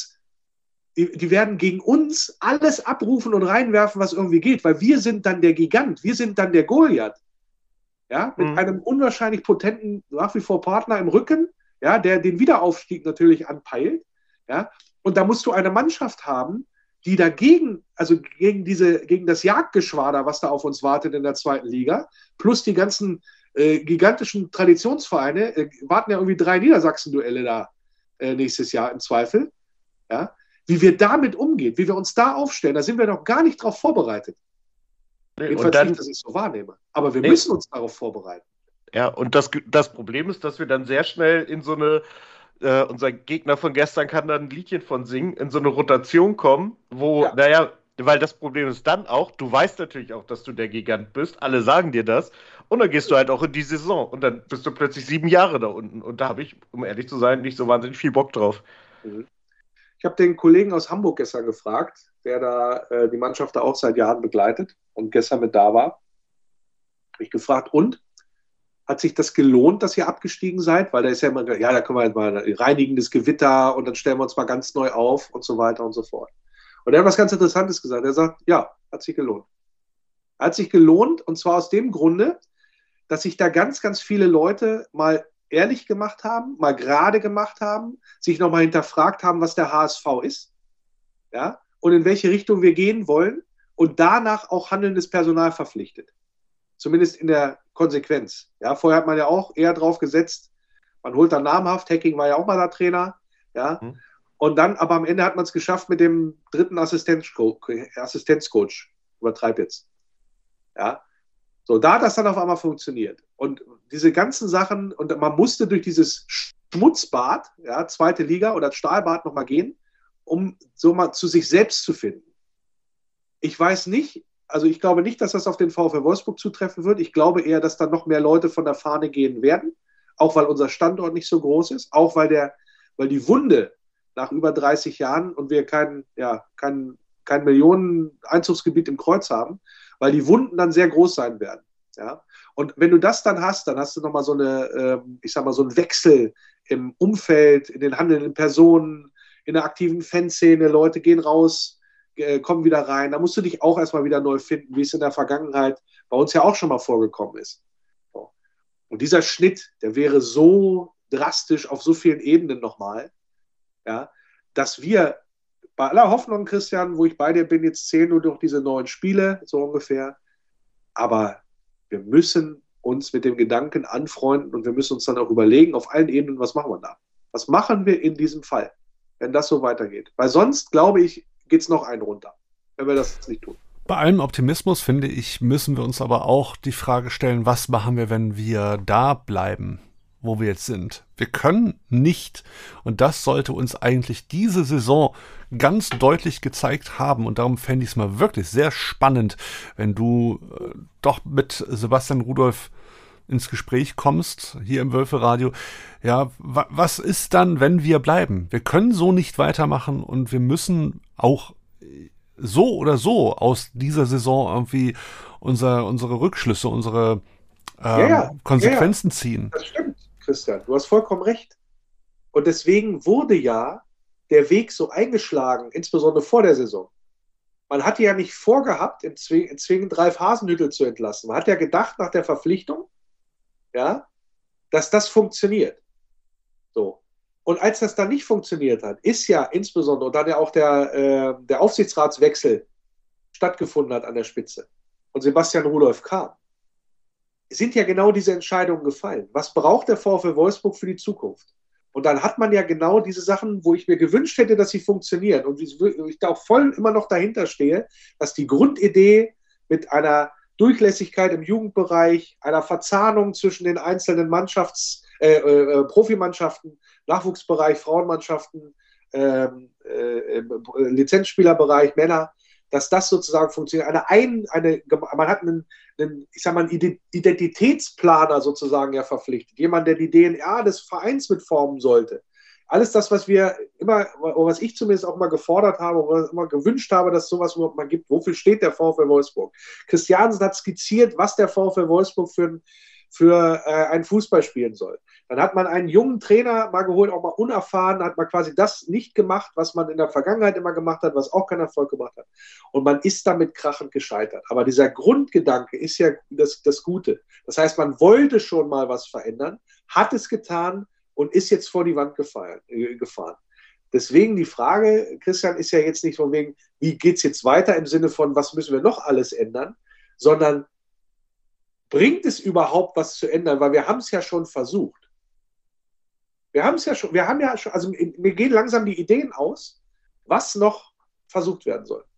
gegen uns alles abrufen und reinwerfen, was irgendwie geht, weil wir sind dann der Gigant, wir sind dann der Goliath. Ja, mit einem unwahrscheinlich potenten, nach wie vor Partner im Rücken, ja, der den Wiederaufstieg natürlich anpeilt. Ja, und da musst du eine Mannschaft haben, die dagegen, also gegen das Jagdgeschwader, was da auf uns wartet in der zweiten Liga, plus die ganzen gigantischen Traditionsvereine, warten ja irgendwie 3 Niedersachsen-Duelle da nächstes Jahr im Zweifel. Ja, wie wir damit umgehen, wie wir uns da aufstellen, da sind wir noch gar nicht drauf vorbereitet. Jedenfalls nicht, dass ich es so wahrnehme. Aber wir müssen uns darauf vorbereiten. Ja, und das Problem ist, dass wir dann sehr schnell in so eine, unser Gegner von gestern kann dann ein Liedchen von singen, in so eine Rotation kommen, wo, weil das Problem ist dann auch, du weißt natürlich auch, dass du der Gigant bist, alle sagen dir das, und dann gehst du halt auch in die Saison und dann bist du plötzlich 7 Jahre da unten. Und da habe ich, um ehrlich zu sein, nicht so wahnsinnig viel Bock drauf. Ich habe den Kollegen aus Hamburg gestern gefragt, der da die Mannschaft da auch seit Jahren begleitet und gestern mit da war. Habe ich gefragt, und? Hat sich das gelohnt, dass ihr abgestiegen seid? Weil da ist ja immer, ja, da können wir halt mal reinigendes Gewitter und dann stellen wir uns mal ganz neu auf und so weiter und so fort. Und er hat was ganz Interessantes gesagt. Er sagt, ja, hat sich gelohnt. Hat sich gelohnt, und zwar aus dem Grunde, dass sich da ganz, ganz viele Leute mal ehrlich gemacht haben, mal gerade gemacht haben, sich nochmal hinterfragt haben, was der HSV ist, ja, und in welche Richtung wir gehen wollen und danach auch handelndes Personal verpflichtet. Zumindest in der Konsequenz. Ja, vorher hat man ja auch eher drauf gesetzt, man holt dann namhaft, Hacking war ja auch mal der Trainer, ja, und dann, aber am Ende hat man es geschafft mit dem 3. Assistenzcoach, übertreib jetzt, ja. So, da hat das dann auf einmal funktioniert. Und diese ganzen Sachen, und man musste durch dieses Schmutzbad, ja, zweite Liga oder Stahlbad nochmal gehen, um so mal zu sich selbst zu finden. Ich weiß nicht, also ich glaube nicht, dass das auf den VfL Wolfsburg zutreffen wird. Ich glaube eher, dass dann noch mehr Leute von der Fahne gehen werden, auch weil unser Standort nicht so groß ist, auch weil die Wunde nach über 30 Jahren und wir kein Millionen-Einzugsgebiet im Kreuz haben, weil die Wunden dann sehr groß sein werden. Ja? Und wenn du das dann hast du nochmal so eine, so einen Wechsel im Umfeld, in den handelnden Personen, in der aktiven Fanszene, Leute gehen raus, kommen wieder rein. Da musst du dich auch erstmal wieder neu finden, wie es in der Vergangenheit bei uns ja auch schon mal vorgekommen ist. So. Und dieser Schnitt, der wäre so drastisch auf so vielen Ebenen nochmal, ja, dass wir bei aller Hoffnung, Christian, wo ich bei dir bin, jetzt zählen nur durch diese 9 Spiele, so ungefähr. Aber wir müssen uns mit dem Gedanken anfreunden und wir müssen uns dann auch überlegen, auf allen Ebenen, was machen wir da? Was machen wir in diesem Fall, wenn das so weitergeht? Weil sonst, glaube ich, geht es noch einen runter, wenn wir das nicht tun. Bei allem Optimismus, finde ich, müssen wir uns aber auch die Frage stellen, was machen wir, wenn wir da bleiben, wo wir jetzt sind? Wir können nicht, und das sollte uns eigentlich diese Saison ganz deutlich gezeigt haben, und darum fände ich es mal wirklich sehr spannend, wenn du doch mit Sebastian Rudolph ins Gespräch kommst, hier im Wölferadio. Ja, was ist dann, wenn wir bleiben? Wir können so nicht weitermachen und wir müssen auch so oder so aus dieser Saison irgendwie unsere Rückschlüsse, unsere Konsequenzen ziehen. Das stimmt, Christian. Du hast vollkommen recht. Und deswegen wurde ja der Weg so eingeschlagen, insbesondere vor der Saison. Man hatte ja nicht vorgehabt, zwingend Ralf Hasenhüttl zu entlassen. Man hat ja gedacht nach der Verpflichtung, ja, dass das funktioniert. So. Und als das dann nicht funktioniert hat, ist ja insbesondere, und dann ja auch der Aufsichtsratswechsel stattgefunden hat an der Spitze und Sebastian Rudolph kam, sind ja genau diese Entscheidungen gefallen. Was braucht der VfL Wolfsburg für die Zukunft? Und dann hat man ja genau diese Sachen, wo ich mir gewünscht hätte, dass sie funktionieren und ich da auch voll immer noch dahinter stehe, dass die Grundidee mit einer Durchlässigkeit im Jugendbereich, einer Verzahnung zwischen den einzelnen Profimannschaften, Nachwuchsbereich, Frauenmannschaften, Lizenzspielerbereich, Männer, dass das sozusagen funktioniert. Man hat einen Identitätsplaner sozusagen ja verpflichtet. Jemand, der die DNA des Vereins mitformen sollte. Alles das, was ich zumindest auch mal gefordert habe, oder immer gewünscht habe, dass es sowas überhaupt mal gibt. Wofür steht der VfL Wolfsburg? Christiansen hat skizziert, was der VfL Wolfsburg für einen Fußball spielen soll. Dann hat man einen jungen Trainer mal geholt, auch mal unerfahren, hat man quasi das nicht gemacht, was man in der Vergangenheit immer gemacht hat, was auch keinen Erfolg gemacht hat. Und man ist damit krachend gescheitert. Aber dieser Grundgedanke ist ja das Gute. Das heißt, man wollte schon mal was verändern, hat es getan und ist jetzt vor die Wand gefahren. Deswegen die Frage, Christian, ist ja jetzt nicht von wegen, wie geht es jetzt weiter im Sinne von, was müssen wir noch alles ändern, sondern bringt es überhaupt was zu ändern? Weil wir haben es ja schon versucht. Also mir gehen langsam die Ideen aus, was noch versucht werden soll.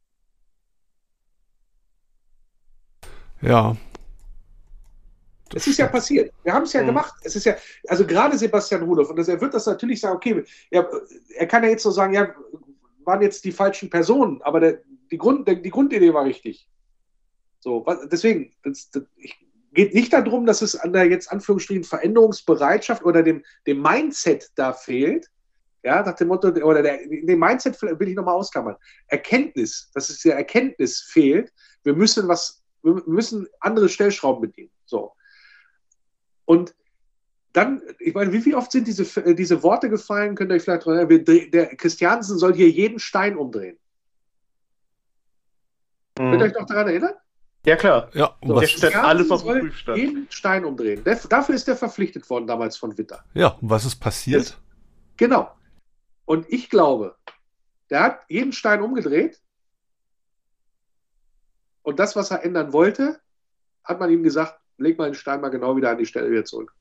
Ja. Es ist ja passiert. Wir haben es ja gemacht. Es ist ja, also gerade Sebastian Rudolph, und er wird das natürlich sagen, okay, er kann ja jetzt so sagen, ja, waren jetzt die falschen Personen, aber die Grundidee war richtig. So, deswegen, geht nicht darum, dass es an der jetzt Anführungsstrichen Veränderungsbereitschaft oder dem Mindset da fehlt. Ja, nach dem Motto, oder dem Mindset will ich nochmal ausklammern. Erkenntnis, dass es der Erkenntnis fehlt, wir müssen andere Stellschrauben bedienen. So. Und dann, ich meine, wie oft sind diese Worte gefallen, könnt ihr euch vielleicht erinnern, der Christiansen soll hier jeden Stein umdrehen. Könnt ihr euch noch daran erinnern? Ja, klar. Ja, der stellt alles auf den Prüfstand. Jeden Stein umdrehen. Dafür ist der verpflichtet worden damals von Witter. Ja, und was ist passiert? Genau. Und ich glaube, der hat jeden Stein umgedreht und das, was er ändern wollte, hat man ihm gesagt, leg mal den Stein mal genau wieder an die Stelle wieder zurück.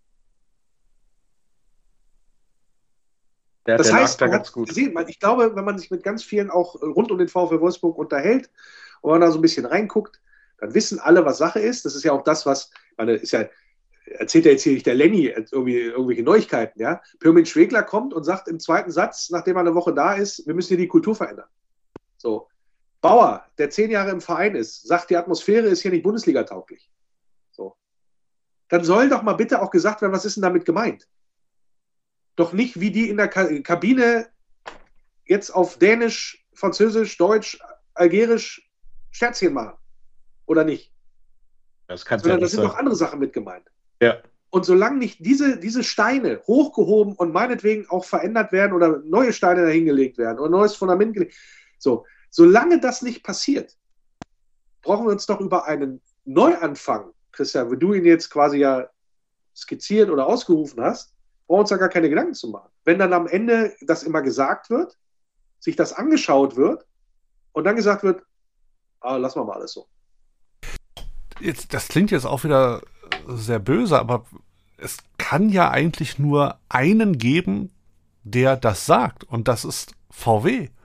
Das heißt, man hat gesehen, ich glaube, wenn man sich mit ganz vielen auch rund um den VfL Wolfsburg unterhält und man da so ein bisschen reinguckt, dann wissen alle, was Sache ist. Das ist ja auch das, erzählt ja jetzt hier nicht der Lenny irgendwelche Neuigkeiten, ja. Pirmin Schwegler kommt und sagt im zweiten Satz, nachdem er eine Woche da ist, wir müssen hier die Kultur verändern. So. Bauer, der 10 Jahre im Verein ist, sagt, die Atmosphäre ist hier nicht Bundesliga-tauglich. So. Dann soll doch mal bitte auch gesagt werden, was ist denn damit gemeint? Doch nicht, wie die in der Kabine jetzt auf Dänisch, Französisch, Deutsch, Algerisch Scherzchen machen. Oder nicht? Das kann Sondern da sind noch andere Sachen mit gemeint. Ja. Und solange nicht diese Steine hochgehoben und meinetwegen auch verändert werden oder neue Steine dahingelegt werden oder neues Fundament gelegt, solange das nicht passiert, brauchen wir uns doch über einen Neuanfang, Christian, wie du ihn jetzt quasi ja skizziert oder ausgerufen hast, brauchen wir uns da gar keine Gedanken zu machen. Wenn dann am Ende das immer gesagt wird, sich das angeschaut wird und dann gesagt wird, lassen wir mal alles so. Das klingt jetzt auch wieder sehr böse, aber es kann ja eigentlich nur einen geben, der das sagt. Und das ist VW.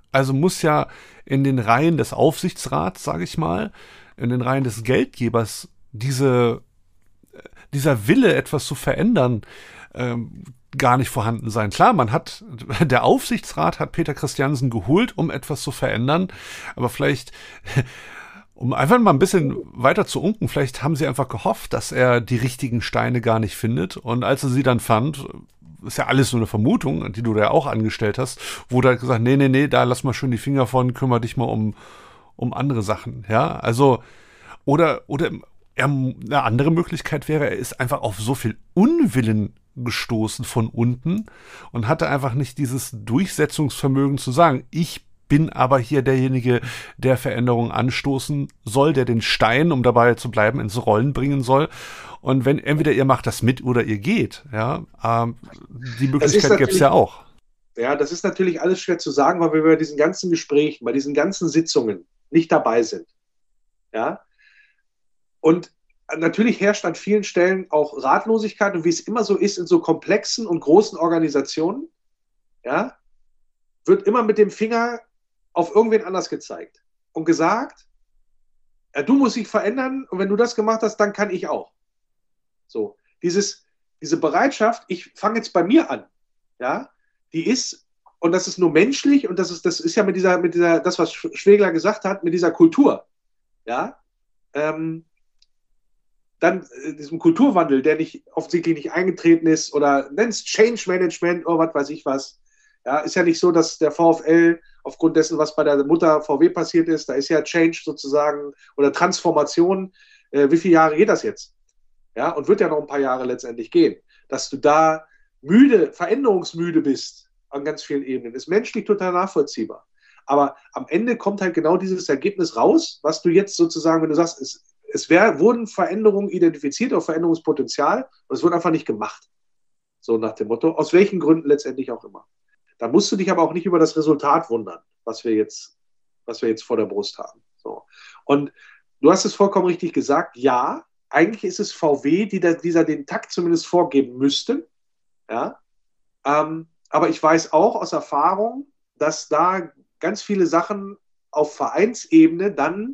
Also muss ja in den Reihen des Aufsichtsrats, sage ich mal, in den Reihen des Geldgebers dieser Wille, etwas zu verändern, gar nicht vorhanden sein. Klar, der Aufsichtsrat hat Peter Christiansen geholt, um etwas zu verändern, aber vielleicht, um einfach mal ein bisschen weiter zu unken, vielleicht haben sie einfach gehofft, dass er die richtigen Steine gar nicht findet, und als er sie dann fand, ist ja alles nur eine Vermutung, die du da ja auch angestellt hast, wurde halt gesagt, nee, da lass mal schön die Finger von, kümmere dich mal um andere Sachen, ja, also, oder eine andere Möglichkeit wäre, er ist einfach auf so viel Unwillen gestoßen von unten und hatte einfach nicht dieses Durchsetzungsvermögen zu sagen, ich bin aber hier derjenige, der Veränderungen anstoßen soll, der den Stein, um dabei zu bleiben, ins Rollen bringen soll. Und wenn entweder ihr macht das mit oder ihr geht, ja, die Möglichkeit gäbe es ja auch. Ja, das ist natürlich alles schwer zu sagen, weil wir bei diesen ganzen Gesprächen, bei diesen ganzen Sitzungen nicht dabei sind. Ja. Und natürlich herrscht an vielen Stellen auch Ratlosigkeit, und wie es immer so ist in so komplexen und großen Organisationen, ja, wird immer mit dem Finger auf irgendwen anders gezeigt und gesagt, ja, du musst dich verändern, und wenn du das gemacht hast, dann kann ich auch. So, diese Bereitschaft, ich fange jetzt bei mir an, ja, die ist, und das ist nur menschlich, und das ist ja mit dieser, das, was Schwegler gesagt hat, mit dieser Kultur, ja, dann diesem Kulturwandel, der offensichtlich nicht eingetreten ist, oder nenn's Change Management oder was weiß ich was. Ja, ist ja nicht so, dass der VfL aufgrund dessen, was bei der Mutter VW passiert ist, da ist ja Change sozusagen oder Transformation. Wie viele Jahre geht das jetzt? Ja, und wird ja noch ein paar Jahre letztendlich gehen. Dass du da veränderungsmüde bist an ganz vielen Ebenen, ist menschlich total nachvollziehbar. Aber am Ende kommt halt genau dieses Ergebnis raus, was du jetzt sozusagen, wenn du sagst, wurden Veränderungen identifiziert, auch Veränderungspotenzial, und es wird einfach nicht gemacht. So nach dem Motto, aus welchen Gründen letztendlich auch immer. Da musst du dich aber auch nicht über das Resultat wundern, was wir jetzt vor der Brust haben. So. Und du hast es vollkommen richtig gesagt, ja, eigentlich ist es VW, die den Takt zumindest vorgeben müssten. Ja? Aber ich weiß auch aus Erfahrung, dass da ganz viele Sachen auf Vereinsebene dann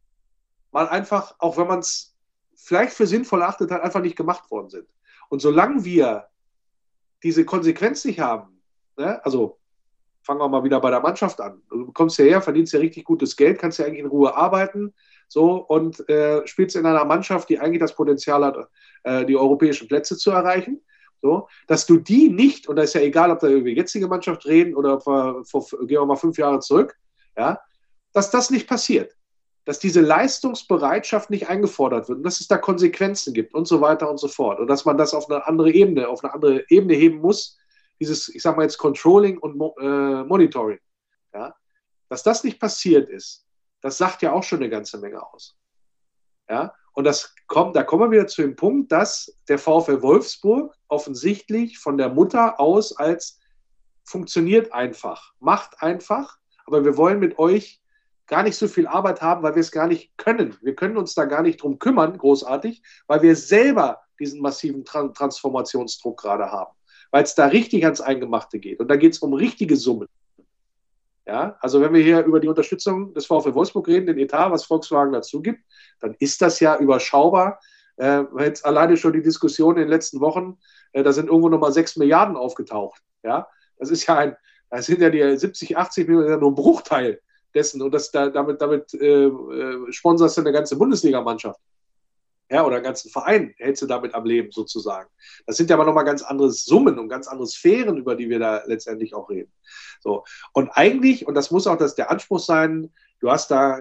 mal einfach, auch wenn man es vielleicht für sinnvoll achtet hat, einfach nicht gemacht worden sind. Und solange wir diese Konsequenz nicht haben, ne, also fangen wir mal wieder bei der Mannschaft an. Du kommst hierher, verdienst ja richtig gutes Geld, kannst ja eigentlich in Ruhe arbeiten, so, und spielst in einer Mannschaft, die eigentlich das Potenzial hat, die europäischen Plätze zu erreichen. So, dass du die nicht, und da ist ja egal, ob wir über die jetzige Mannschaft reden oder gehen wir mal 5 Jahre zurück, ja, dass das nicht passiert. Dass diese Leistungsbereitschaft nicht eingefordert wird und dass es da Konsequenzen gibt und so weiter und so fort. Und dass man das auf eine andere Ebene heben muss, dieses, ich sag mal jetzt, Controlling und Monitoring. Ja? Dass das nicht passiert ist, das sagt ja auch schon eine ganze Menge aus. Ja? Und da kommen wir wieder zu dem Punkt, dass der VfL Wolfsburg offensichtlich von der Mutter aus als funktioniert einfach, macht einfach, aber wir wollen mit euch gar nicht so viel Arbeit haben, weil wir es gar nicht können. Wir können uns da gar nicht drum kümmern, großartig, weil wir selber diesen massiven Transformationsdruck gerade haben. Weil es da richtig ans Eingemachte geht. Und da geht es um richtige Summen. Ja, also wenn wir hier über die Unterstützung des VfL Wolfsburg reden, den Etat, was Volkswagen dazu gibt, dann ist das ja überschaubar. Jetzt alleine schon die Diskussion in den letzten Wochen, da sind irgendwo nochmal 6 Milliarden aufgetaucht. Ja, das sind ja die 70, 80 Millionen, nur ein Bruchteil dessen, und damit sponserst du eine ganze Bundesligamannschaft. Ja, oder einen ganzen Verein hältst du damit am Leben sozusagen. Das sind ja aber nochmal ganz andere Summen und ganz andere Sphären, über die wir da letztendlich auch reden. So. Und eigentlich, und das muss auch der Anspruch sein, du hast da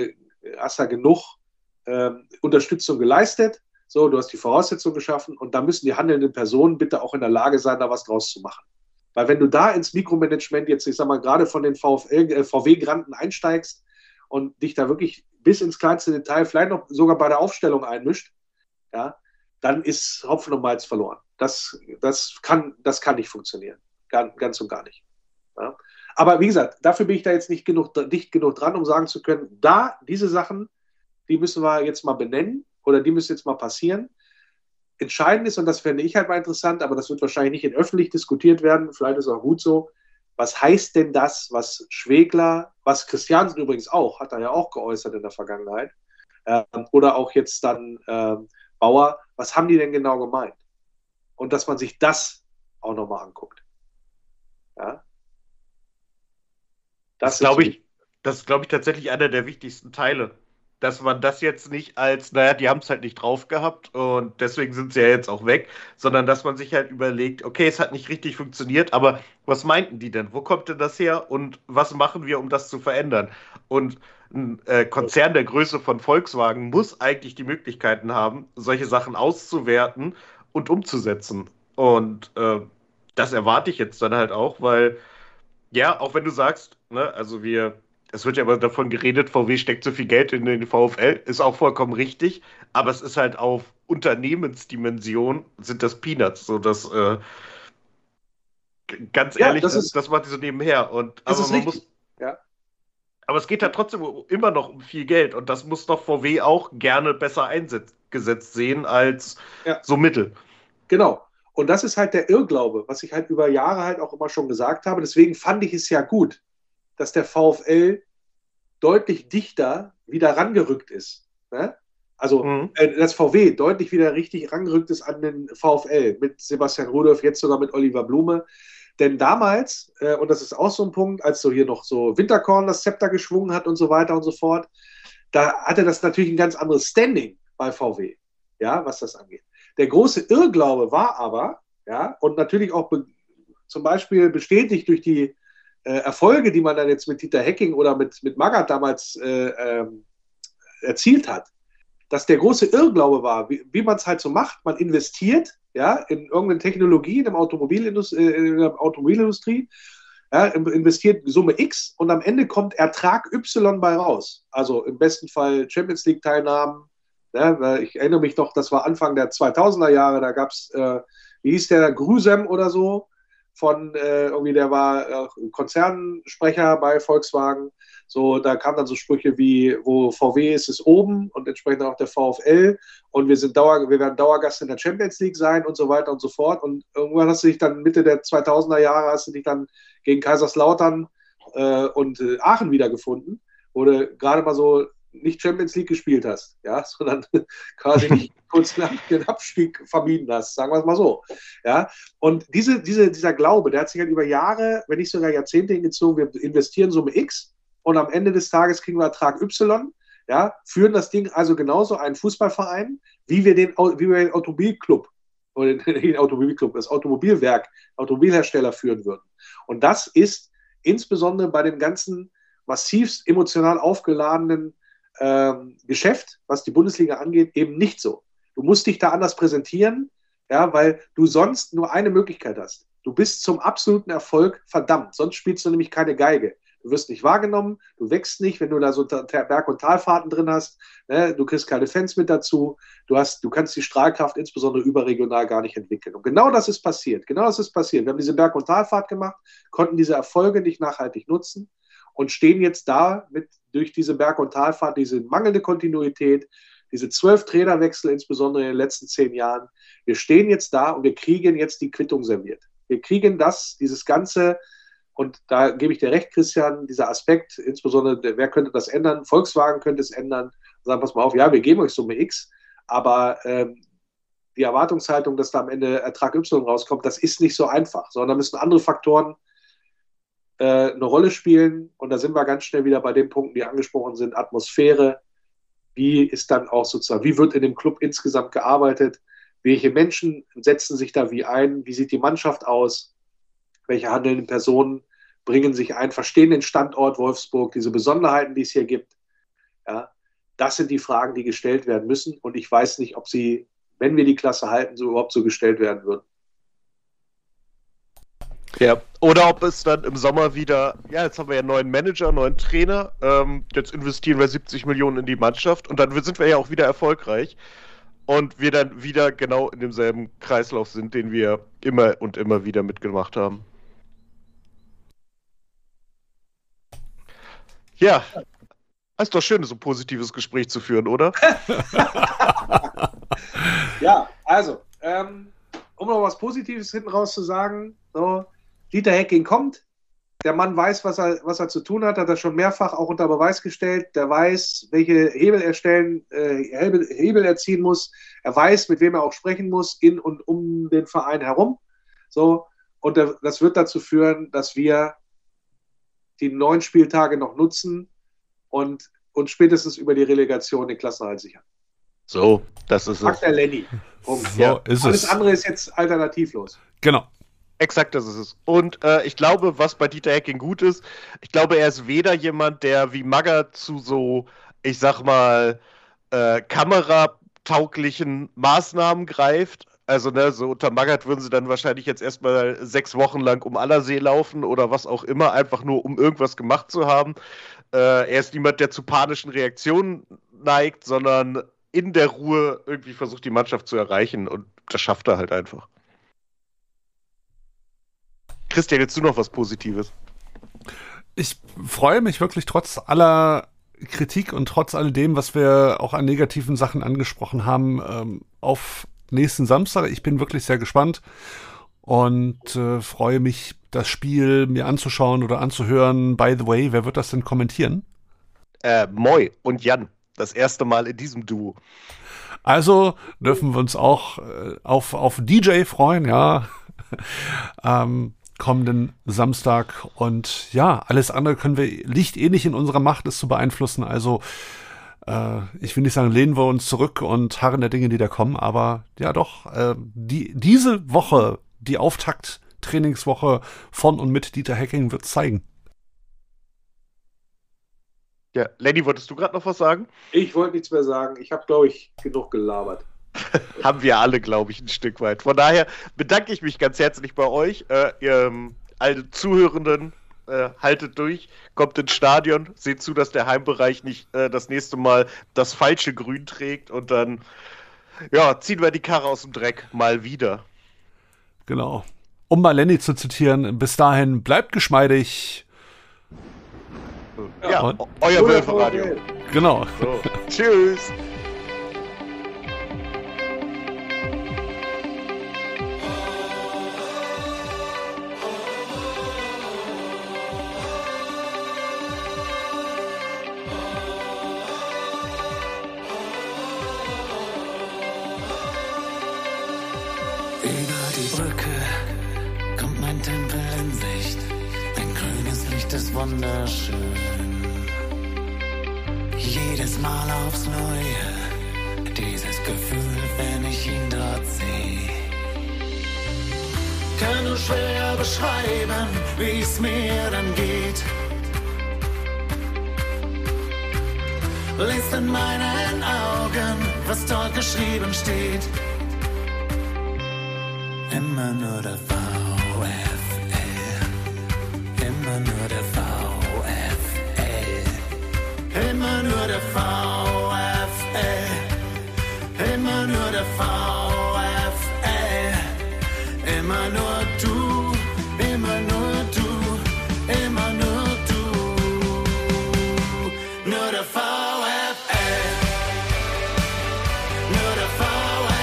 genug Unterstützung geleistet, so, du hast die Voraussetzungen geschaffen, und da müssen die handelnden Personen bitte auch in der Lage sein, da was draus zu machen. Weil wenn du da ins Mikromanagement jetzt, ich sag mal, gerade von den VW-Granten einsteigst und dich da wirklich bis ins kleinste Detail, vielleicht noch sogar bei der Aufstellung einmischt, ja, dann ist Hopfen und Malz verloren. Das kann nicht funktionieren. Ganz und gar nicht. Ja. Aber wie gesagt, dafür bin ich da jetzt nicht dicht genug dran, um sagen zu können, diese Sachen, die müssen wir jetzt mal benennen oder die müssen jetzt mal passieren. Entscheidend ist, und das fände ich halt mal interessant, aber das wird wahrscheinlich nicht öffentlich diskutiert werden, vielleicht ist es auch gut so, was heißt denn das, was Schwegler, was Christiansen übrigens auch, hat er ja auch geäußert in der Vergangenheit, oder auch jetzt dann Bauer, was haben die denn genau gemeint? Und dass man sich das auch nochmal anguckt. Ja? Das glaube ich, tatsächlich einer der wichtigsten Teile. Dass man das jetzt nicht als, naja, die haben es halt nicht drauf gehabt und deswegen sind sie ja jetzt auch weg, sondern dass man sich halt überlegt, okay, es hat nicht richtig funktioniert, aber was meinten die denn? Wo kommt denn das her und was machen wir, um das zu verändern? Und ein Konzern der Größe von Volkswagen muss eigentlich die Möglichkeiten haben, solche Sachen auszuwerten und umzusetzen. Und das erwarte ich jetzt dann halt auch, weil, ja, auch wenn du sagst, ne, es wird ja immer davon geredet, VW steckt so viel Geld in den VfL, ist auch vollkommen richtig, aber es ist halt auf Unternehmensdimension sind das Peanuts, so dass ganz Ja, ehrlich, das macht die so nebenher. Das Aber ist richtig. Ja. aber es geht halt trotzdem immer noch um viel Geld und das muss doch VW auch gerne besser eingesetzt sehen als Ja. so Mittel. Genau. Und das ist halt der Irrglaube, was ich halt über Jahre halt auch immer schon gesagt habe. Deswegen fand ich es ja gut, dass der VfL deutlich dichter wieder rangerückt ist. Ne? Also, dass VW deutlich wieder richtig rangerückt ist an den VfL mit Sebastian Rudolph, jetzt sogar mit Oliver Blume. Denn damals, und das ist auch so ein Punkt, als so hier noch so Winterkorn das Zepter geschwungen hat und so weiter und so fort, da hatte das natürlich ein ganz anderes Standing bei VW, ja, was das angeht. Der große Irrglaube war aber, ja, und natürlich auch zum Beispiel bestätigt durch die Erfolge, die man dann jetzt mit Dieter Hecking oder mit Magath damals erzielt hat, dass der große Irrglaube war, wie man es halt so macht, man investiert, ja, in irgendeine Technologie, in der Automobilindustrie, ja, investiert Summe X und am Ende kommt Ertrag Y bei raus. Also im besten Fall Champions League-Teilnahmen. Ja, ich erinnere mich noch, das war Anfang der 2000er Jahre, da gab es, wie hieß der, Grüsem oder so, irgendwie, der war Konzernsprecher bei Volkswagen. So, da kamen dann so Sprüche wie, wo VW ist, ist oben und entsprechend auch der VfL und wir werden Dauergast in der Champions League sein und so weiter und so fort. Und irgendwann hast du dich dann Mitte der 2000er Jahre hast du dich dann gegen Kaiserslautern und Aachen wiedergefunden, wo du gerade mal so nicht Champions League gespielt hast, ja, sondern quasi nicht kurz nach den Abstieg vermieden hast, sagen wir es mal so. Ja. Und dieser Glaube, der hat sich halt über Jahre, wenn nicht sogar Jahrzehnte hingezogen, wir investieren Summe X und am Ende des Tages kriegen wir Ertrag Y, ja, führen das Ding also genauso einen Fußballverein, wie wir den Automobilclub oder den Automobilclub, das Automobilwerk, Automobilhersteller führen würden. Und das ist insbesondere bei dem ganzen massivst emotional aufgeladenen Geschäft, was die Bundesliga angeht, eben nicht so. Du musst dich da anders präsentieren, ja, weil du sonst nur eine Möglichkeit hast. Du bist zum absoluten Erfolg verdammt, sonst spielst du nämlich keine Geige. Du wirst nicht wahrgenommen, du wächst nicht, wenn du da so Berg- und Talfahrten drin hast, ne? Du kriegst keine Fans mit dazu, du kannst die Strahlkraft insbesondere überregional gar nicht entwickeln. Und genau das ist passiert. Wir haben diese Berg- und Talfahrt gemacht, konnten diese Erfolge nicht nachhaltig nutzen und stehen jetzt da durch diese Berg- und Talfahrt, diese mangelnde Kontinuität, diese 12 Trainerwechsel, insbesondere in den letzten 10 Jahren. Wir stehen jetzt da und wir kriegen jetzt die Quittung serviert. Wir kriegen dieses Ganze, und da gebe ich dir recht, Christian, dieser Aspekt, insbesondere, wer könnte das ändern? Volkswagen könnte es ändern. Sagen, pass mal auf, ja, wir geben euch Summe X, aber die Erwartungshaltung, dass da am Ende Ertrag Y rauskommt, das ist nicht so einfach, sondern da müssen andere Faktoren eine Rolle spielen. Und da sind wir ganz schnell wieder bei den Punkten, die angesprochen sind. Atmosphäre, wie ist dann auch sozusagen, wie wird in dem Club insgesamt gearbeitet? Welche Menschen setzen sich da wie ein? Wie sieht die Mannschaft aus? Welche handelnden Personen bringen sich ein, verstehen den Standort Wolfsburg, diese Besonderheiten, die es hier gibt? Ja, das sind die Fragen, die gestellt werden müssen. Und ich weiß nicht, ob sie, wenn wir die Klasse halten, so überhaupt so gestellt werden würden. Ja, oder ob es dann im Sommer wieder, ja, jetzt haben wir ja einen neuen Manager, einen neuen Trainer, jetzt investieren wir 70 Millionen in die Mannschaft und dann sind wir ja auch wieder erfolgreich und wir dann wieder genau in demselben Kreislauf sind, den wir immer und immer wieder mitgemacht haben. Ja, ist doch schön, so ein positives Gespräch zu führen, oder? Ja, also, um noch was Positives hinten raus zu sagen, so, Dieter Hecking kommt, Der Mann weiß, was er zu tun hat er schon mehrfach auch unter Beweis gestellt. Der weiß, welche Hebel er ziehen muss. Er weiß, mit wem er auch sprechen muss, in und um den Verein herum. So. Und das wird dazu führen, dass wir die 9 Spieltage noch nutzen und uns spätestens über die Relegation den Klassenerhalt sichern. So, das ist Sagt der Lenny. So ist Alles es. andere ist jetzt alternativlos. Genau. Exakt, das ist es. Und ich glaube, was bei Dieter Hecking gut ist, ich glaube, er ist weder jemand, der wie Magath zu so, ich sag mal, kameratauglichen Maßnahmen greift. Also, ne, so unter Magath würden sie dann wahrscheinlich jetzt erstmal 6 Wochen lang um Allersee laufen oder was auch immer, einfach nur um irgendwas gemacht zu haben. Er ist niemand, der zu panischen Reaktionen neigt, sondern in der Ruhe irgendwie versucht, die Mannschaft zu erreichen. Und das schafft er halt einfach. Christian, jetzt du noch was Positives? Ich freue mich wirklich trotz aller Kritik und trotz alledem, was wir auch an negativen Sachen angesprochen haben, auf nächsten Samstag. Ich bin wirklich sehr gespannt und freue mich, das Spiel mir anzuschauen oder anzuhören. By the way, wer wird das denn kommentieren? Moi und Jan. Das erste Mal in diesem Duo. Also dürfen wir uns auch auf DJ freuen, ja. Kommenden Samstag. Und ja, alles andere liegt eh nicht in unserer Macht, es zu beeinflussen. Also ich will nicht sagen, lehnen wir uns zurück und harren der Dinge, die da kommen, aber ja doch, diese Woche, die Auftakt-Trainingswoche von und mit Dieter Hecking wird zeigen. Ja, Lenny, wolltest du gerade noch was sagen? Ich wollte nichts mehr sagen. Ich habe, glaube ich, genug gelabert. Haben wir alle, glaube ich, ein Stück weit. Von daher bedanke ich mich ganz herzlich bei euch. Ihr alle Zuhörenden, haltet durch, kommt ins Stadion, seht zu, dass der Heimbereich nicht das nächste Mal das falsche Grün trägt und dann ziehen wir die Karre aus dem Dreck mal wieder. Genau. Um mal Lenny zu zitieren, bis dahin bleibt geschmeidig. Ja, euer Wölferadio. Genau. So. Tschüss. Über die Brücke kommt mein Tempel in Sicht. Dein grünes Licht ist wunderschön. Jedes Mal aufs Neue, dieses Gefühl, wenn ich ihn dort sehe. Kann nur schwer beschreiben, wie's mir dann geht. Lest in meinen Augen, was dort geschrieben steht. Immer nur der VfL, immer nur der VfL, immer nur der VfL, immer nur der VfL, immer nur du, immer nur du, immer nur du, nur der VfL, nur der VfL.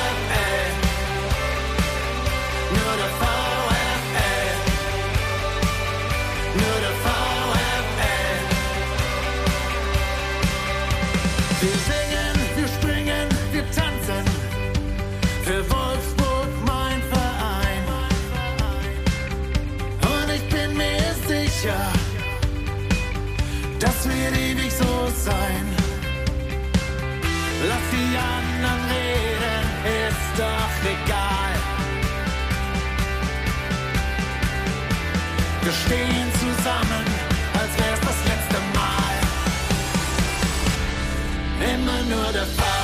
Wir singen, wir springen, wir tanzen, für Wolfsburg mein Verein. Und ich bin mir sicher, das wird ewig so sein. Lass die anderen reden, ist doch egal. Wir stehen zusammen, als wär's das letzte Mal. Immer nur der Fall.